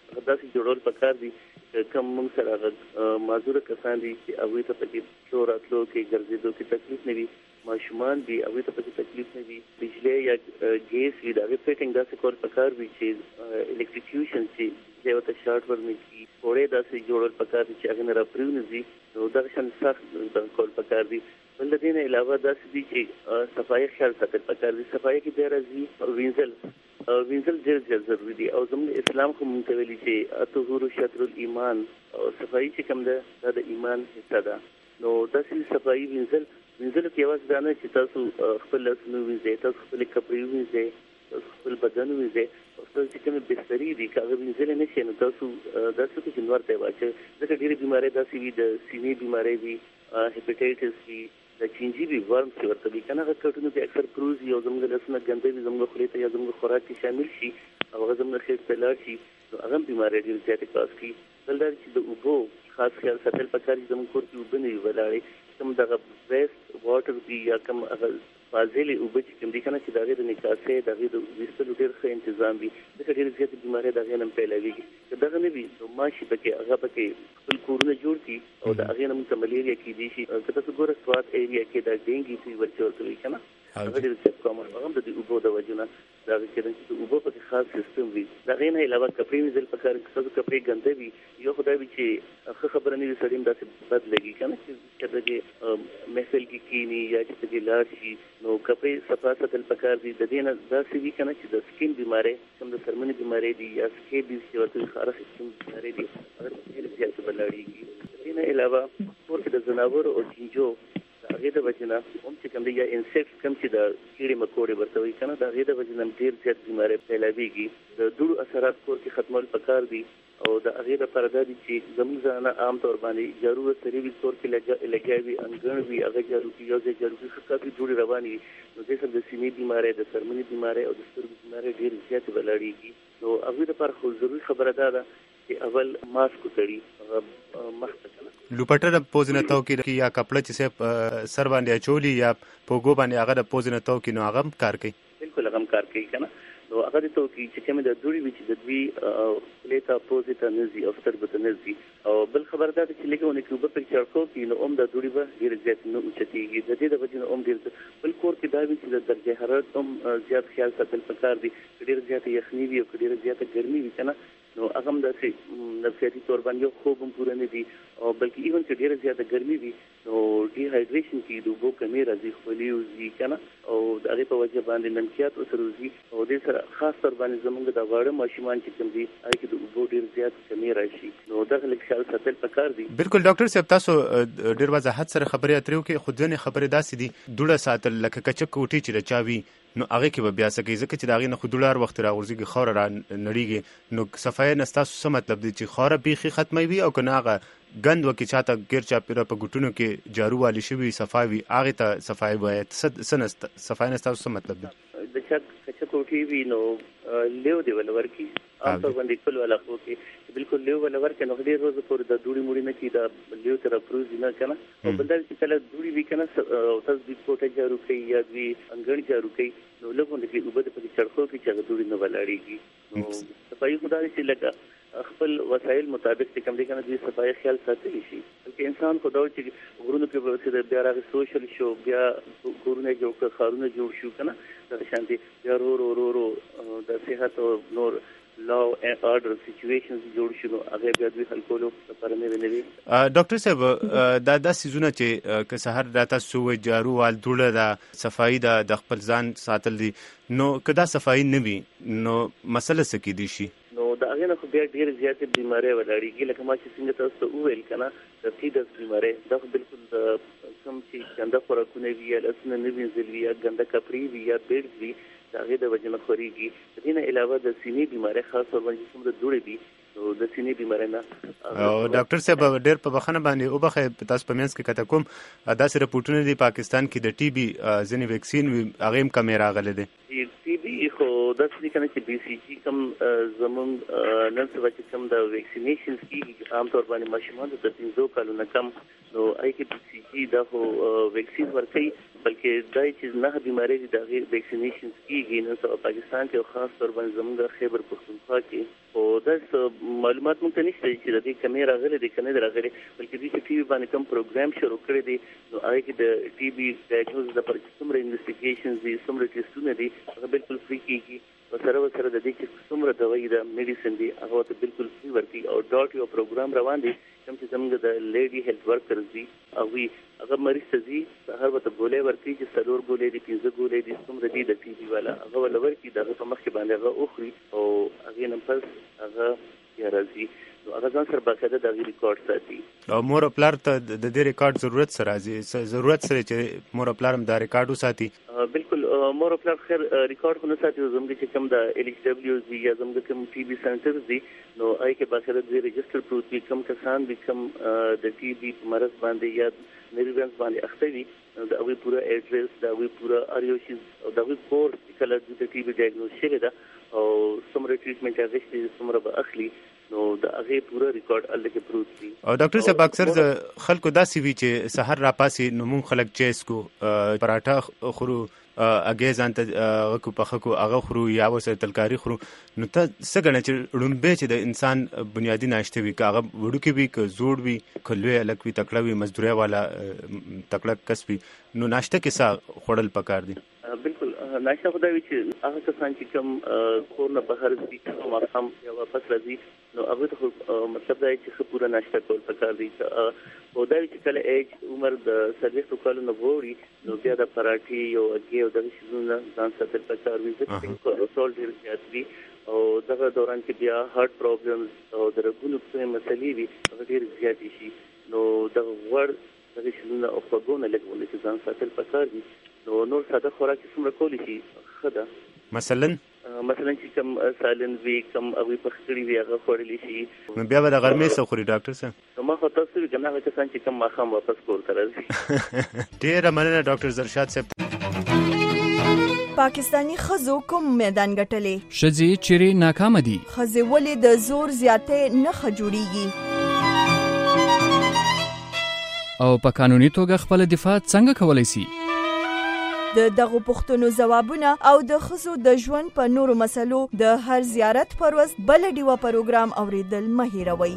داسې جوړول پکار دي کوم موږ سره معذور کسان دي چې هغه ته پکې شو راتلو کې ګرځېدو کې تکلیف نه وي ماشومان دي هغه ته پکې تکلیف نه وي بجلی یا ګیس وي دا فټینګ داسې کول پکار وي چې الکتریفیوشن چې یو ته شارټ ورنه کی وړې داسې جوړول پکار دي چې هغه نه راپریونځي نو دا شان سخت د کول پکار دي بل د دې نه علاوه داسې دي چې صفایي خیال ساتل پکار دي صفایي کې ډېر راځي او وینځل وینځل ډېر ضروري دي او زموږ اسلام خو مونږ ته ویلي چې اطهور شطر الایمان او صفایي چې کوم ده دا د ایمان حصہ ده نو داسې صفایي وینځل وینځل کې یوازې دا نه چې تاسو خپل لاسونه وینځئ تاسو خپل کپړې وینځئ تاسو خپل بدن وینځئ او تاسو چې کومې بسترې دي که هغه وینځلې نه شي نو تاسو داسې وکړئ چې نور ته یې واچوئ ځکه ډېرې بیمارۍ داسې وي د سینې بیمارۍ وي هیپاټایټس وي د چینجي وي ورم چې ورته وي که نه هغه کټونو کې اکثر کروز وي او زموږ لاسونه ګنده وي زموږ خولې ته یا زموږ خوراک کې شامل شي او هغه زموږ خېټ ته لاړ شي نو هغه هم بیمارۍ ډېرې زیاتې کاز کوي بل دا چې د اوبو خاص خیال ساتل پکار چې زموږ کور کې اوبه نه وي ولاړې کوم دغه بیسټ واټر وي یا کوم هغه فاضلې اوبه چې کوم دي که نه چې د هغې د نکاسۍ د هغې د ویستلو ډېر ښه انتظام وي ځکه ډېرې زیاتې بیمارۍ د هغې نه هم پیلوېږي که دغه نه وي نو ماشي پکې هغه پکې خپل کورونه جوړ کړي او د هغې نه موږ ته ملیریا کیدی شي که تاسو ګوره سوات ایریا کې دا ډینګي فیور چې ورته وایي که نه هغه ډېر زیات کامن هغه هم د دې اوبو د وجې نه د هغې کېدن چې د اوبو پکې خاص سیستم وي د هغې نه علاوه کپړې وینځل پکار که ستاسو کپړې ګنده وي یو خو دا وي چې ښه خبره نه وي سړي هم داسې بد لګي که نه چې که دغې محفل کې کښېني یا چې پکې لاړ شي نو کپړې صفا ساتل پکار دي د دې نه داسې وي که نه چې د سکین بیمارۍ کوم د څرمنې بیمارۍ دي یا سکیبیز چې ورته وي خارښ سیستم بیمارۍ دي هغه ډېرې زیاتې به لاړېږي د دې نه علاوه کور کې د ځناورو او چینجو د هغې د وجې نه هم چې کوم دی یا انسیکټس کوم چې د کیړې مکوړې ورته وایي که نه د هغې د وجې نه ډېر زیات بیمارۍ پیلوېږي د دوړو اثرات کور کې ختمول پکار دي او د هغې لپاره دا دي چې زموږ زنانه عام طور باندې جارو ورسرې وي کور کې لګیا وي انګړ وي هغه جارو کړي یو ځای جارو کړي ښه کافي دوړې روانې وي نو دې سره د سینې بیمارۍ د څرمنې بیمارۍ او د سترګو بیمارۍ ډېرې زیاتې به لاړېږي نو هغوی لپاره خو ضروري خبره دا ده چې اول ماسک وتړي هغه مخ ته که نه لوپټه د پوزې نه تاو کړي یا کپړه چې صرف سر باندې اچولي یا په اوږو باندې هغه د پوزې نه تاو کړي نو هغه هم کار کوي بلکل هغه هم کار کوي که نه نو هغه دې ته وکړي چې کومې د دوړې وي چې د دوی خولې ته پوزې ته نه ځي او سترګو ته نه ځي او بل خبره دا ده چې لږه ونه کې اوبه پکې چړکو کړي نو هم دا دوړې به ډېرې زیاتې نه اوچتېږي د دې د وجې نه هم ډېر بل کور کې دا وي چې د درجه حرارت هم زیات خیال ساتل پکار دي که ډېره زیاته یخني وي او که ډېره زیاته ګرمي وي که نه نو هغه هم داسې نفسیاتي طور باندې یو خوب هم پوره نه دي او بلکې ایون چې ډېره زیاته ګرمي وي نو ډیهایډریشن کې د اوبو کمي راځي خولې وځي که نه او د هغې په وجه باندې نمکیات ورسره وځي او دې سره خاص طور باندې زموږ د واړه ماشومان چې کوم دي هغې کې د اوبو ډېر زیات کمي راشي نو دغه لږ خیال ساتل پکار دي بلکل ډاکټر صاحب تاسو ډېر وضاحت سره خبرې اترې وکړې خو ځینې خبرې داسې دي دوړه ساتل لکه کچک کوټې چې د چا وي نو هغې کې به بیا څه کوي ځکه چې د هغې نه خو دوړه هر وخت راغورځېږي خاوره را نړېږي نو صفایي نه ستاسو څه مطلب دی چې خاوره بیخي ختموي او که نه هغه ګند وکړي چاته ګیر چاپېره په ګوټونو کې جارو والي شوي صفا وي هغې ته صفایي باید څه نه صفایي نه ستاسو څه مطلب دی د چا کچه کوټې وي نو لیو دې وله ورکړي عام طور باندې خپل علاقو کې بالکل لیو وله ورکړي نو ډېر روزه پورې د دوړې موړې نه کړي دا لیو ته راپروزي نه که نه او بل دا چې کله دوړې وي که نه تاسو دوی کوټه جارو کوي یا دوی انګړ جارو کوي نو لږ غونډې کې اوبه د پکې چړکو کړي چې هغه دوړې نه به لاړېږي نو صفایي خو دا دی چې لکه خپل وسایل مطابق چې کوم دی که نه دوی صفایي خیال ساتلی شي بلکې انسان خو دا و چې غرونو کې به چې بیا راغی سوشل شو بیا کورونه جوړ کړه ښارونه جوړ شو که نه دغه شانتې بیا ورو ورو ورو ورو د صحت او نور لا اینڈ آرډر سچویشنز جوړ شو نو هغې بیا دوی حل کولو لپاره نوې نوې ډاکټر صاحب دا دا څیزونه چې که سهار دا تاسو ووایئ جارو وال دوړه ده صفایي ده د خپل ځان ساتل دي نو که دا صفایي نه وي نو مسله څه کیدی شي نو د هغې نه خو بیا ډېرې زیاتې بیمارۍ ولاړېږي لکه ما چې څنګه تاسو ته وویل که نه د فیډس بیمارۍ دا خو بلکل د کوم چې ګنده خوراکونه وي یا لاسونه نه وینځل وي یا ګنده کپړې وي یا بیډز وي د هغې د وجې نه خورېږي د دې نه علاوه د سینې بیمارۍ خاص طور باندې چې څومره دوړې وي نو د سینې بیمارۍ نه او ډاکټر صاحب ډېر په بخښنه باندې وبخئ تاسو په منځ کې کته کوم داسې رپورټونه دي پاکستان کې د ټي بي ځینې ویکسین وي هغې هم کمې راغلی دی ټي بي خو دا څه کنه چې بي سي جي کوم زمون نن سبا چې کوم د ویکسینیشن کیږي عام طور باندې ماشومان د پنځو کالو نه کم نو آی کې بي سي جي دا خو ویکسین ورکوي بلکې دا چې نه بیماری د غیر ویکسینیشن کیږي نن سبا پاکستان کې خاص طور باندې زموږ د خیبر پختونخوا کې او دا معلومات مونږ ته نشته چې د دې کمې راغلي د کنه راغلي بلکې دوی چې ټي وي باندې کوم پروګرام شروع کړی دی نو آی کې د ټي وي ډایګنوز د پر څومره انویسټیګیشنز دي څومره ټیسټونه دي هغه بالکل فری کیږي او سره سره د دې چې څومره دوايي د میډیسن دي هغه ته بالکل فری ورکي او ډاټ یو پروګرام روان دي کوم چې زموږ د لیډي هیلث ورکرز دي او وی هغه مریض ته دي هر وخت ګولې ورکي چې څلور ګولې دي پنځه ګولې دي څومره دي د ټي وي والا هغه ول ورکي دغه په مخ کې باندې هغه اخري او هغه نن پس هغه یا راځي نو هغه ځان سره باقاعده د ریکارډ ساتي او مور پلار ته د دې ریکارډ ضرورت سره راځي ضرورت سره چې مور پلار هم دا ریکارډ وساتي بالکل مور پلار خیر ریکارډ خو نه ساتي زموږ چې کوم د ال ایچ دبليو دي یا زموږ کوم ټي بي سنټر دي نو آی کې باقاعده د ریجستر پروت دي کوم کسان دي کوم د ټي بي مرض باندې یا نریوانس باندې اخته دي دا وی پورا ایډریس دا وی پورا اریوشیز او دا وی کور کله د ټي بي ډایګنوز شوی دا او څومره ټریټمنټ هغه چې څومره به اخلي نو دا هغه پورا ریکارډ الله کې پروت دي او ډاکټر صاحب اکثر خلکو داسې وی چې سحر را پاسې نو مونږ خلک چیس کو پراټا خورو اګه ځان ته کو پخ کو هغه خورو یا وسه تلکاری خورو نو ته څنګه چې ړومبه چې د انسان بنیادی ناشته وی کاغه وړو کې وی ک زوړ وی کلوې الک وی تکړه وی مزدوري والا تکړه کس وی نو ناشته کې سا خړل پکار دي بالکل ناشته خدای وی چې هغه کسان چې کوم کور نه بهر دي کوم هم یا واپس راځي نو هغه ته مطلب دا چې پورا ناشته کول پکار دي او دا چې کله ایج عمر د څلوېښتو کالو نه وړي نو بیا د پراټي یو اګي او د شیزونه ځان ساتل پکار وي چې کورټیزول ډیر زیات وي او دغه دوران کې بیا هارت پرابلمز او د رګونو په مسلې وي هغه ډیر زیات شي نو د ور د شیزونه او فګونه لګول چې ځان ساتل پکار دي نو نور ساده خوراک څومره کولی شي خدا مثلا مثلا چې کوم سالن وی کوم او پخړی وی هغه خورلی شي نو بیا به د غرمې څخه خوري ډاکټر صاحب نو ما خو تاسو وی کنه چې څنګه کوم ماخام واپس کور ته راځي ډیر مننه ډاکټر زرشاد صاحب پاکستانی خزو کوم میدان ګټلې شذي چيري ناکام دي خزي ولې د زور زیاتې نه خجوړيږي او په قانوني توګه خپل دفاع څنګه کولای شي د دغه پښتنو جوابونه او د خزو د ژوند په نورو مسلو د هر زیارت پر ورځ بل ډیوه پروګرام اوریدل مهیروي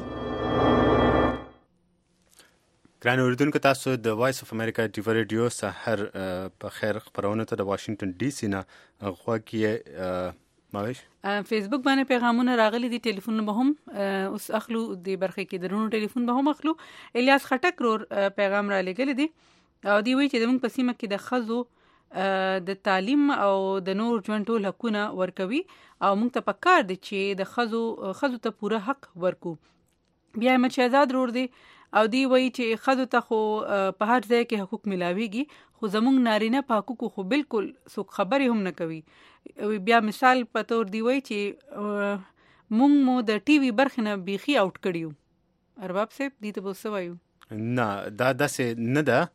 ګران اوریدونکو تاسو د وایس اف امریکا ټي وي رادیو سحر په خیر خبرونه ته د واشنگټن ډي سي نه غواګي ماویش فیسبوک باندې پیغامونه راغلي دي ټلیفون به هم اوس اخلو د برخه کې درونو ټلیفون به هم اخلو الیاس خټک رور پیغام را لګل دي او دی وی چې د موږ په سیمه کې د خزو د تعلیم او د نور ژوند ټول حقونه ورکوي او موږ ته پکار دي چې د خزو خزو ته پوره حق ورکو بیا مچ آزاد رور دي او دی وی چې خزو ته خو په هر ځای کې حقوق ملاويږي خو زموږ نارینه په حقوقو خو بالکل څوک خبرې هم نه کوي بیا مثال په تور دی وی چې موږ مو د ټي وي برخه نه بيخي اوټ کړیو ارباب صاحب دې ته وسو وایو نه دا داسې نه ده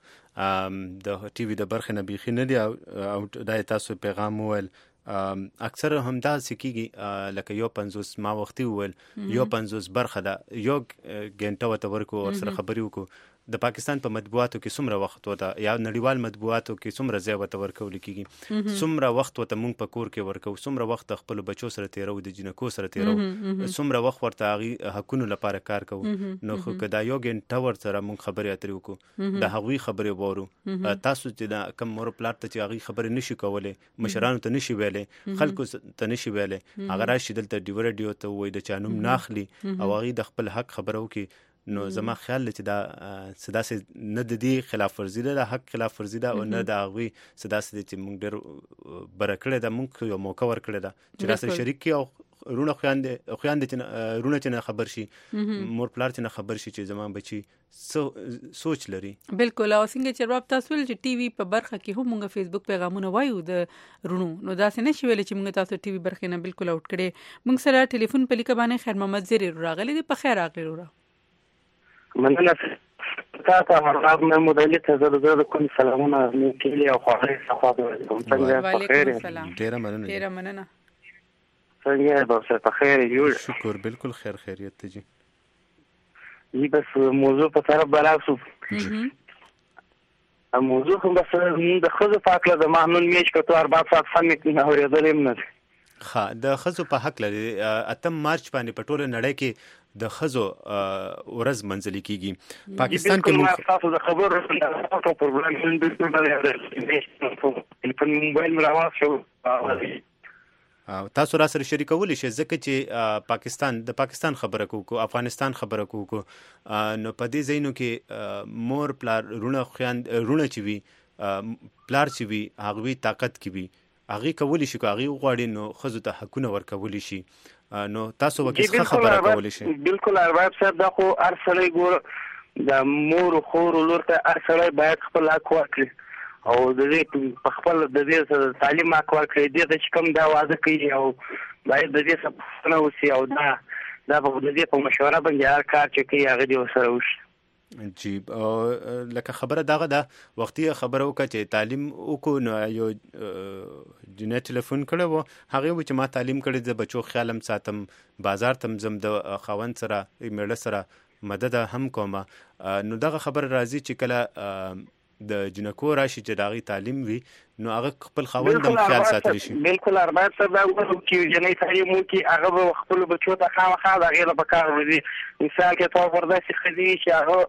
د ټي وي د برخه نه بيخي نه دی او دا تاسو پیغام ول اکثر هم دا سکیږي لکه یو پنځوس ما وختي ول یو پنځوس برخه ده یو غنټه وته ورکو او سره خبري وکړو د پاکستان په مطبوعاتو کې څومره وخت وته یا نړیوال مطبوعاتو کې څومره ځای وته ورکول کیږي څومره وخت وته مونږ په کور کې ورکو څومره وخت خپل بچو سره تیرو د جنکو سره تیرو څومره وخت ورته غي حقونو لپاره کار کوو نو خو کدا یو ګنټه ور سره مونږ خبرې اترې وکړو د هغوی خبرې وورو تاسو چې دا کم مور پلار ته چې هغه خبرې نشي کولای مشرانو ته نشي ویلې خلکو ته نشي ویلې هغه راشي دلته ډیو رادیو ته وای د چانوم ناخلي او هغه د خپل حق خبرو کې نو زما خیال چې دا سداسه نه د دې خلاف ورزي ده حق خلاف ورزي ده او نه دا غوي سداسه چې موږ ډېر برکړه ده موږ یو موقع ورکړه ده چې راسه شریک کی او رونه خوياند خوياند چې رونه چې خبر شي مور پلار چې خبر شي چې زما بچي سوچ لري بالکل او څنګه چې رب تاسو ول چې ټي وي په برخه کې هم موږ فیسبوک پیغامونه وایو د رونو نو دا څنګه شي ویل چې موږ تاسو ټي وي برخه نه بالکل اوټ کړي موږ سره ټلیفون په لیکه باندې خیر محمد زری راغلی دی په خیر راغلی ورو مننه تاسو مرحبا مې مودلې ته زړه زړه کوم سلامونه مې کلی او خو هغه څخه کوم څنګه په خیر ډیر مننه ډیر مننه څنګه به سره په خیر جوړ شکر بالکل خیر خیریت ته جی جی بس موضوع په طرف برابر موضوع هم بس د خزو په حق له مهمون میش کتو اربع ساعت فن نه اورېدل هم نه ها د خزو په حق لري اتم مارچ باندې په ټوله نړۍ کې د خزو ورځ منځلي کیږي پاکستان کې موږ تاسو د خبر تاسو پرابلم هم د په موبایل مراوات شو تاسو را سره شریکولی شئ ځکه چې پاکستان د پاکستان خبره کوو افغانستان خبره کوو نو په دې ځایونو کې مور پلار رونه خویند رونه چې وي پلار چې وي هغوی طاقت کې وي هغه کولی شي هغه غواړي نو خزو ته حقونه ورکولی شي نو تاسو وکیل خبره کولی شي بالکل ارباب صاحب دا خو ارسلې ګور د مور خور لور ته ارسلې باید خپل حق ورکړي او د دې په خپل د دې تعلیم حق ورکړي د دې کوم دا واده کوي او باید د دې څخه نو سي او دا دا په دې په مشوره باندې هر کار چې کوي هغه دی سره وشي جی لکه خبره دغه ده وختي خبره وکړه چې تعلیم وکړو نو یو جنې ټلیفون کړو هغه و چې ما تعلیم کړی د بچو خیالم ساتم بازار تم زم د خاوند سره میړه سره مدد هم کوم نو دغه خبره راځي چې کله د جنکو راشي چې دغه تعلیم وي نو هغه خپل خاوند هم خیال ساتلی شي بالکل ارباب صاحب دا وایي چې جنې تعلیم وکړي هغه خپل بچو ته خامخا دغه له پکار ورځي مثال کې تو ورته خدي چې هغه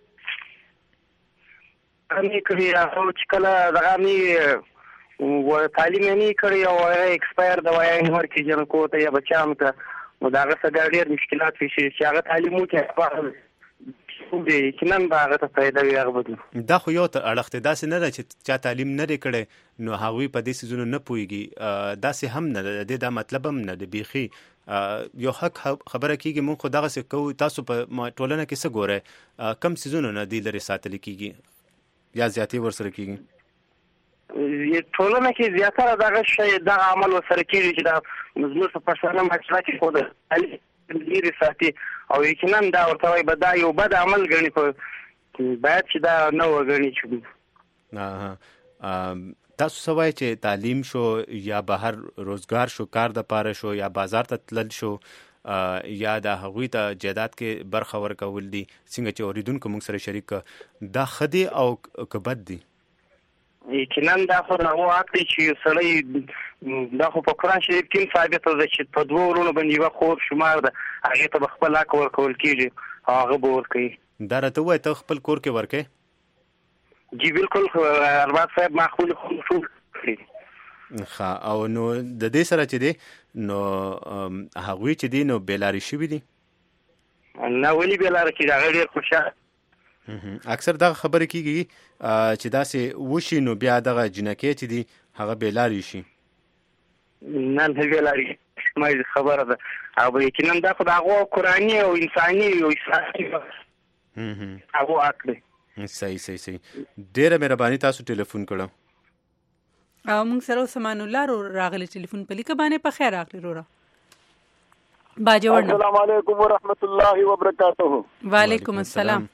امي کړی هغه چې کله دغه می و تعلیم نه کړی او ایکسپایر د وایي ورکې جنکو ته یا بچام ته نو دغه څه ډېر مشکلات شي چې هغه تعلیم وکړي دې چې نن هغه ته پیدا وي هغه بدل دا خو یو ته اړخته داسې نه ده چې چا تعلیم نه کړي نو هغوی په دې سيزونو نه پويږي داسې هم نه ده دا مطلب هم نه دی بيخي یو حق خبره کیږي مونږ خو دغه څه کوو تاسو په ټولنه کې څه ګوره کم سيزونو نه دی لري ساتل کیږي یا زیاتی ورسره کیږي ټولنه کې زیاتره دغه شی دغه عمل ورسره کیږي چې دا مزمور په پښتنه مسله کې خو د لري ساتي او یقینا دا ورته وي بد یو بد عمل غني په باید چې دا نه وګڼي چې اه تاسو سوای چې تعلیم شو یا بهر روزګار شو کار د پاره شو یا بازار ته تلل شو یا د هغوی ته جیدات کې برخه ورکول دي څنګه چې اوریدونکو موږ سره شریک دا خدي او کبد دي یقینا دا خو نو اکتي چې سړی دا خو په قرآن شریف کې ثابت ده چې په دوه ورونو باندې یو خور شمار ده هغه ته خپل حق ورکول کیږي هغه به ورکوي دا راته وای ته خپل کور کې ورکې جی بالکل ارباب صاحب معقول خو ښه او نو د دې سره چې دی نو هغوی چې دی نو بیلاری شوي دي نه ولې بیلاره کې هغه ډېر خوشحال اکثر دغه خبرې کېږي چې داسې وشي نو بیا دغه جنکې چې دي هغه بیلاری شي نه نه بیلاری مې خبره ده او یقینا دا خو د هغو قرآني او انساني او اسلامي هغو حق دی صحیح صحیح صحیح ډېره مهرباني تاسو ټلیفون کړو او موږ سره سامان الله رو راغلی ټلیفون په لیکه باندې په خیر راغلی رورا باجوړ السلام علیکم ورحمت الله وبرکاته وعلیکم السلام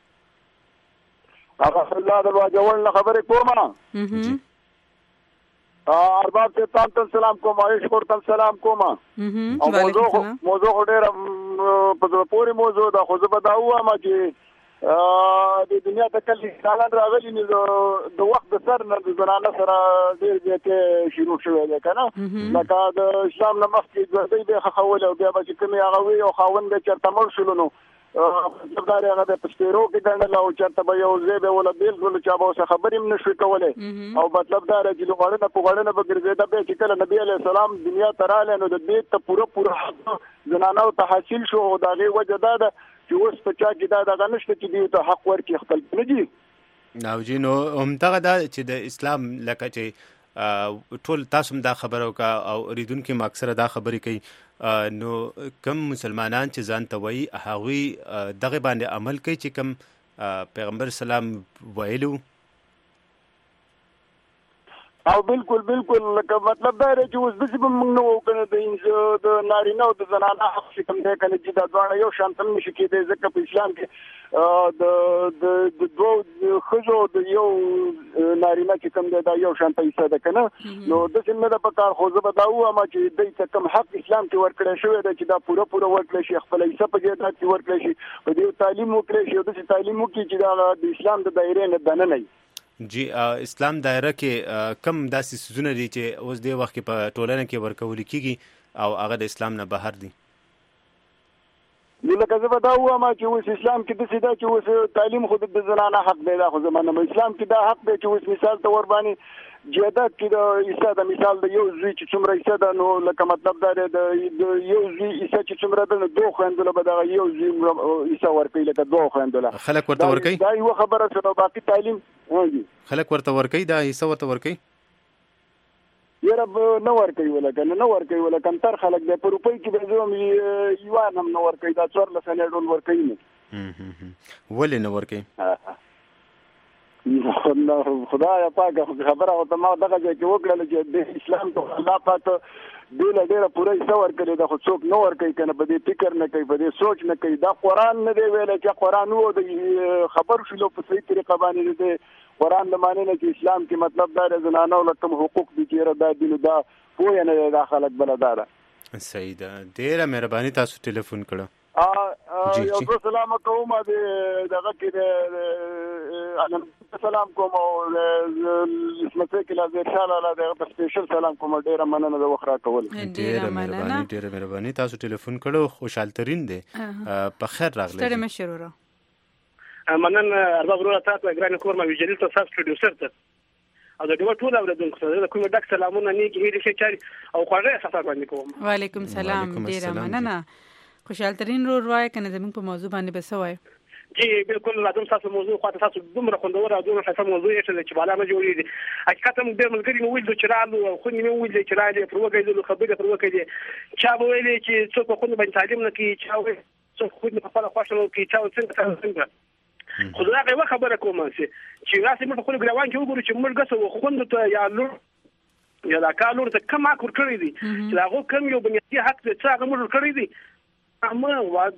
هغه الله د باجوړ نه خبرې کومه ارباب ته تاسو سلام کوم عائش ورته سلام کوم او موضوع موضوع ډېر په پوری موضوع دا خو زه به دا وایم چې د دنیا ته کله انسانان راغلي نو د وخت د سر نه د زنانه سره ډېر زیاتې شروع شوی دی که نه لکه د اسلام نه مخکې دوی به خول او بیا به چې کومې هغه وي او خاوند به چېرته مړ شولو نو مطلب هغه به په سپېرو کې ګڼل او چېرته به یو ځای به وله بېل کړلو چا به ورسره خبرې هم نه شوی کولی او مطلب دا دی چې لغړنه په غړنه به ګرځېده بیا چې کله نبي علیه السلام دنیا ته راغلی نو د دې ته پوره پوره زنانو ته حاصل شو او د هغې وجه دا ده چې اوس په چا کې دا دغه نشته چې دوی ته حق ورکړي خپل نه دي او جی نو همدغه دا چې د اسلام لکه چې ټول تاسو هم دا خبره وکړه او اورېدونکي هم اکثره دا خبرې کوي نو کم مسلمانان چې ځان ته وایي هغوی دغه باندې عمل کوي چې کم پیغمبر سلام ویلو او بالکل بالکل لکه مطلب دا دی چې اوس داسې به موږ نه وو کنه د د نارینه او د زنانه حق چې کوم دی کنه چې دا دواړه یو شان هم نشي کېدی ځکه په اسلام کې د د د دوه ښځو د یو نارینه چې کوم دی دا یو شان پیسه ده کنه نو داسې نه ده په کار خو زه به دا ووایم چې دوی ته کوم حق اسلام کې ورکړی شوی دی چې دا پوره پوره ورکړی شي خپله حصه په جایداد کې ورکړی شي په دې تعلیم وکړی شي او داسې تعلیم وکړي چې دا د اسلام د دایرې نه دننه وي. جی اسلام دایره کې کم داسې څیزونه دي چې اوس دې وخت کې په ټولنه کې ورکول کېږي او هغه د اسلام نه بهر دي؟ نو لکه زه به دا ووایم چې اوس اسلام کې داسې ده چې اوس تعلیم خو د زنانه حق دی، دا خو زه منم. اسلام کې دا حق دی چې اوس مثال ته ور باندې جیداد کې د حصه د مثال د یو زوی چې څومره حصه ده نو لکه مطلب دا دی د یو زوی حصه چې څومره ده نو دوه خویندو له به دغه یو زوی حصه ورکوي لکه دوه خویندو له. خلک ورته ورکوي؟ دا یوه خبره شوه. باقي تعلیم خلک ورته ورکوي، دا حصه ورته ورکوي؟ یاره نه ورکوي ولکه نه ورکوي ولکه کمتر خلک دی په روپۍ کې به زه هم یوان هم نه ورکوي، دا څوارلس انې ډول ورکوي نه. ولې نه ورکوي؟ خدای پاک خبره او ما دغه ځای کې وکړل چې د اسلام ته الله پاک ډېره ډېره پوره حصه ورکړې ده خو څوک نه ورکوي که نه په دې فکر نه کوي، په دې سوچ نه کوي. دا قرآن نه دی ویلی چې قرآن و د خبر شولو په صحیح طریقه باندې د قرآن د معنی نه چې اسلام کې مطلب دا د زنانو له کوم حقوق دي چې دا دي نو دا پوهه نه دی دا خلک بله دا ده. صحیح ده، ډېره مهرباني تاسو ټلیفون کړو. یو څه سلام کوم د دغه کې د سلام کوم او اسمته کې لازم ان شاء الله د سپیشل سلام کوم. ډیره مننه د وخت راکول. ډیره مهرباني ډیره مهرباني تاسو ټلیفون کړو. خوشحال ترين دي په خیر راغلی. ستړي مشر ورو منن ارباب ورو تاسو ګران کور ما ویجل ته تاسو پروډوسر ته او د ډیو ټول اوریدونکو ته د کوم ډک سلامونه نیکی هیله شي چاري او خوږه احساس باندې کوم. وعلیکم السلام. ډیره مننه. خوشحال ترين رو روای کنه زمون په موضوع باندې بسوي. جی بالکل لازم تاسو موضوع خاطر تاسو دومره خوندور او دومره ښه موضوع یې چې بالا ما جوړیږي. حقیقت هم ډېر ملګری مو ویل چې رالو او خو نیمه ویل چې رالو پر وګړي خبره پر وګړي چا به ویلي چې څوک په خو باندې تعلیم نه کوي، چا وایي څوک خو په خپل خوښه کوي، چا څنګه څنګه خو دا یو خبره کوم چې راسي موږ خو ګروان کې وګورو چې موږ غسو خوند ته یا لور یا دا کالور ته کم اکور کړی دي چې هغه کم یو بنیادی حق څه هغه موږ کړی دي اما واز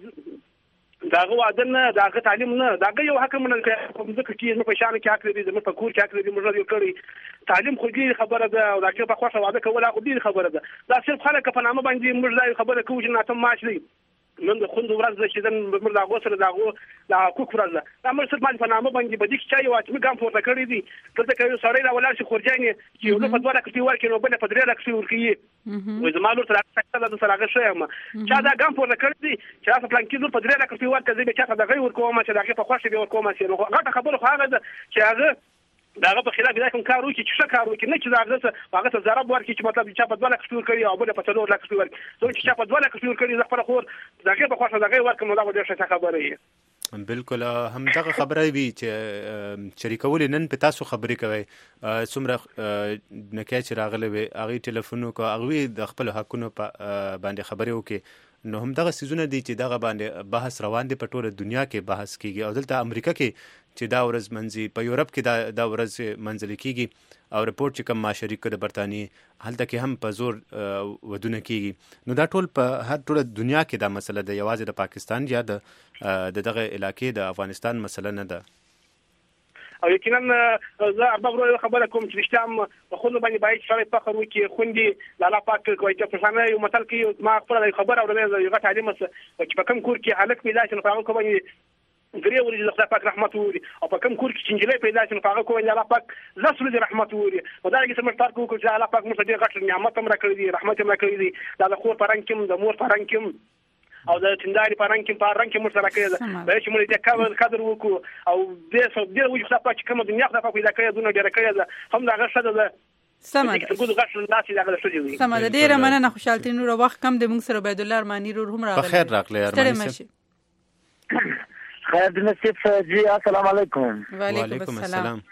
داغه واده نه داغه تعلیم نه داغه یو حق من کوم ځکه چې موږ په شان کې حق لري زموږ په کور کې حق لري موږ یو کړی تعلیم خو دې خبره ده او دا چې په خوښه واده کول هغه دې خبره ده. دا صرف خلک په نامه باندې موږ دا خبره کوو چې ناتم ماشلي نن د خوند ورځ چې دن موږ دا غوسره دا غو دا حقوق ورځ دا موږ صرف باندې په نامه باندې بده چې چا یو چې ګام پورته کړی دي کله چې یو سړی را ولر شي خورجاني چې یو په دوه راکټي ورکې نو بل په درې راکټي ورکې وي زمالو تر هغه د سره هغه شی ما چا دا ګام پورته کړی دي چې تاسو پلان کې په درې راکټي ورکې زه به چا دا غي ورکوم چې دا په خوښه به ورکوم چې نو غټه خبره خو هغه چې هغه داغه په خلاف دا کوم کار وکړي چې څه کار وکړي نه چې داغه هغه ته ضرب ورکړي چې مطلب چې په دوه لک شتور کړي او بل په څلور لک شتور کړي چې په دوه لک شتور کړي زه خپل خور داغه په خوښه داغه ورکوم دا ډېر څه خبره وي. بالکل هم دغه خبره وی چې شریکول نن په تاسو خبرې کوي څومره نکای چې راغله وي هغه ټلیفونو کو هغه د خپل حقونو باندې خبرې وکړي. نو هم دغه سيزونه دي چې دغه باندې بحث روان دي په ټوله دنیا کې بحث کیږي او دلته امریکا کې چې دا ورځ منځي په یورپ کې دا دا ورځ منځل کیږي او رپورت چې کوم معاشري کې د برتانیې هلته کې هم په زور ودونه کیږي. نو دا ټول په هر ټوله دنیا کې دا مسله ده، یوازې د پاکستان یا د دغه علاقې د افغانستان مسله نه ده. او یقینا زه ارباب ورو خبره کوم چې رښتیا په خود باندې باید شړې فخر وکړي خوندي لاله پاک کوي چې په شانه یو متل کې ما خپل خبره اورلې یو غټ عالم چې په کوم کور کې حالت پیدا شي نو په هغه کوم درې ورځې د خدای پاک رحمت ووري او په کوم کور کې چې انجلې پیدا شي نو په هغه کوم الله پاک زړه دې رحمت ووري او دا کې سم تاسو کو چې الله پاک موږ ته غټ نعمت هم راکړي دي رحمت هم راکړي دي دا د خور پران کې د مور پران کې او د تنداري پران کې پران کې موږ سره کړی دا چې موږ دې کار قدر وکړو او دې څو دې وجه خدای پاک کوم دنیا خدای پاک پیدا کړی دونه ډېر کړی هم دا غشته ده سمه سمه د ډیره مننه. خوشحال ترين رو وخت کم د موږ سره عبد الله ارماني رو هم راغلی. بخیر راغلی ارماني. خیر دې نصیب جی السلام علیکم. وعلیکم السلام.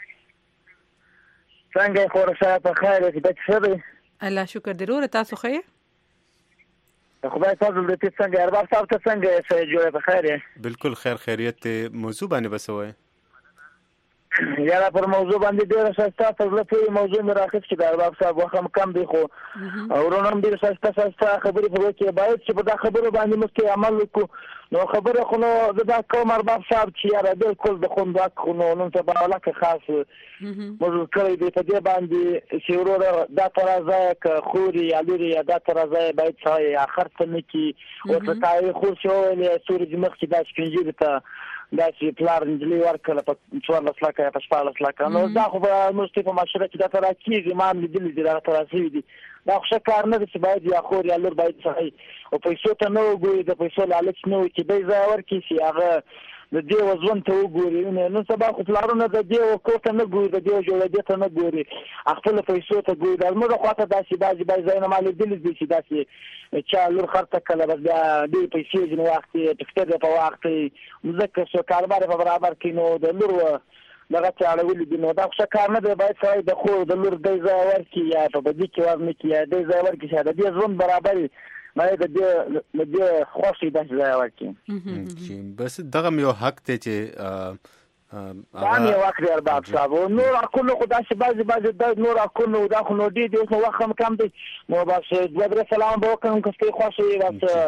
څنګه خو راشه په خیر دې څه دی؟ الله شکر دې رو تاسو خیر خدای فضل دې څنګه ارباب صاحب ته څنګه څه جوړه په خیر؟ بالکل خیر خیریت موضوع باندې بسوي. یاره پر موضوع باندې ډېره ښایسته په زړه پورې موضوع مې رااخیست چې د ارباب صاحب وخت هم کم دی خو ورونه هم ډېر ښایسته ښایسته خبرې په وکړې باید چې په دا خبرو باندې موږ کې عمل وکړو نو خبره خو نو زه دا کوم ارباب صاحب چې یاره بالکل د خوندواک خو نو نن سبا ولکه خاص موضوع کړی دی په دې باندې چې وروره دا ترازه که خوري یا لوري یا دا ترازه باید سړی یا خرڅ نه کړي ورته تاریخ خور چې وویلې ستوري مخکې دا سپین ږیري ته دا چې پلار نجلۍ ورکړله په څوارلس لکه یا په شپاړلس لکه نو دا خو به موږ په معاشره کې دا ته راکېږي ما هم لیدلي دي دغه ته راسوي دي دا خو ښه کار نه دی چې باید یا خور یا لور باید سړی او پیسو ته نه وګوري د پیسو لالچ نه وي چې دی ځای ورکړي چې هغه د دې وژوند ته وګوري نن سبا خو پلارونه د دې کور ته نه ګوري د دې جوړېدې ته نه ګوري خپلو پیسو ته ګوري د زموږ خوا ته داسې بعضې بعضې ځایونه ما لیدلي دي چې داسې چا لور خرڅه کړله بس بیا ډېرې پیسې ځینې وخت یې ټکټر یې په وخت یې مځکه شو کاروبار یې په برابر کړي نو د لور دغه څه اړولي دي نو دا خو ښه کار نه دی باید سړی د خور د لور دی ځای ورکړي یا په بدي کې ور نه کړي یا دی ځای ورکړي چې د دې ژوند برابر وي باید د دې د دې خوښ وي داسې ځای ورکړي بس دغه یو حق دی چې دا مې حق دی ارباب صاحب نور حقونه خو داسې بعضې بعضې نور حقونه دا خو نو ډېر دي اوس نو وخت هم کم دی نو بس دوه درې سلام به وکړم که سپی خوښ وي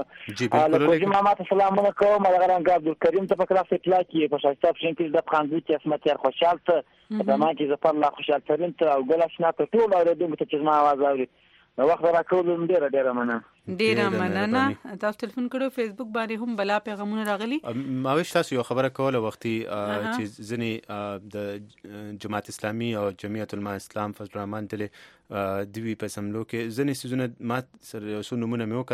بس له کوژي ماما ته سلامونه کوم دغه رنګ عبدالکریم ته په کلاس اطلاع کې په ښایسته پښین کې د پخانځي کې اسمتیار خوشحال ته په زمان کې ظفر الله خوشحال ترین ته او ګل اشنا ته ټول اورېدونکو ته چې زما اواز اوري نو وخت راکولو ډېره ډېره مننه ډیره مننه تاسو ټلیفون کړو فیسبوک باندې هم بلا پیغامونه راغلي ما ویش تاسو یو خبره کوله وختي چې ځنې د جماعت اسلامي او جمعیت العلماء اسلام فضل الرحمن دل دوی په سملو کې ځنې سيزونه ما سره یو څو نمونه مې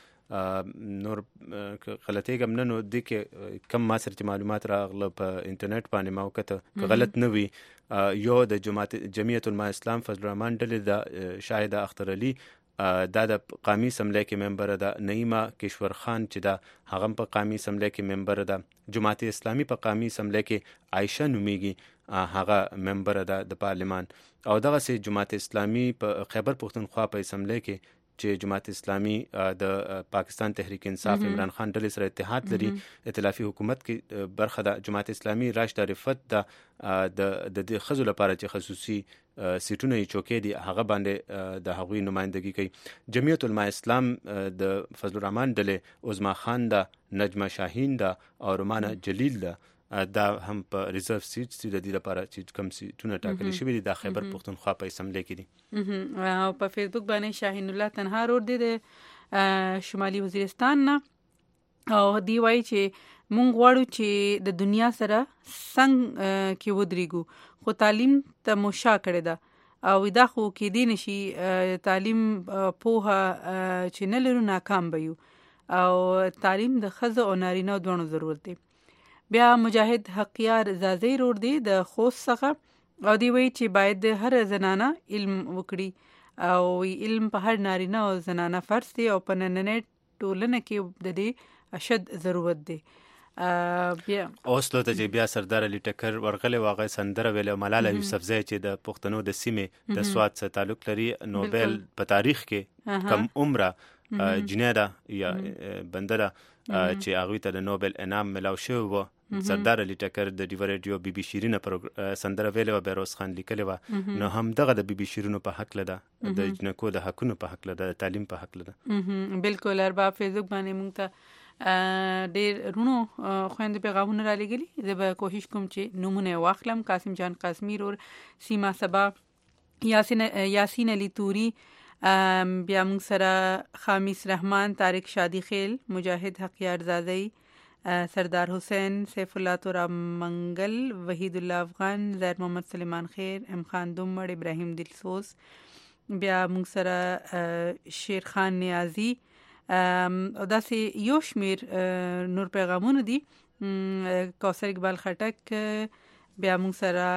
وکتل نور غلطي کوم نه نو د کې کم ما سره معلومات راغله په انټرنیټ باندې ما وکړه غلط نه وي یو د جماعت جمعیت العلماء اسلام فضل الرحمن دل د شاهد اختر علي دا د قومي اسمبلی کې ممبر ده نعیمه کشور خان چې دا هغه په قومي اسمبلی کې ممبر ده جماعت اسلامي په قومي اسمبلی کې عائشه نومیږي هغه ممبر ده د پارلمان او دغه سي جماعت اسلامي په خیبر پختونخوا په اسمبلی کې چې جماعت اسلامي د پاکستان تحریک انصاف عمران خان ډلې سره اتحاد لري ائتلافي حکومت کې برخه ده جماعت اسلامي راشد رفت د د خزو لپاره چې خصوصي سیټونه یې چوکې دي هغه باندې د هغوی نمائندګي کوي جمعیت العلماء اسلام د فضل الرحمن ډلې عظما خان ده نجمه شاهین ده او رومانه جلیل ده دا هم په ریزرو سیټ سي د دې لپاره چې کوم سیټونه ټاکل شوي دي د خیبر پختونخوا په اسمبلی کې دي او په فیسبوک باندې شاهین الله تنها روډ دی د شمالي وزیرستان نه او دی وایي چې مونږ غواړو چې د دنیا سره څنګه کې ودرېږو خو تعلیم ته مشا کړی ده او دا خو کې دی نشي تعلیم پوهه چې نه لرو ناکام بيو او تعلیم د ښځو او نارینه دوه ضرورت دی بیا مجاهد حقیار زازی روډ دی د خوست څخه او دی وایي چې باید هر زنانه علم وکړي او علم په هر نارینه او زنانه فرض دی او په نننۍ ټولنه کې د دې اشد ضرورت دی بیا اوس لته چې بیا سردار علي ټکر ورغله واغې سندره ویل ملاله یوسفزۍ چې د پښتنو د سیمې د سواد سره تعلق لري نوبل په تاریخ کې کم عمره جنیدا یا بندره چې هغه ته د نوبل انعام ملاو شو و سردار علي ټکر د ډیو ریډیو بي بي شیرینه سندره ویلو بیروز خان لیکلی و نو هم دغه د بي بي شیرینو په حق لده د جنکو د حقونو په حق لده تعلیم په حق لده بالکل ارباب فیسبوک باندې مونږ ته ډېر رونو خويند پیغامونه را لګلي زه به کوشش کوم چې نمونه واخلم قاسم جان قاسمی رور سیما صبا یاسین یاسین علی توري بیا موږ سره خامیس رحمان طارق شادی خیل مجاهد حقیار زازی سردار حسین سیف الله تورا منگل وحید الله افغان زید محمد سلیمان خیر ام خان دومړ ابراهیم دلسوز بیا موږ سره شیر خان نیازی او داسې یو شمیر نور پیغامونه دي کوثر اقبال خټک بیا موږ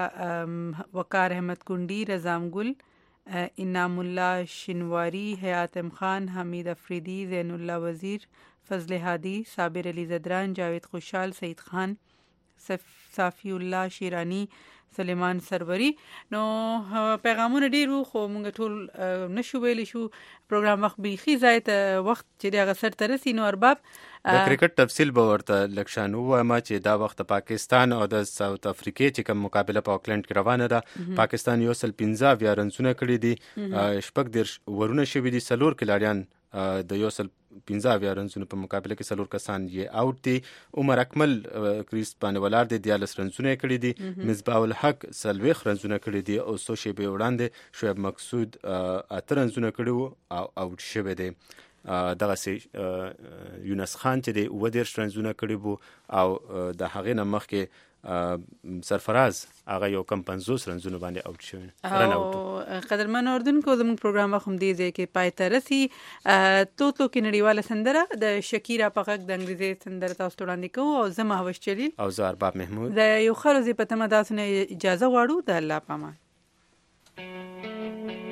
سره وقار احمد کندی رضام گل انعام الله شنواری حیات ام خان حمید افریدی زین الله وزیر فضل هادی صابر علی زدران جاوید خوشحال سعید خان صافی الله شیرانی سلیمان سروري. نو پیغامونه ډیرو خو مونږ ټول نشو ویلی شو، پروګرام وخت بیخي زیات وخت چې هغه سر ته رسي. نو ارباب د کرکټ تفصیل به ورته لکشانو وایم چې دا وخت پاکستان او د ساوث افریقې چې کوم مقابله په اوکلند کې روانه ده، پاکستان یو سل پنځه اویا رنزونه کړي دي، شپږ دېرش ورونه شوي دي، څلور کلاریان د یو سل پنځه اویا رنزونو په مقابله کې څلور کسان یې اوټ دي. عمر اکمل کریس باندې ولاړ دی، دیارلس رنزونه یې کړي دي. مصباح الحق څلوېښت رنزونه کړي دي او څو شیبې وړاندې شعیب مقصود اته رنزونه کړي وو او اوټ شوی دی. دغسې یونس خان چې دی اووه دېرش رنزونه کړي وو او د هغې نه مخکې سرفراز هغه یو کم پنځوس رنزونه باندې اوټ شوی رن اوټ. قدرمن اردوونکو زموږ پروګرام هم دې ځای کې پای ته رسي. توتو کې نړیواله سندره د شکیرا په غږ د انګریزي سندره تاسو ته وړاندې کوو او زه مهوش جلیل او زه ارباب محمود د یو ښه ورځې په تمه تاسو نه اجازه غواړو. د الله په امان.